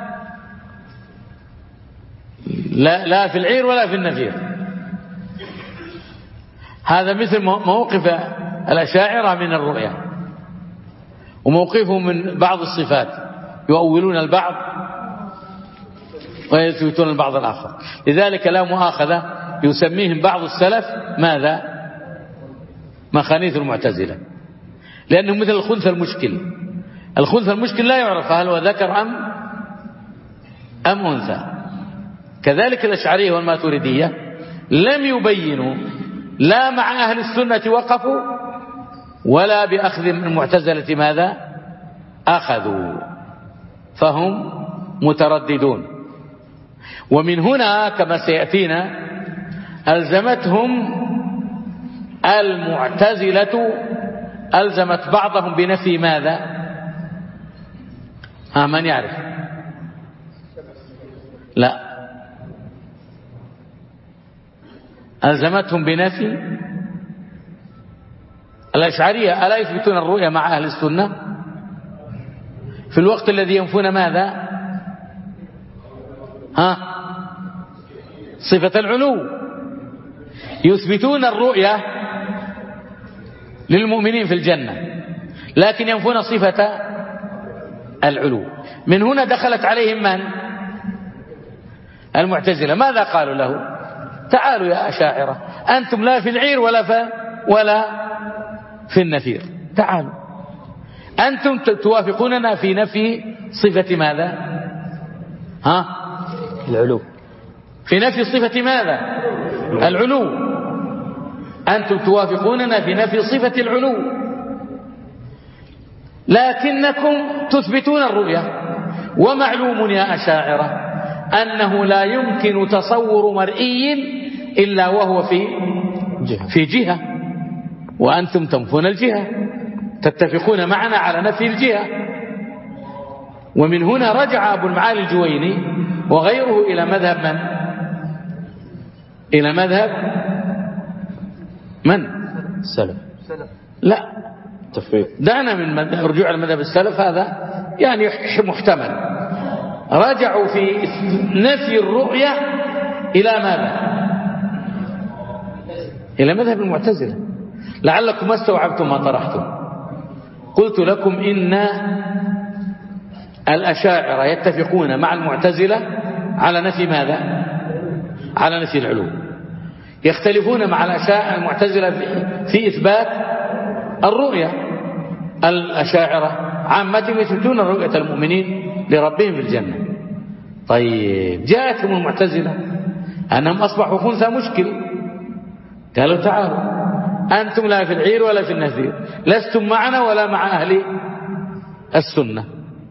Speaker 2: لا, لا في العير ولا في النفير. هذا مثل موقف الأشاعرة من الرؤية، وموقفهم من بعض الصفات، يؤولون البعض ويثبتون البعض الآخر. لذلك لا مؤاخذة يسميهم بعض السلف ماذا؟ مخانيث المعتزلة، لأنهم مثل الخنث المشكل. الخنث المشكل لا يعرف هل هو ذكر أم أم أنثى. كذلك الأشعرية والماتريدية لم يبينوا، لا مع أهل السنة وقفوا ولا بأخذ من المعتزلة ماذا أخذوا، فهم مترددون. ومن هنا كما سيأتينا ألزمتهم المعتزلة، ألزمت بعضهم بنفي ماذا؟ ها من يعرف؟ لا، ألزمتهم بنفي الأشعرية. ألا يثبتون الرؤية مع أهل السنة في الوقت الذي ينفون ماذا؟ ها صفة العلو. يثبتون الرؤية للمؤمنين في الجنة لكن ينفون صفة العلو. من هنا دخلت عليهم من؟ المعتزلة. ماذا قالوا له؟ تعالوا يا أشاعرة، أنتم لا في العير ولا في ولا في النفير، تعالوا أنتم توافقوننا في نفي صفة ماذا؟ ها
Speaker 4: العلو.
Speaker 2: في نفي صفة ماذا؟ العلو. أنتم توافقوننا في نفي صفة العلو، لكنكم تثبتون الرؤية. ومعلوم يا أشاعرة أنه لا يمكن تصور مرئي إلا وهو في
Speaker 1: جهة.
Speaker 2: في جهة، وأنتم تنفون الجهة، تتفقون معنا على نفي الجهة. ومن هنا رجع أبو المعالي الجويني وغيره إلى مذهب من؟ إلى مذهب من؟
Speaker 1: السلف.
Speaker 2: لا،
Speaker 1: تفريق.
Speaker 2: دعنا من رجوع المذهب السلف، هذا يعني محتمل. رجعوا في نفي الرؤية إلى ماذا؟ إلى مذهب المعتزلة. لعلكم ما استوعبتم ما طرحتم. قلت لكم إن الأشاعرة يتفقون مع المعتزلة على نفي ماذا؟ على نفي العلو. يختلفون مع الأشاعرة المعتزلة في إثبات الرؤية. الأشاعرة عامة يثبتون رؤية المؤمنين لربهم في الجنة. طيب جاءتهم المعتزلة أنهم أصبحوا خنثى مشكل، قالوا تعالوا أنتم لا في العير ولا في النذير، لستم معنا ولا مع أهل السنة،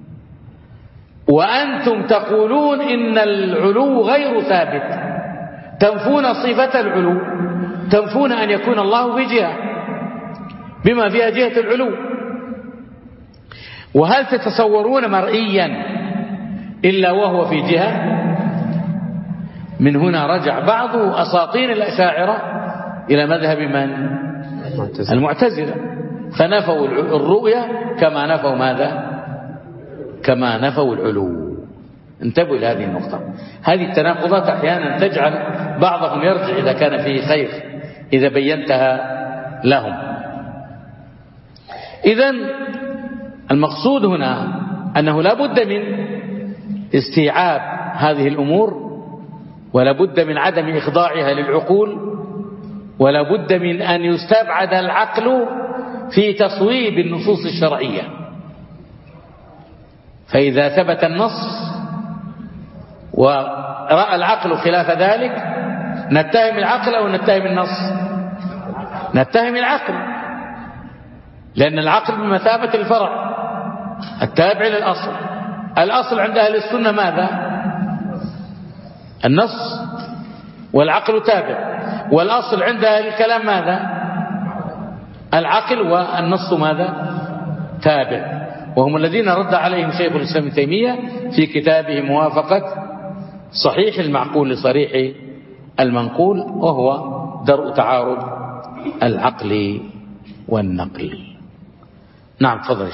Speaker 2: وأنتم تقولون إن العلو غير ثابت، تنفون صفة العلو، تنفون أن يكون الله في جهة بما فيها جهة العلو. وهل تتصورون مرئيا إلا وهو في جهة؟ من هنا رجع بعض أساطين الأشاعرة إلى مذهب من؟ المعتزلة، فنفوا الرؤية كما نفوا ماذا؟ كما نفوا العلو. انتبهوا إلى هذه النقطة. هذه التناقضات أحيانا تجعل بعضهم يرجع إذا كان فيه خير، إذا بينتها لهم. إذن المقصود هنا أنه لا بد من استيعاب هذه الأمور، ولا بد من عدم إخضاعها للعقول، ولا بد من أن يستبعد العقل في تصويب النصوص الشرعية. فإذا ثبت النص ورأى العقل خلاف ذلك نتهم العقل أو نتهم النص؟ نتهم العقل، لأن العقل بمثابة الفرع التابع للأصل. الأصل عند أهل السنة ماذا؟ النص، والعقل تابع. والأصل عند أهل الكلام ماذا؟ العقل، والنص ماذا؟ تابع. وهم الذين رد عليهم شيخ الإسلام ابن تيمية في كتابه موافقة صحيح المعقول لصريح المنقول، وهو درء تعارض العقل والنقل. نعم تفضل.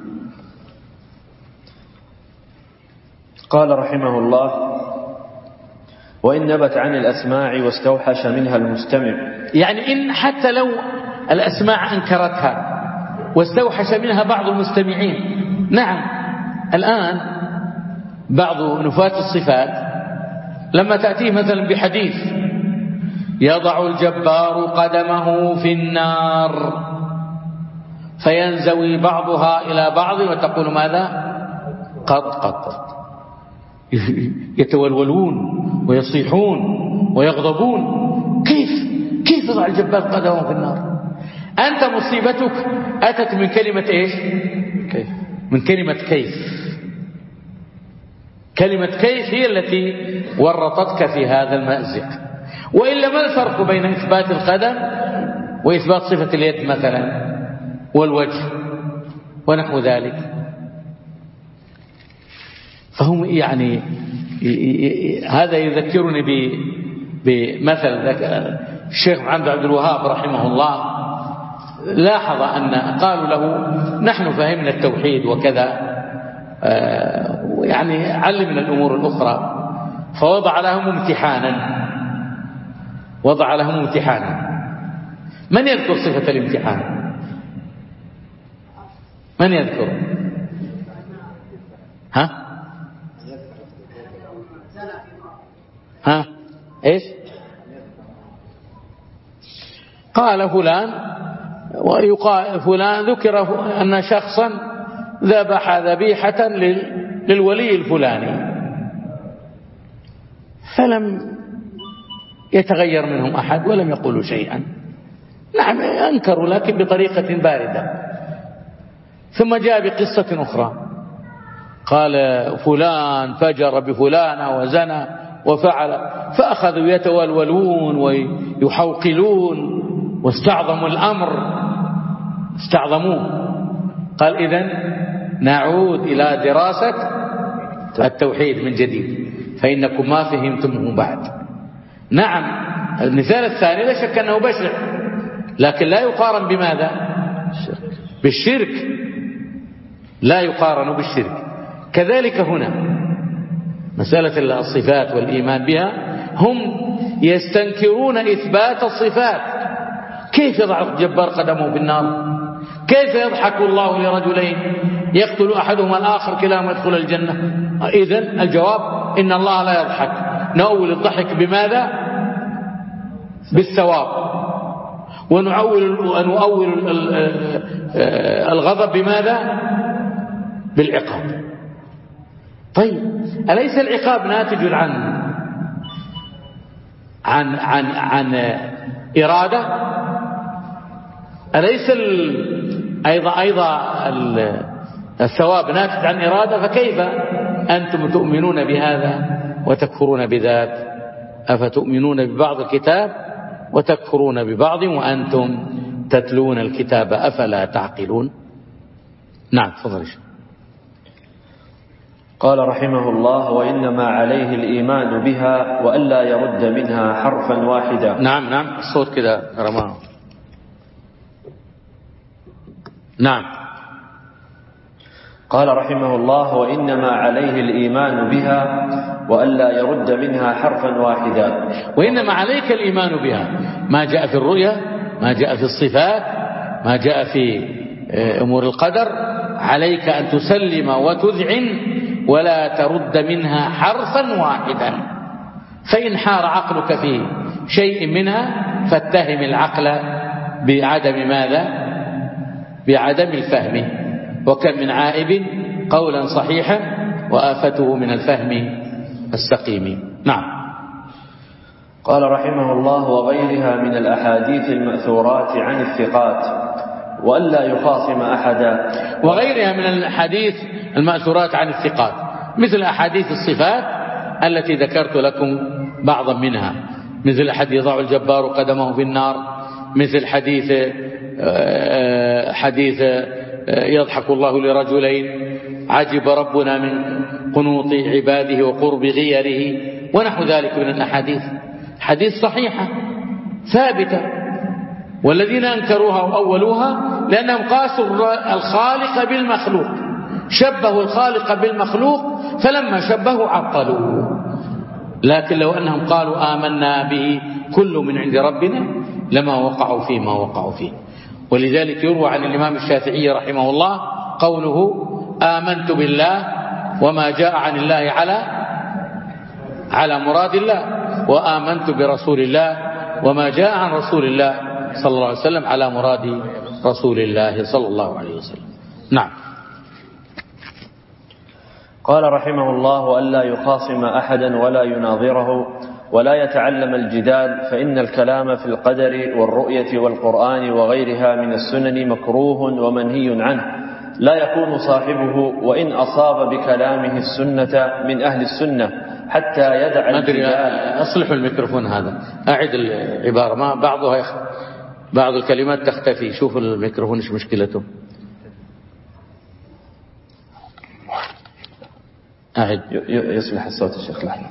Speaker 1: قال رحمه الله: وإن نبت عن الأسماع واستوحش منها المستمع.
Speaker 2: يعني إن حتى لو الأسماع أنكرتها واستوحش منها بعض المستمعين. نعم، الآن بعض نفاة الصفات لما تأتيه مثلا بحديث يضع الجبار قدمه في النار فينزوي بعضها إلى بعض وتقول ماذا؟ قط قط، يتولولون ويصيحون ويغضبون. كيف كيف يضع الجبار قدمه في النار؟ أنت مصيبتك أتت من كلمة إيش؟ كيف. من كلمة كيف. كلمة كيف هي التي ورطتك في هذا المأزق. وإلا ما الفرق بين إثبات القدم وإثبات صفة اليد مثلا والوجه ونحو ذلك؟ فهم يعني هذا يذكرني بمثل الشيخ محمد عبد الوهاب رحمه الله. لاحظ أن قالوا له نحن فهمنا التوحيد وكذا، يعني علمنا الأمور الأخرى، فوضع لهم امتحانا وضع لهم امتحانا. من يذكر صفة الامتحان؟ من يذكر؟ ها ها ايش؟ قال فلان ويقال فلان ذكر أن شخصا ذبح ذبيحة للولي الفلاني فلم يتغير منهم أحد ولم يقولوا شيئا. نعم أنكروا لكن بطريقة باردة. ثم جاء بقصة أخرى قال فلان فجر بفلان وزنى وفعل، فأخذوا يتولولون ويحوقلون واستعظموا الأمر، استعظموه. قال إذن نعود إلى دراسة التوحيد من جديد، فإنكم ما فهمتمه بعد. نعم، المثال الثاني لا شك أنه بشع، لكن لا يقارن بماذا؟ بالشرك، لا يقارن بالشرك. كذلك هنا مسألة الصفات والإيمان بها، هم يستنكرون إثبات الصفات. كيف يضع الجبار قدمه في النار؟ كيف يضحك الله لرجلين يقتل أحدهما الآخر كلاهما يدخل الجنة؟ إذن الجواب إن الله لا يضحك. نؤول الضحك بماذا؟ بالثواب، ونؤول ونؤول الغضب بماذا؟ بالعقاب. طيب أليس العقاب ناتج عن عن عن عن إرادة؟ أليس أيضا أيضا الثواب ناتج عن إرادة؟ فكيف أنتم تؤمنون بهذا وتكفرون بذاك؟ أفتؤمنون ببعض الكتاب وتكفرون ببعض وأنتم تتلون الكتاب أفلا تعقلون؟ نعم تفضل.
Speaker 1: قال رحمه الله: وإنما عليه الإيمان بها وألا يرد منها حرفا واحدا.
Speaker 2: نعم نعم الصوت كده رماه. نعم.
Speaker 1: قال رحمه الله: وإنما عليه الإيمان بها وألا يرد منها حرفا واحدا.
Speaker 2: وإنما عليك الإيمان بها، ما جاء في الرؤيا، ما جاء في الصفات، ما جاء في أمور القدر، عليك أن تسلم وتذعن ولا ترد منها حرفا واحدا. فإن حار عقلك في شيء منها فاتهم العقل بعدم ماذا؟ بعدم الفهم. وكم من عائب قولا صحيحا وآفته من الفهم السقيم. نعم.
Speaker 1: قال رحمه الله: وغيرها من الأحاديث المأثورات عن الثقات وألا يخاصم أحدا.
Speaker 2: وغيرها من الحديث المأثورات عن الثقات، مثل أحاديث الصفات التي ذكرت لكم بعضا منها، مثل حديث يضع الجبار قدمه في النار، مثل حديث حديث يضحك الله لرجلين، عجب ربنا من قنوط عباده وقرب غيره، ونحو ذلك من الأحاديث، حديث صحيحة ثابتة. والذين أنكروها وأولوها لأنهم قاسوا الخالق بالمخلوق، شبهوا الخالق بالمخلوق، فلما شبهوا عطلوا. لكن لو أنهم قالوا آمنا به كل من عند ربنا لما وقعوا فيما وقعوا فيه. ولذلك يروى عن الإمام الشافعي رحمه الله قوله: آمنت بالله وما جاء عن الله على على مراد الله، وآمنت برسول الله وما جاء عن رسول الله صلى الله عليه وسلم على مراد رسول الله صلى الله عليه وسلم. نعم.
Speaker 1: قال رحمه الله: وألا يخاصم أحدا ولا يناظره ولا يتعلم الجدال، فإن الكلام في القدر والرؤية والقرآن وغيرها من السنن مكروه ومنهي عنه، لا يكون صاحبه وإن أصاب بكلامه السنة من أهل السنة حتى يدع الجدال.
Speaker 2: أصلحوا الميكروفون هذا، أعد العبارة، ما بعضها يخ... بعض الكلمات تختفي. شوفوا الميكروفون إيش مشكلته. أعد.
Speaker 1: يصلح الصوت الشيخ لحظة.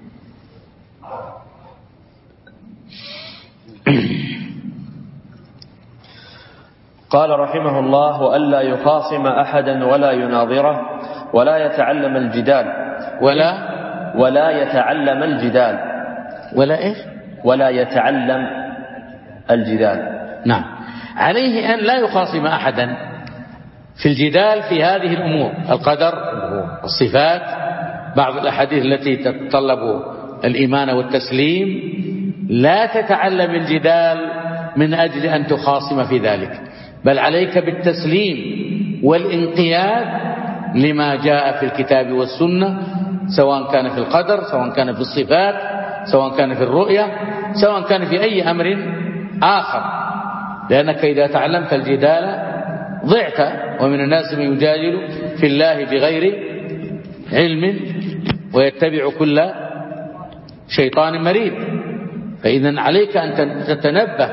Speaker 1: قال رحمه الله: وألا يخاصم أحدا ولا يناظره ولا يتعلم الجدال
Speaker 2: ولا
Speaker 1: ولا يتعلم الجدال
Speaker 2: ولا إيش
Speaker 1: ولا يتعلم الجدال.
Speaker 2: نعم. عليه أن لا يخاصم أحدا في الجدال في هذه الأمور، القدر، الصفات، بعض الأحاديث التي تتطلب الإيمان والتسليم. لا تتعلم الجدال من أجل أن تخاصم في ذلك، بل عليك بالتسليم والانقياد لما جاء في الكتاب والسنة، سواء كان في القدر، سواء كان في الصفات، سواء كان في الرؤية، سواء كان في أي أمر آخر. لأنك إذا تعلمت الجدال ضعت. ومن الناس من يجادل في الله بغير علم ويتبع كل شيطان مريد. فإذا عليك أن تتنبه.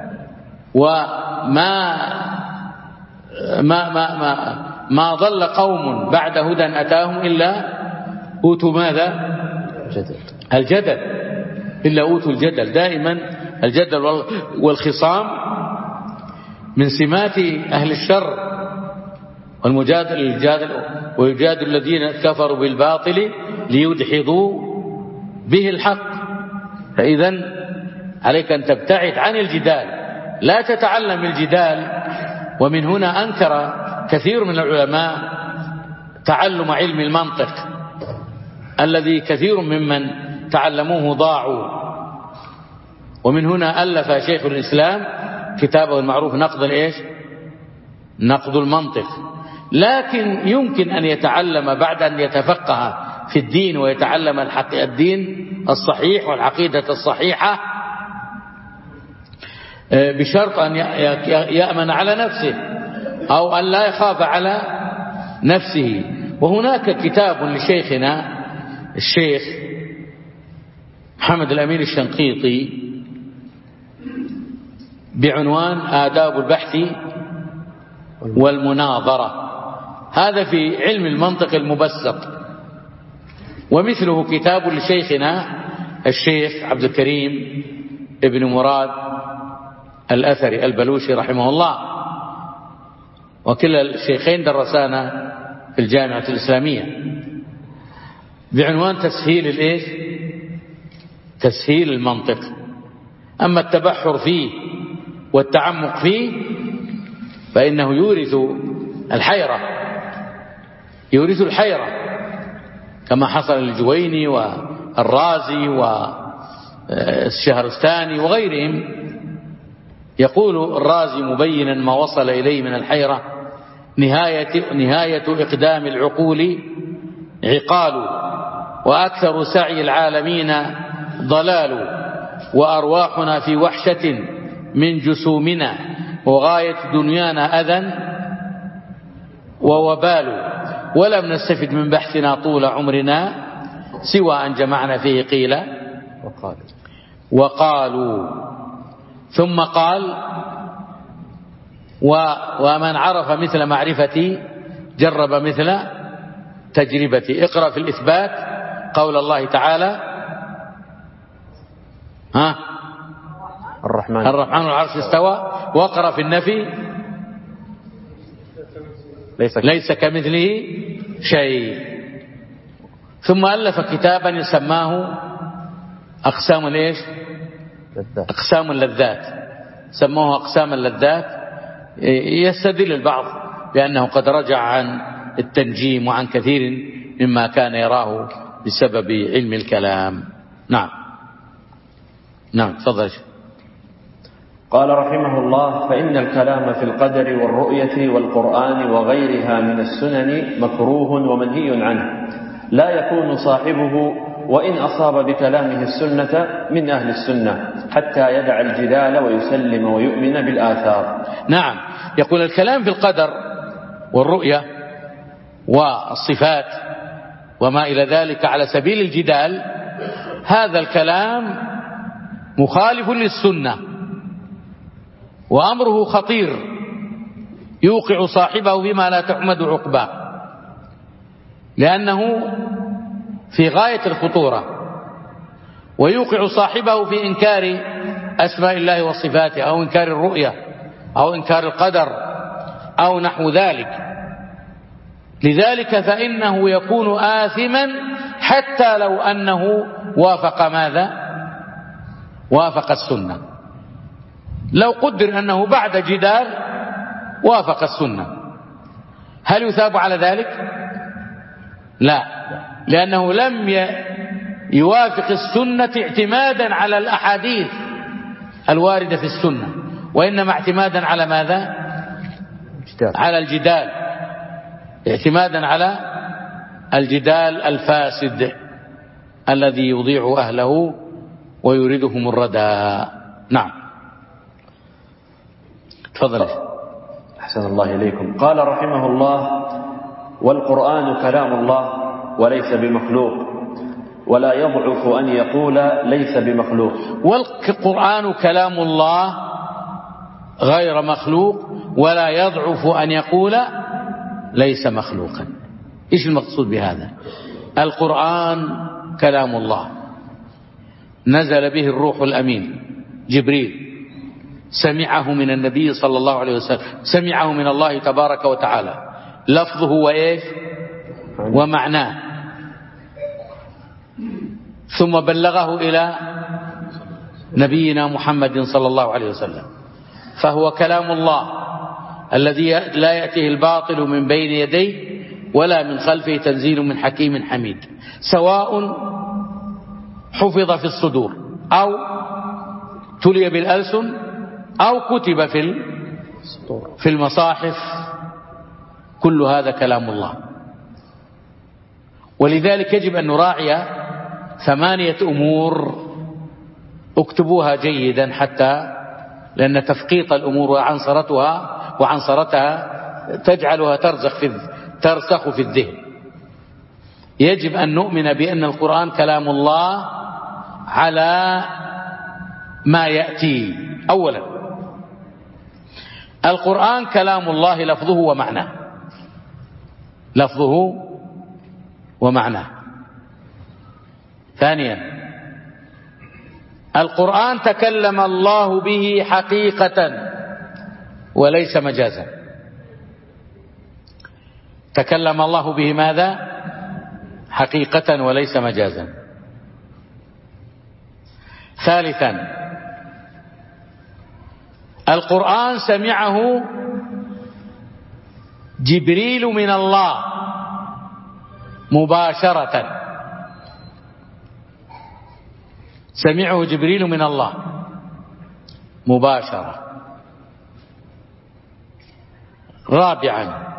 Speaker 2: وما ما ما ما ما ضل قوم بعد هدى أتاهم إلا أوتوا ماذا؟ الجدل. إلا أوتوا الجدل. دائما الجدل والخصام من سمات أهل الشر، والمجادل الجادل ويجادل الذين كفروا بالباطل ليدحضوا به الحق. فإذا عليك أن تبتعد عن الجدال، لا تتعلم الجدال. ومن هنا أنكر كثير من العلماء تعلم علم المنطق الذي كثير ممن تعلموه ضاعوا. ومن هنا ألف شيخ الإسلام كتابه المعروف نقد الإيش؟ نقد المنطق. لكن يمكن أن يتعلم بعد أن يتفقه في الدين ويتعلم الدين الصحيح والعقيدة الصحيحة بشرط أن يأمن على نفسه أو أن لا يخاف على نفسه. وهناك كتاب لشيخنا الشيخ محمد الأمين الشنقيطي بعنوان آداب البحث والمناظرة. هذا في علم المنطق المبسط. ومثله كتاب لشيخنا الشيخ عبد الكريم ابن مراد الأثري البلوشي رحمه الله، وكلا الشيخين درسانا في الجامعة الإسلامية، بعنوان تسهيل الإيش؟ تسهيل المنطق. أما التبحر فيه والتعمق فيه فإنه يورث الحيرة، يورث الحيرة كما حصل للجويني والرازي والشهرستاني وغيرهم. يقول الرازي مبينا ما وصل إليه من الحيرة: نهاية, نهاية إقدام العقول عقال، وأكثر سعي العالمين ضلال، وأرواحنا في وحشة من جسومنا، وغاية دنيانا أذى ووبال، ولم نستفد من بحثنا طول عمرنا سوى أن جمعنا فيه قيل وقالوا, وقالوا. ثم قال: ومن عرف مثل معرفتي جرب مثل تجربتي. اقرأ في الإثبات قول الله تعالى: ها
Speaker 1: الرحمن
Speaker 2: الرحمن العرش استوى. واقرأ في النفي:
Speaker 1: ليس,
Speaker 2: ليس كمثله شيء. ثم ألف كتابا يسماه أقسام الإيش؟ أقسام اللذات. سموه أقسام اللذات. يستدل البعض بأنه قد رجع عن التنجيم وعن كثير مما كان يراه بسبب علم الكلام. نعم نعم تفضل.
Speaker 1: قال رحمه الله: فإن الكلام في القدر والرؤية والقرآن وغيرها من السنن مكروه ومنهي عنه، لا يكون صاحبه وإن أصاب بكلامه السنة من أهل السنة حتى يدع الجدال ويسلم ويؤمن بالآثار.
Speaker 2: نعم. يقول الكلام في القدر والرؤية والصفات وما إلى ذلك على سبيل الجدال، هذا الكلام مخالف للسنة وأمره خطير، يوقع صاحبه بما لا تحمد عقباه، لأنه في غاية الخطورة، ويوقع صاحبه في إنكار أسماء الله وصفاته، أو إنكار الرؤية، أو إنكار القدر، أو نحو ذلك. لذلك فإنه يكون آثما حتى لو أنه وافق ماذا؟ وافق السنة. لو قدر أنه بعد جدال وافق السنة، هل يثاب على ذلك؟ لا، لأنه لم يوافق السنة اعتمادا على الأحاديث الواردة في السنة، وإنما اعتمادا على ماذا؟ على الجدال، اعتمادا على الجدال الفاسد الذي يضيع أهله ويريدهم الردى. نعم تفضل.
Speaker 1: أحسن الله إليكم. قال رحمه الله: والقرآن كلام الله وليس بمخلوق، ولا يضعف أن يقول ليس بمخلوق.
Speaker 2: والقرآن كلام الله غير مخلوق، ولا يضعف أن يقول ليس مخلوقا. إيش المقصود بهذا؟ القرآن كلام الله نزل به الروح الأمين جبريل، سمعه من النبي صلى الله عليه وسلم، سمعه من الله تبارك وتعالى، لفظه وإيش ومعناه، ثم بلغه إلى نبينا محمد صلى الله عليه وسلم، فهو كلام الله الذي لا يأتيه الباطل من بين يديه ولا من خلفه، تنزيل من حكيم حميد، سواء حفظ في الصدور أو تلي بالألسن أو كتب في في المصاحف، كل هذا كلام الله. ولذلك يجب أن نراعي ثمانية أمور اكتبوها جيدا، حتى لأن تفقيط الأمور وعنصرتها وعنصرتها تجعلها ترسخ في ترسخ في الذهن. يجب أن نؤمن بأن القرآن كلام الله على ما يأتي. أولا، القرآن كلام الله لفظه ومعناه، لفظه ومعناه. ثانيا، القرآن تكلم الله به حقيقة وليس مجازا. تكلم الله به ماذا؟ حقيقة وليس مجازا. ثالثا، القرآن سمعه جبريل من الله مباشرة، سمعه جبريل من الله مباشرة. رابعا،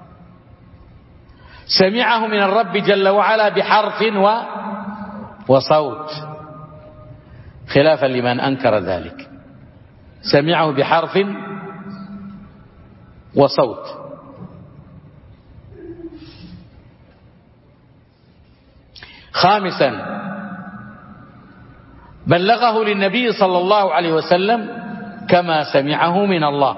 Speaker 2: سمعه من الرب جل وعلا بحرف و وصوت، خلافا لمن أنكر ذلك، سمعه بحرف وصوت. خامسا، بلغه للنبي صلى الله عليه وسلم كما سمعه من الله.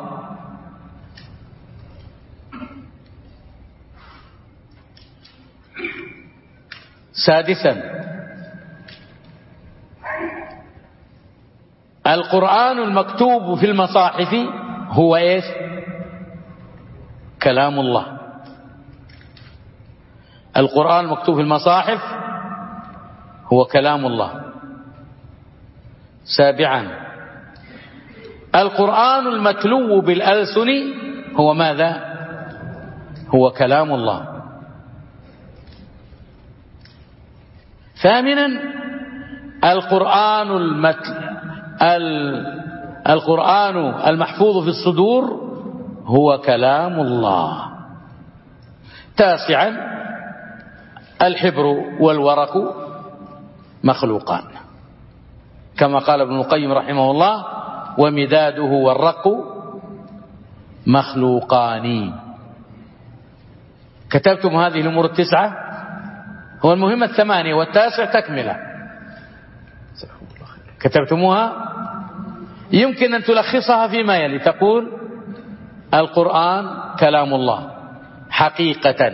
Speaker 2: سادسا، القرآن المكتوب في المصاحف هو ايش؟ كلام الله. القرآن المكتوب في المصاحف هو كلام الله. سابعا، القرآن المتلو بالألسن هو ماذا؟ هو كلام الله. ثامنا، القرآن المتل القرآن المحفوظ في الصدور هو كلام الله. تاسعا، الحبر والورق مخلوقان، كما قال ابن القيم رحمه الله: ومداده والرق مخلوقان. كتبتم هذه الأمور التسعة، هو المهمة الثمانية والتاسع تكملة، كتبتموها. يمكن أن تلخصها فيما يلي، تقول: القرآن كلام الله حقيقة،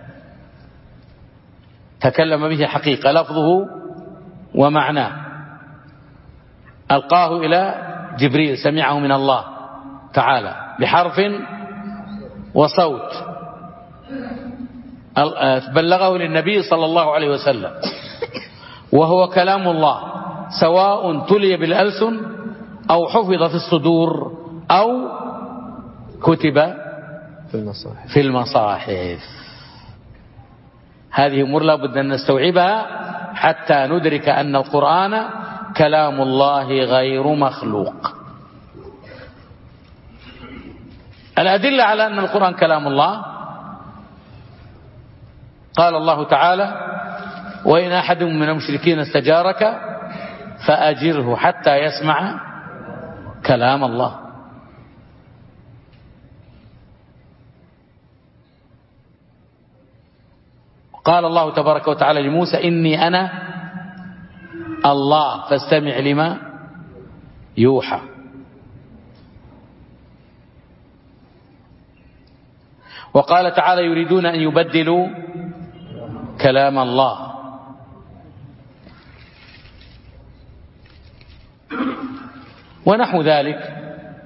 Speaker 2: تكلم به حقيقة، لفظه ومعناه، ألقاه إلى جبريل، سمعه من الله تعالى بحرف وصوت، بلغه للنبي صلى الله عليه وسلم، وهو كلام الله، سواء تلي بالألسن أو حفظ في الصدور أو كتب
Speaker 1: في المصاحف,
Speaker 2: في المصاحف. هذه أمور لا بد أن نستوعبها حتى ندرك أن القرآن كلام الله غير مخلوق. الأدلة على أن القرآن كلام الله: قال الله تعالى: وإن أحد من المشركين استجارك فأجره حتى يسمع كلام الله. قال الله تبارك وتعالى لموسى إني أنا الله فاستمع لما يوحى. وقال تعالى يريدون أن يبدلوا كلام الله. ونحو ذلك.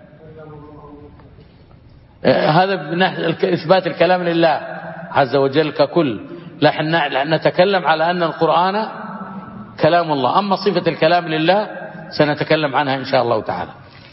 Speaker 2: هذا إثبات الكلام لله عز وجل ككل. لا نتكلم على أن القرآن كلام الله. أما صفة الكلام لله سنتكلم عنها إن شاء الله تعالى.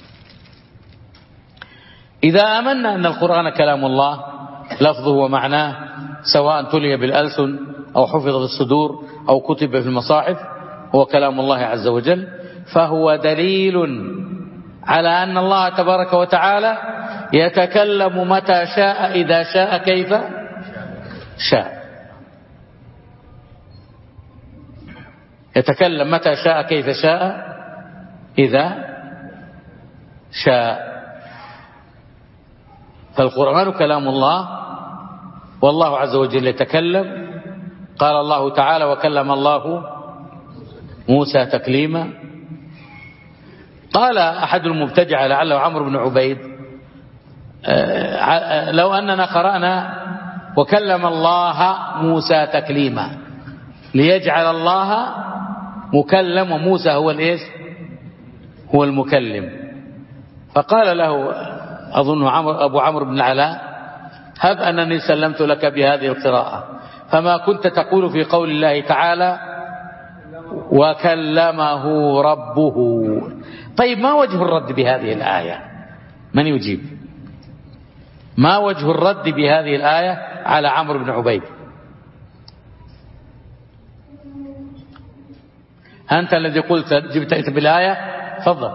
Speaker 2: إذا آمنا أن القرآن كلام الله لفظه ومعناه سواء تلي بالألسن أو حفظ في الصدور أو كتب في المصاحف هو كلام الله عز وجل، فهو دليل على أن الله تبارك وتعالى يتكلم متى شاء إذا شاء كيف شاء. يتكلم متى شاء كيف شاء إذا شاء. فالقرآن كلام الله والله عز وجل يتكلم. قال الله تعالى وكلم الله موسى تكليما. قال أحد المبتدعة لعله عمرو بن عبيد لو أننا قرأنا وكلم الله موسى تكليما ليجعل الله مكلم وموسى هو الإيش هو المكلم. فقال له أظن عمر أبو عمرو بن العلاء هب أنني سلمت لك بهذه القراءة فما كنت تقول في قول الله تعالى وكلمه ربه. طيب ما وجه الرد بهذه الآية؟ من يجيب؟ ما وجه الرد بهذه الآية على عمرو بن عبيد؟ أنت الذي قلت جبت بالآية تفضل.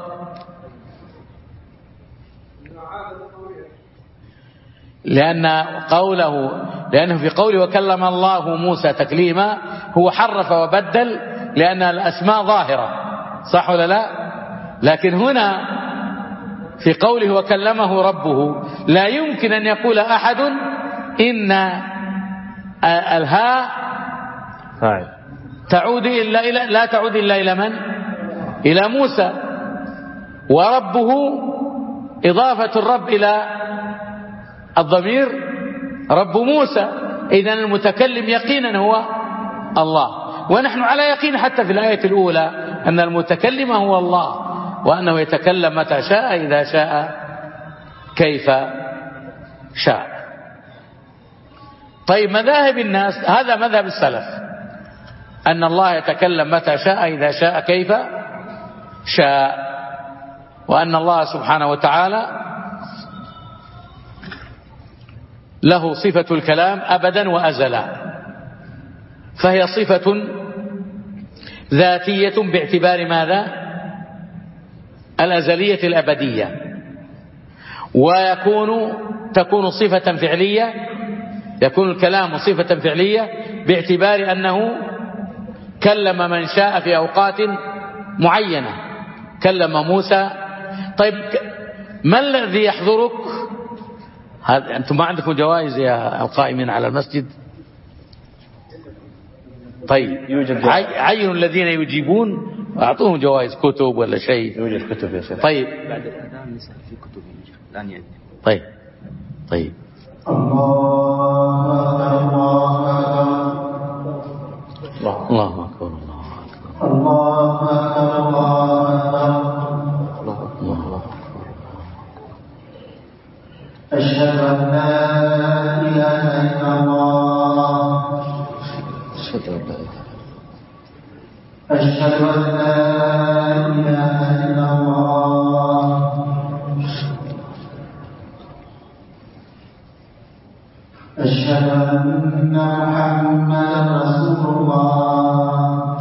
Speaker 2: لأن قوله لأنه في قوله وكلم الله موسى تكليما هو حرف وبدل لأن الأسماء ظاهرة صح ولا لا؟ لكن هنا في قوله وكلمه ربه لا يمكن أن يقول أحد إن الهاء تعود إلا إلى لا تعود إلا إلى من؟ إلى موسى. وربه إضافة الرب إلى الضمير رب موسى. إذن المتكلم يقينا هو الله. ونحن على يقين حتى في الآية الأولى أن المتكلم هو الله وأنه يتكلم متى شاء إذا شاء كيف شاء. طيب مذاهب الناس هذا مذهب السلف أن الله يتكلم متى شاء إذا شاء كيف شاء، وأن الله سبحانه وتعالى له صفة الكلام أبدا وأزلا، فهي صفة ذاتية باعتبار ماذا؟ الأزلية الأبدية. ويكون تكون صفة فعلية، يكون الكلام صفة فعلية باعتبار أنه كلم من شاء في أوقات معينة. كلم موسى. طيب ما الذي يحضرك؟ هذا أنتم ما عندكم جوائز يا القائمين على المسجد؟ طيب يوجد عينوا الذين يجيبون أعطوهم جوائز كتب ولا شيء.
Speaker 1: يوجد كتب يا شيخ.
Speaker 2: طيب
Speaker 4: بعد الأذان نسأل في كتب الآن يأذن.
Speaker 2: طيب طيب الله أكبر الله أكبر
Speaker 5: الله أكبر الله أكبر
Speaker 2: الله أكبر.
Speaker 5: أشهد أن لا إله إلا الله
Speaker 1: أشهد أن لا إله
Speaker 5: أشهد أن لا إله إلا الله أشهد أن محمدا رسول الله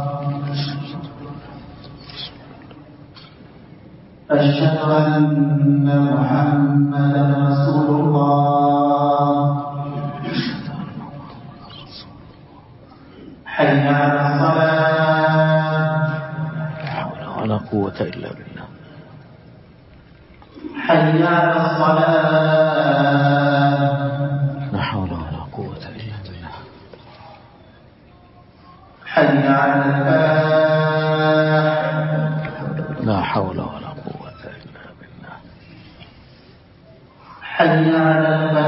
Speaker 5: أشهد أن محمدا رسول الله حي على الصلاة
Speaker 2: لا حول ولا قوة إلا بالله.
Speaker 5: حي على الصلاة
Speaker 2: لا حول ولا قوة إلا بالله.
Speaker 5: حي على الفلاح.
Speaker 2: لا حول ولا قوة إلا بالله.
Speaker 5: حي على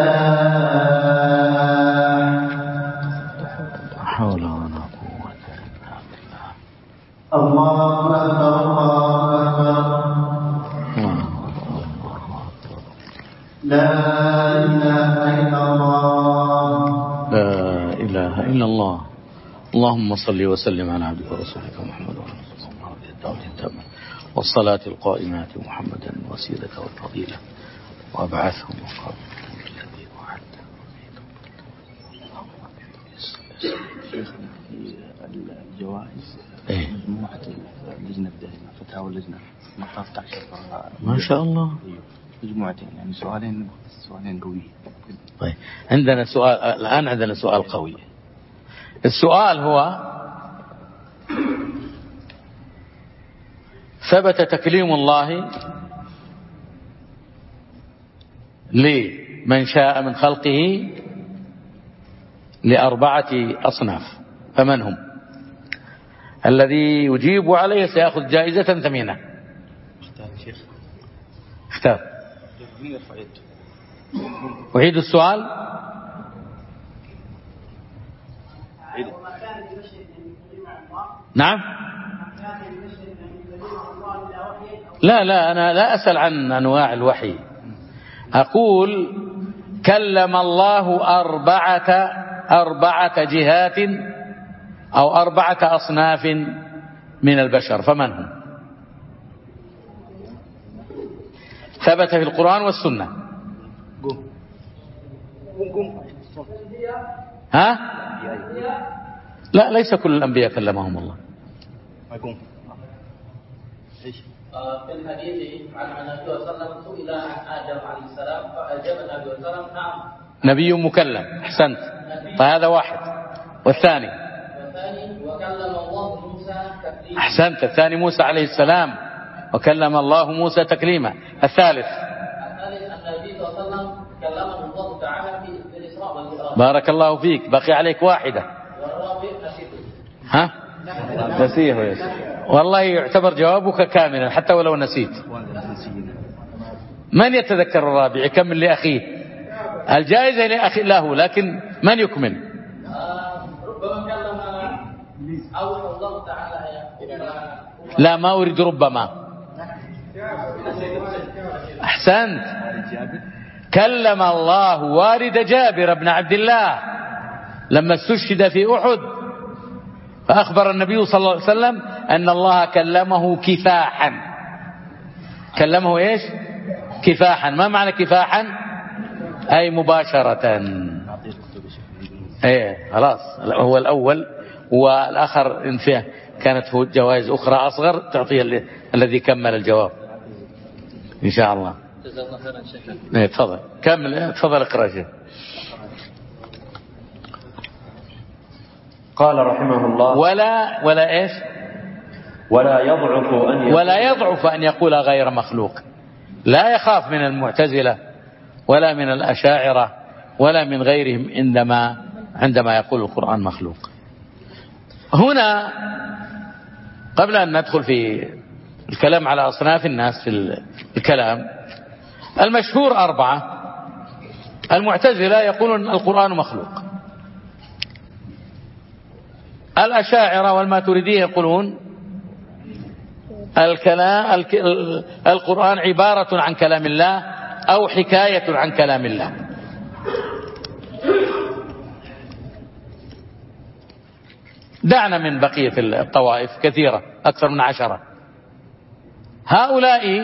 Speaker 5: الفلاح.
Speaker 2: لا حول ولا قوة إلا بالله.
Speaker 5: الله أكبر الله أكبر. لا إله إلا الله.
Speaker 2: لا إله إلا الله. اللهم صل وسلم على عبدك ورسولك محمد وعلى آله وصحبه والصلاة القائمات محمدا وسيلة والفضيلة وأبعثهم وقام الذي وعده.
Speaker 4: شيخنا في الجوائز
Speaker 2: إيه؟
Speaker 4: مجموعة اللجنة الدائمة فتاوى اللجنة مقطع ستة عشر
Speaker 2: ما شاء الله.
Speaker 4: مجموعتين يعني سؤالين سؤالين قويين.
Speaker 2: طيب عندنا سؤال الآن، عندنا سؤال قوي. السؤال هو: ثبت تكليم الله لمن شاء من خلقه لأربعة أصناف، فمن هم؟ الذي يجيب عليه سيأخذ جائزة ثمينة.
Speaker 4: اختار شيخ.
Speaker 2: اختار. أعيد السؤال. نعم. لا لا أنا لا أسأل عن أنواع الوحي، أقول كلم الله أربعة أربعة جهات أو أربعة أصناف من البشر، فمن هم؟ ثبت في القرآن والسنة. ها؟ لا ليس كل الأنبياء كلمهم الله.
Speaker 6: في الحديث عن النبي صلى الله عليه وسلم سئل عن آدم عليه السلام فأجاب النبي صلى الله عليه وسلم نعم
Speaker 2: نبي مكلم. أحسنت. فهذا واحد. والثاني
Speaker 6: والثاني وكلم الله موسى تكليما.
Speaker 2: أحسنت. الثاني موسى عليه السلام وكلم الله موسى تكليما. الثالث
Speaker 6: الثالث النبي صلى الله عليه وسلم كلمه الله تعالى في الإسراء والمعراج.
Speaker 2: بارك الله فيك. بقي عليك واحدة.
Speaker 6: والرابع نسيته.
Speaker 2: ها؟ نسيه يا شيخ. والله يعتبر جوابك كاملا حتى ولو نسيت. من يتذكر الرابع؟ يكمل لأخيه. الجائزة لأخي له، لكن من يكمل؟
Speaker 6: ربما كلم أو الله تعالى.
Speaker 2: لا ما أريد ربما. أحسنت. كلم الله والد جابر بن عبد الله لما استشهد في أحد، فأخبر النبي صلى الله عليه وسلم أن الله كلمه كفاحا. كلمه إيش؟ كفاحا. ما معنى كفاحا؟ أي مباشرة. إيه خلاص. هو الأول والآخر إن فيه كانت هو جوائز أخرى أصغر تعطيه الذي كمل الجواب إن شاء الله.
Speaker 6: جزاك خيرا شيخنا.
Speaker 2: إيه تفضل كمل. تفضل اقرأ شيء.
Speaker 1: قال رحمه الله:
Speaker 2: ولا ولا إيش؟
Speaker 1: ولا يضعف أن يقول
Speaker 2: ولا يضعف أن يقول غير مخلوق. لا يخاف من المعتزلة ولا من الأشاعرة ولا من غيرهم عندما عندما يقول القرآن مخلوق. هنا قبل أن ندخل في الكلام على أصناف الناس في الكلام، المشهور أربعة. المعتزلة يقولون القرآن مخلوق. الأشاعرة والماتريدية يقولون الكلام القرآن عبارة عن كلام الله أو حكاية عن كلام الله. دعنا من بقية الطوائف كثيرة أكثر من عشرة. هؤلاء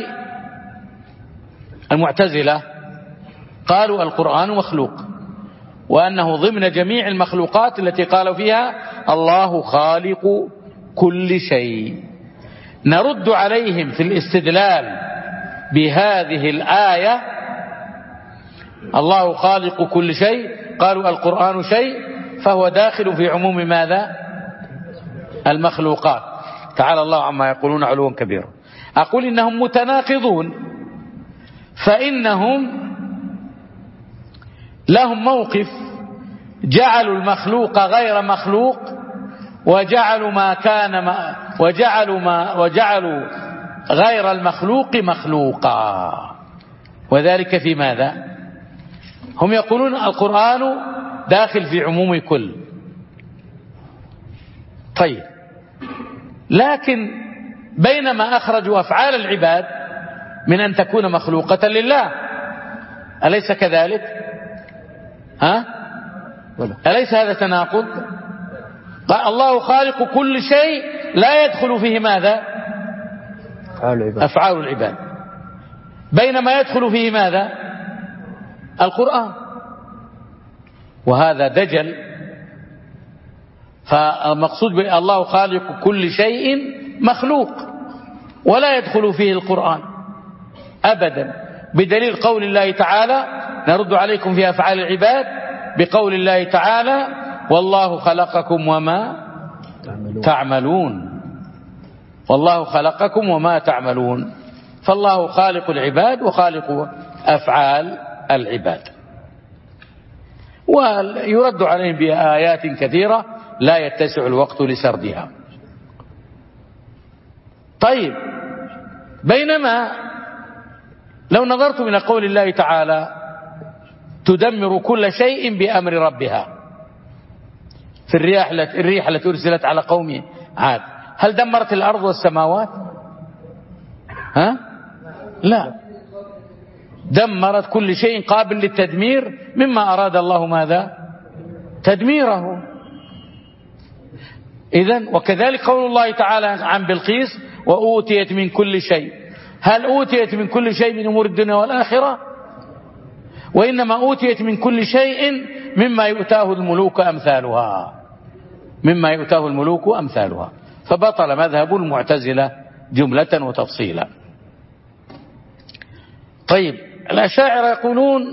Speaker 2: المعتزلة قالوا القرآن مخلوق، وأنه ضمن جميع المخلوقات التي قالوا فيها الله خالق كل شيء. نرد عليهم في الاستدلال بهذه الآية الله خالق كل شيء، قالوا القرآن شيء، فهو داخل في عموم ماذا؟ المخلوقات. تعالى الله عما يقولون علوا كبيرا. أقول إنهم متناقضون، فإنهم لهم موقف جعلوا المخلوق غير مخلوق وجعلوا ما كان ما وجعلوا ما وجعلوا غير المخلوق مخلوقا. وذلك في ماذا؟ هم يقولون القرآن داخل في عموم كل. طيب، لكن بينما أخرجوا أفعال العباد من أن تكون مخلوقة لله، أليس كذلك؟ ها؟ أليس هذا تناقض؟ قال الله خالق كل شيء لا يدخل فيه ماذا؟
Speaker 1: أفعال العباد.
Speaker 2: أفعال العباد، بينما يدخل فيه ماذا؟ القرآن. وهذا دجل. فالمقصود بالله خالق كل شيء مخلوق ولا يدخل فيه القرآن أبدا، بدليل قول الله تعالى، نرد عليكم في أفعال العباد بقول الله تعالى: والله خلقكم وما تعملون. والله خلقكم وما تعملون. فالله خالق العباد وخالق أفعال العباد. ويرد عليهم بآيات كثيرة لا يتسع الوقت لسردها. طيب، بينما لو نظرت إلى قول الله تعالى: تدمر كل شيء بأمر ربها، في الرياح الريح التي أرسلت على قوم عاد، هل دمرت الأرض والسماوات؟ ها؟ لا، دمرت كل شيء قابل للتدمير مما أراد الله ماذا؟ تدميره. إذن وكذلك قول الله تعالى عن بلقيس: وأوتيت من كل شيء. هل أوتيت من كل شيء من أمور الدنيا والآخرة؟ وإنما أوتيت من كل شيء مما يؤتاه الملوك أمثالها، مما يؤتاه الملوك أمثالها. فبطل مذهب المعتزلة جملة وتفصيلا. طيب، الأشاعرة يقولون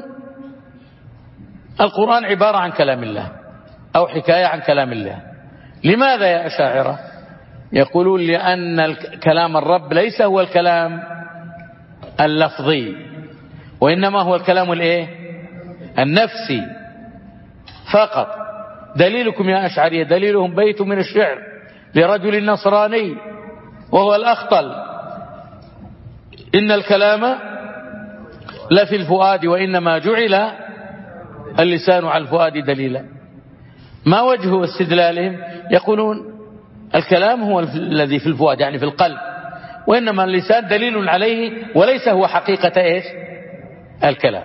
Speaker 2: القرآن عبارة عن كلام الله أو حكاية عن كلام الله. لماذا يا أشاعرة؟ يقولون لأن كلام الرب ليس هو الكلام اللفظي، وإنما هو الكلام الايه؟ النفسي فقط. دليلكم يا أشعرية دليلهم بيت من الشعر لرجل نصراني وهو الأخطل: إن الكلام لفي الفؤاد وإنما جعل اللسان على الفؤاد دليلا. ما وجه استدلالهم؟ يقولون الكلام هو الذي في الفؤاد يعني في القلب، وإنما اللسان دليل عليه وليس هو حقيقة إيش؟ الكلام.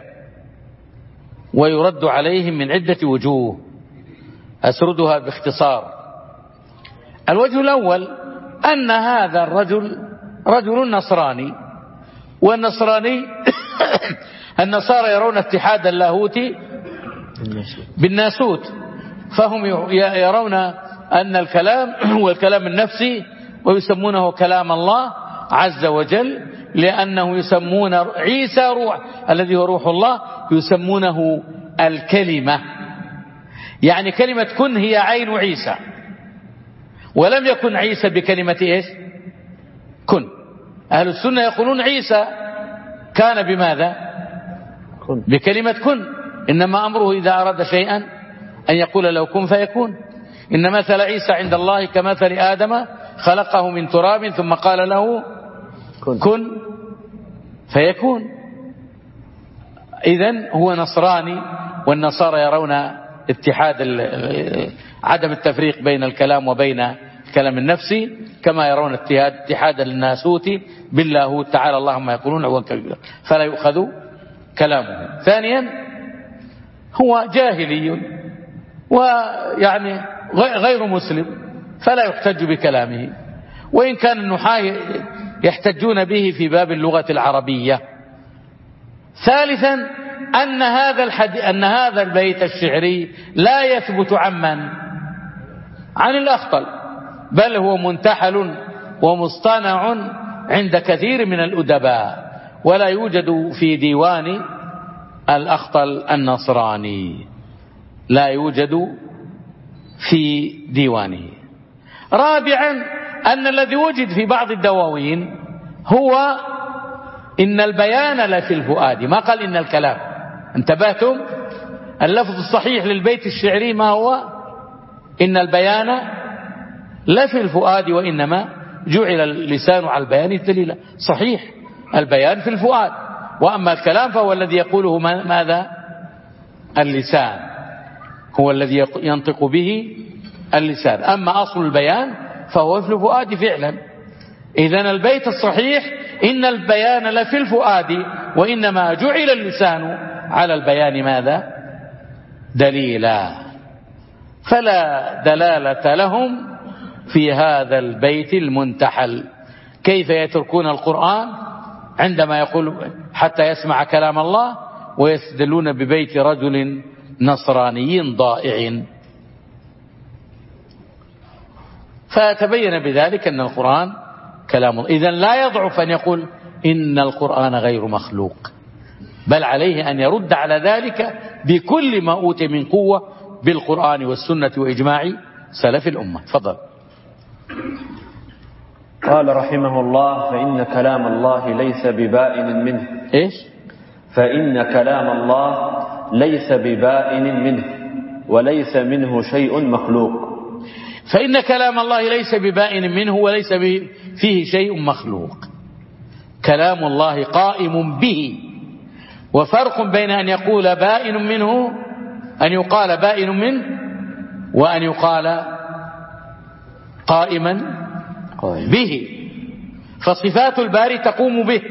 Speaker 2: ويرد عليهم من عدة وجوه أسردها باختصار. الوجه الأول أن هذا الرجل رجل نصراني، والنصراني النصارى يرون اتحاد اللاهوت بالناسوت، فهم يرون أن الكلام هو الكلام النفسي ويسمونه كلام الله عز وجل، لأنه يسمون عيسى روح الذي هو روح الله يسمونه الكلمة، يعني كلمة كن هي عين عيسى، ولم يكن عيسى بكلمة إيش؟ كن. أهل السنة يقولون عيسى كان بماذا؟ بكلمة كن، إنما أمره إذا أراد شيئا أن يقول له كن فيكون. إن مثل عيسى عند الله كمثل آدم خلقه من تراب ثم قال له كن, كن فيكون. إذن هو نصراني، والنصارى يرون اتحاد عدم التفريق بين الكلام وبين الكلام النفسي، كما يرون اتحاد اتحاد الناسوت باللاهوت تعالى اللهم يقولون هو كبير فلا يؤخذ كلامه. ثانيا هو جاهلي ويعني غير مسلم فلا يحتج بكلامه، وإن كان النحاة يحتجون به في باب اللغة العربية. ثالثا أن هذا الحديث أن هذا البيت الشعري لا يثبت عمن عن الأخطل، بل هو منتحل ومصطنع عند كثير من الأدباء، ولا يوجد في ديوان الأخطل النصراني، لا يوجد في ديوانه. رابعا أن الذي وجد في بعض الدواوين هو إن البيان لفي الفؤاد، ما قال إن الكلام. انتبهتم؟ اللفظ الصحيح للبيت الشعري ما هو؟ إن البيان لا في الفؤاد وإنما جعل اللسان على البيان دليلا. صحيح البيان في الفؤاد، وأما الكلام فهو الذي يقوله ماذا؟ اللسان هو الذي ينطق به اللسان، أما أصل البيان فهو في الفؤاد فعلا. إذن البيت الصحيح إن البيان لا في الفؤاد وإنما جعل اللسان على البيان ماذا؟ دليلا. فلا دلالة لهم في هذا البيت المنتحل. كيف يتركون القرآن عندما يقول حتى يسمع كلام الله ويستدلون ببيت رجل نصراني ضائع؟ فتبين بذلك أن القرآن كلام الله. إذن لا يضعف أن يقول إن القرآن غير مخلوق، بل عليه أن يرد على ذلك بكل ما أوتي من قوة بالقرآن والسنة وإجماع سلف الأمة. تفضل.
Speaker 1: قال رحمه الله: فإن كلام الله ليس ببائن منه.
Speaker 2: إيش؟
Speaker 1: فإن كلام الله ليس ببائن منه وليس منه شيء مخلوق.
Speaker 2: فإن كلام الله ليس ببائن منه وليس فيه شيء مخلوق. كلام الله قائم به، وفرق بين أن يقول بائن منه، أن يقال بائن منه، وأن يقال قائما به. فصفات الباري تقوم به،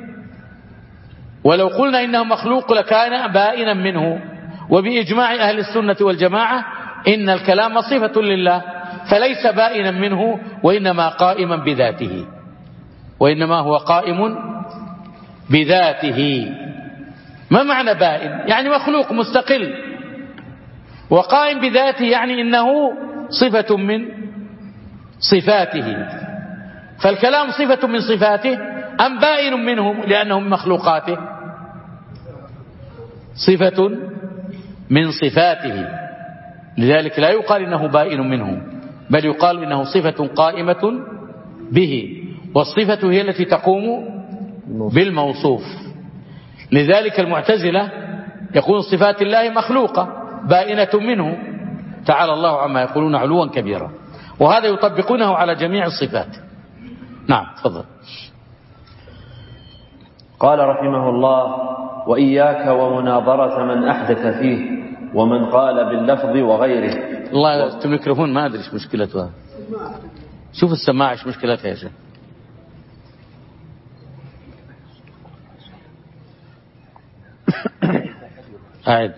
Speaker 2: ولو قلنا إنه مخلوق لكان بائنا منه. وبإجماع أهل السنة والجماعة إن الكلام صفة لله، فليس بائنا منه وإنما قائما بذاته، وإنما هو قائم بذاته. ما معنى بائن؟ يعني مخلوق مستقل، وقائم بذاته يعني إنه صفة من صفاته. فالكلام صفة من صفاته أم بائن منه لأنه من مخلوقاته؟ صفة من صفاته، لذلك لا يقال إنه بائن منه، بل يقال إنه صفة قائمة به، والصفة هي التي تقوم بالموصوف. لذلك المعتزلة يقول صفات الله مخلوقة بائنة منه، تعالى الله عما يقولون علوا كبيرا، وهذا يطبقونه على جميع الصفات. نعم تفضل.
Speaker 1: قال رحمه الله: وإياك ومناظرة من أحدث فيه ومن قال باللفظ وغيره.
Speaker 2: الله الميكروفون ما أدري إيش مشكلته هذا. شوف السماعة إيش مشكلتها يا شيخ. أعد.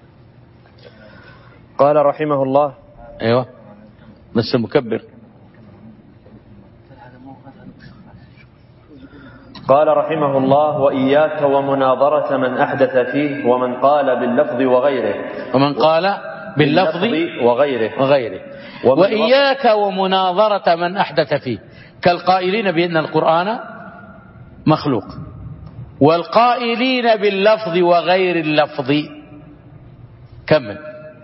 Speaker 1: قال رحمه الله:
Speaker 2: أيوة بس المكبر.
Speaker 1: قال رحمه الله: وإياك ومناظرة من أحدث فيه ومن قال باللفظ وغيره.
Speaker 2: ومن قال باللفظ
Speaker 1: وغيره
Speaker 2: وغيره. وإياك ومناظرة من أحدث فيه، كالقائلين بأن القرآن مخلوق، والقائلين باللفظ وغير اللفظ. كمل.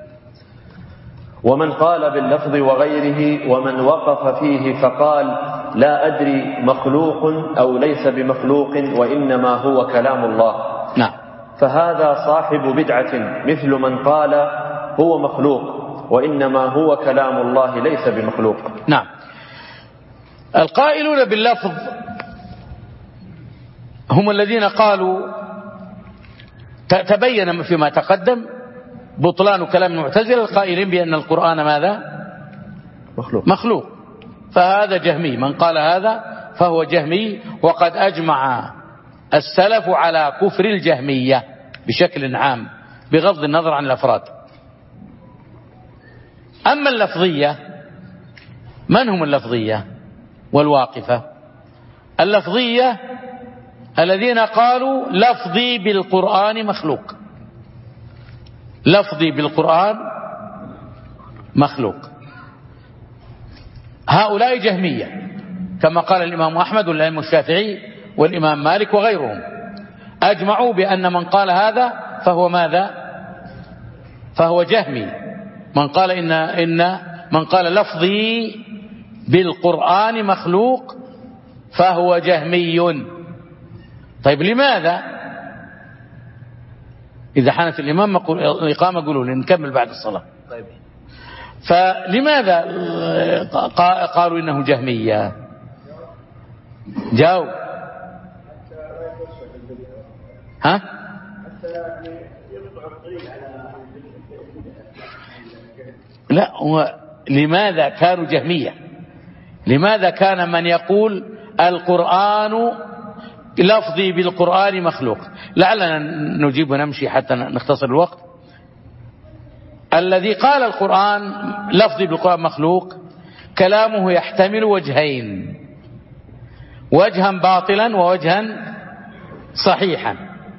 Speaker 1: ومن قال باللفظ وغيره ومن وقف فيه فقال لا أدري مخلوق أو ليس بمخلوق وإنما هو كلام الله.
Speaker 2: نعم.
Speaker 1: فهذا صاحب بدعة مثل من قال هو مخلوق وإنما هو كلام الله ليس بمخلوق.
Speaker 2: نعم. القائلون باللفظ هم الذين قالوا، تبين فيما تقدم بطلان كلام المعتزلة القائلين بأن القرآن ماذا؟
Speaker 1: مخلوق.
Speaker 2: مخلوق. فهذا جهمي، من قال هذا فهو جهمي، وقد أجمع السلف على كفر الجهمية بشكل عام بغض النظر عن الأفراد. أما اللفظية، من هم اللفظية والواقفة؟ اللفظية الذين قالوا لفظي بالقرآن مخلوق، لفظي بالقرآن مخلوق. هؤلاء جهمية كما قال الإمام أحمد والإمام الشافعي والإمام مالك وغيرهم، أجمعوا بأن من قال هذا فهو ماذا؟ فهو جهمي. من قال إن, إن من قال لفظي بالقرآن مخلوق فهو جهمي. طيب لماذا؟ إذا حانت الإمام الإقامة قولوا لنكمل بعد الصلاة. طيب. فلماذا قالوا إنه جهمية؟ جاوب. ها؟ لا، هو لماذا كانوا جهمية؟ لماذا كان من يقول القرآن لفظي بالقرآن مخلوق؟ لعلنا نجيب ونمشي حتى نختصر الوقت. الذي قال القرآن لفظي بالقرآن مخلوق كلامه يحتمل وجهين، وجها باطلا ووجها صحيحا.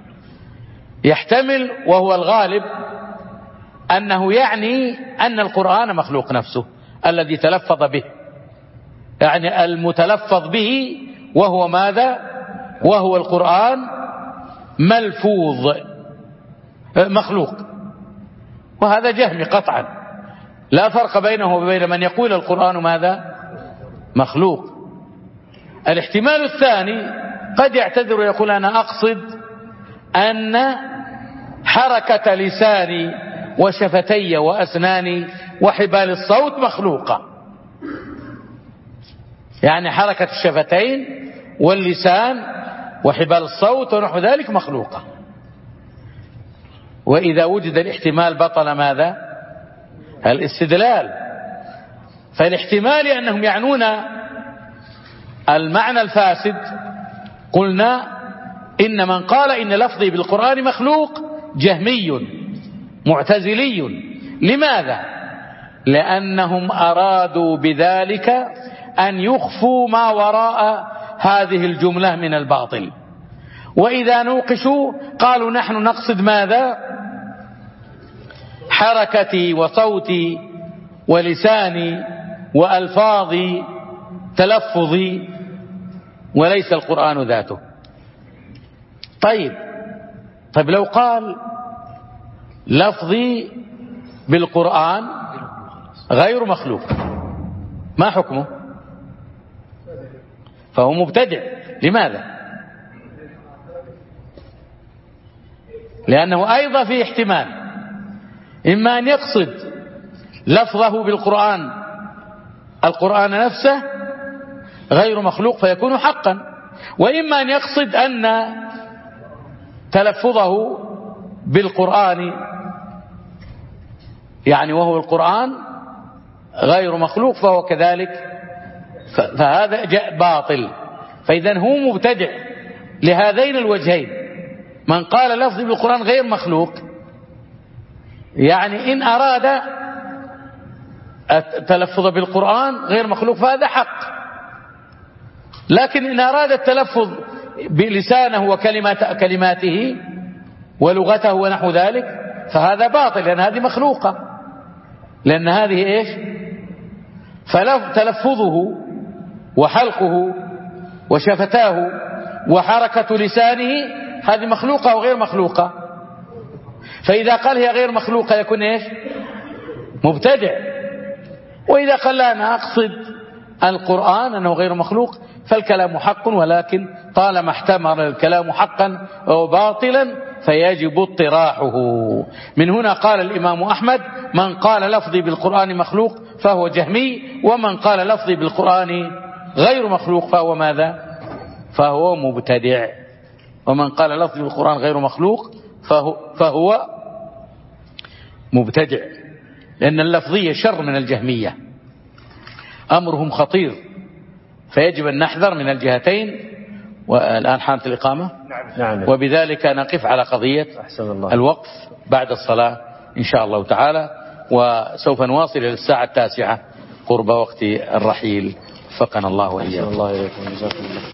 Speaker 2: يحتمل وهو الغالب أنه يعني أن القرآن مخلوق نفسه الذي تلفظ به، يعني المتلفظ به وهو ماذا؟ وهو القرآن ملفوظ مخلوق، وهذا جهمي قطعا، لا فرق بينه وبين من يقول القرآن ماذا؟ مخلوق. الاحتمال الثاني قد يعتذر ويقول أنا أقصد أن حركة لساني وشفتي وأسناني وحبال الصوت مخلوقة، يعني حركة الشفتين واللسان وحبال الصوت ونحو ذلك مخلوقة. وإذا وجد الاحتمال بطل ماذا؟ الاستدلال. فالاحتمال أنهم يعنون المعنى الفاسد، قلنا إن من قال إن لفظي بالقرآن مخلوق جهمي معتزلي. لماذا؟ لأنهم أرادوا بذلك أن يخفوا ما وراء هذه الجملة من الباطل، وإذا نوقشوا قالوا نحن نقصد ماذا؟ حركتي وصوتي ولساني وألفاظي تلفظي وليس القرآن ذاته. طيب طيب لو قال لفظي بالقرآن غير مخلوق ما حكمه؟ فهو مبتدع. لماذا؟ لأنه أيضا في احتمال، إما أن يقصد لفظه بالقرآن القرآن نفسه غير مخلوق فيكون حقا، وإما أن يقصد أن تلفظه بالقرآن يعني وهو القرآن غير مخلوق فهو كذلك، فهذا جاء باطل. فإذا هو مبتدع لهذين الوجهين. من قال لفظي بالقرآن غير مخلوق يعني إن أراد التلفظ بالقرآن غير مخلوق فهذا حق، لكن إن أراد التلفظ بلسانه وكلمات كلماته ولغته ونحو ذلك فهذا باطل، لأن هذه مخلوقة، لأن هذه إيش؟ فتلفظه وحلقه وشفتاه وحركة لسانه هذه مخلوقة وغير مخلوقة. فإذا قال هي غير مخلوقة يكون إيش؟ مبتدع. وإذا قال لا أنا أقصد القرآن أنه غير مخلوق فالكلام حق، ولكن طالما احتمل الكلام حقا أو باطلا فيجب اطراحه. من هنا قال الإمام أحمد من قال لفظي بالقرآن مخلوق فهو جهمي، ومن قال لفظي بالقرآن غير مخلوق فهو ماذا؟ فهو مبتدع. ومن قال لفظي بالقرآن غير مخلوق فهو, فهو مبتدع، لأن اللفظية شر من الجهمية، أمرهم خطير، فيجب أن نحذر من الجهتين. والآن حانت الإقامة.
Speaker 1: نعم.
Speaker 2: وبذلك نقف على قضية الوقف بعد الصلاة إن شاء الله تعالى، وسوف نواصل إلى الساعة التاسعة قرب وقت الرحيل. فقنا الله وإياكم.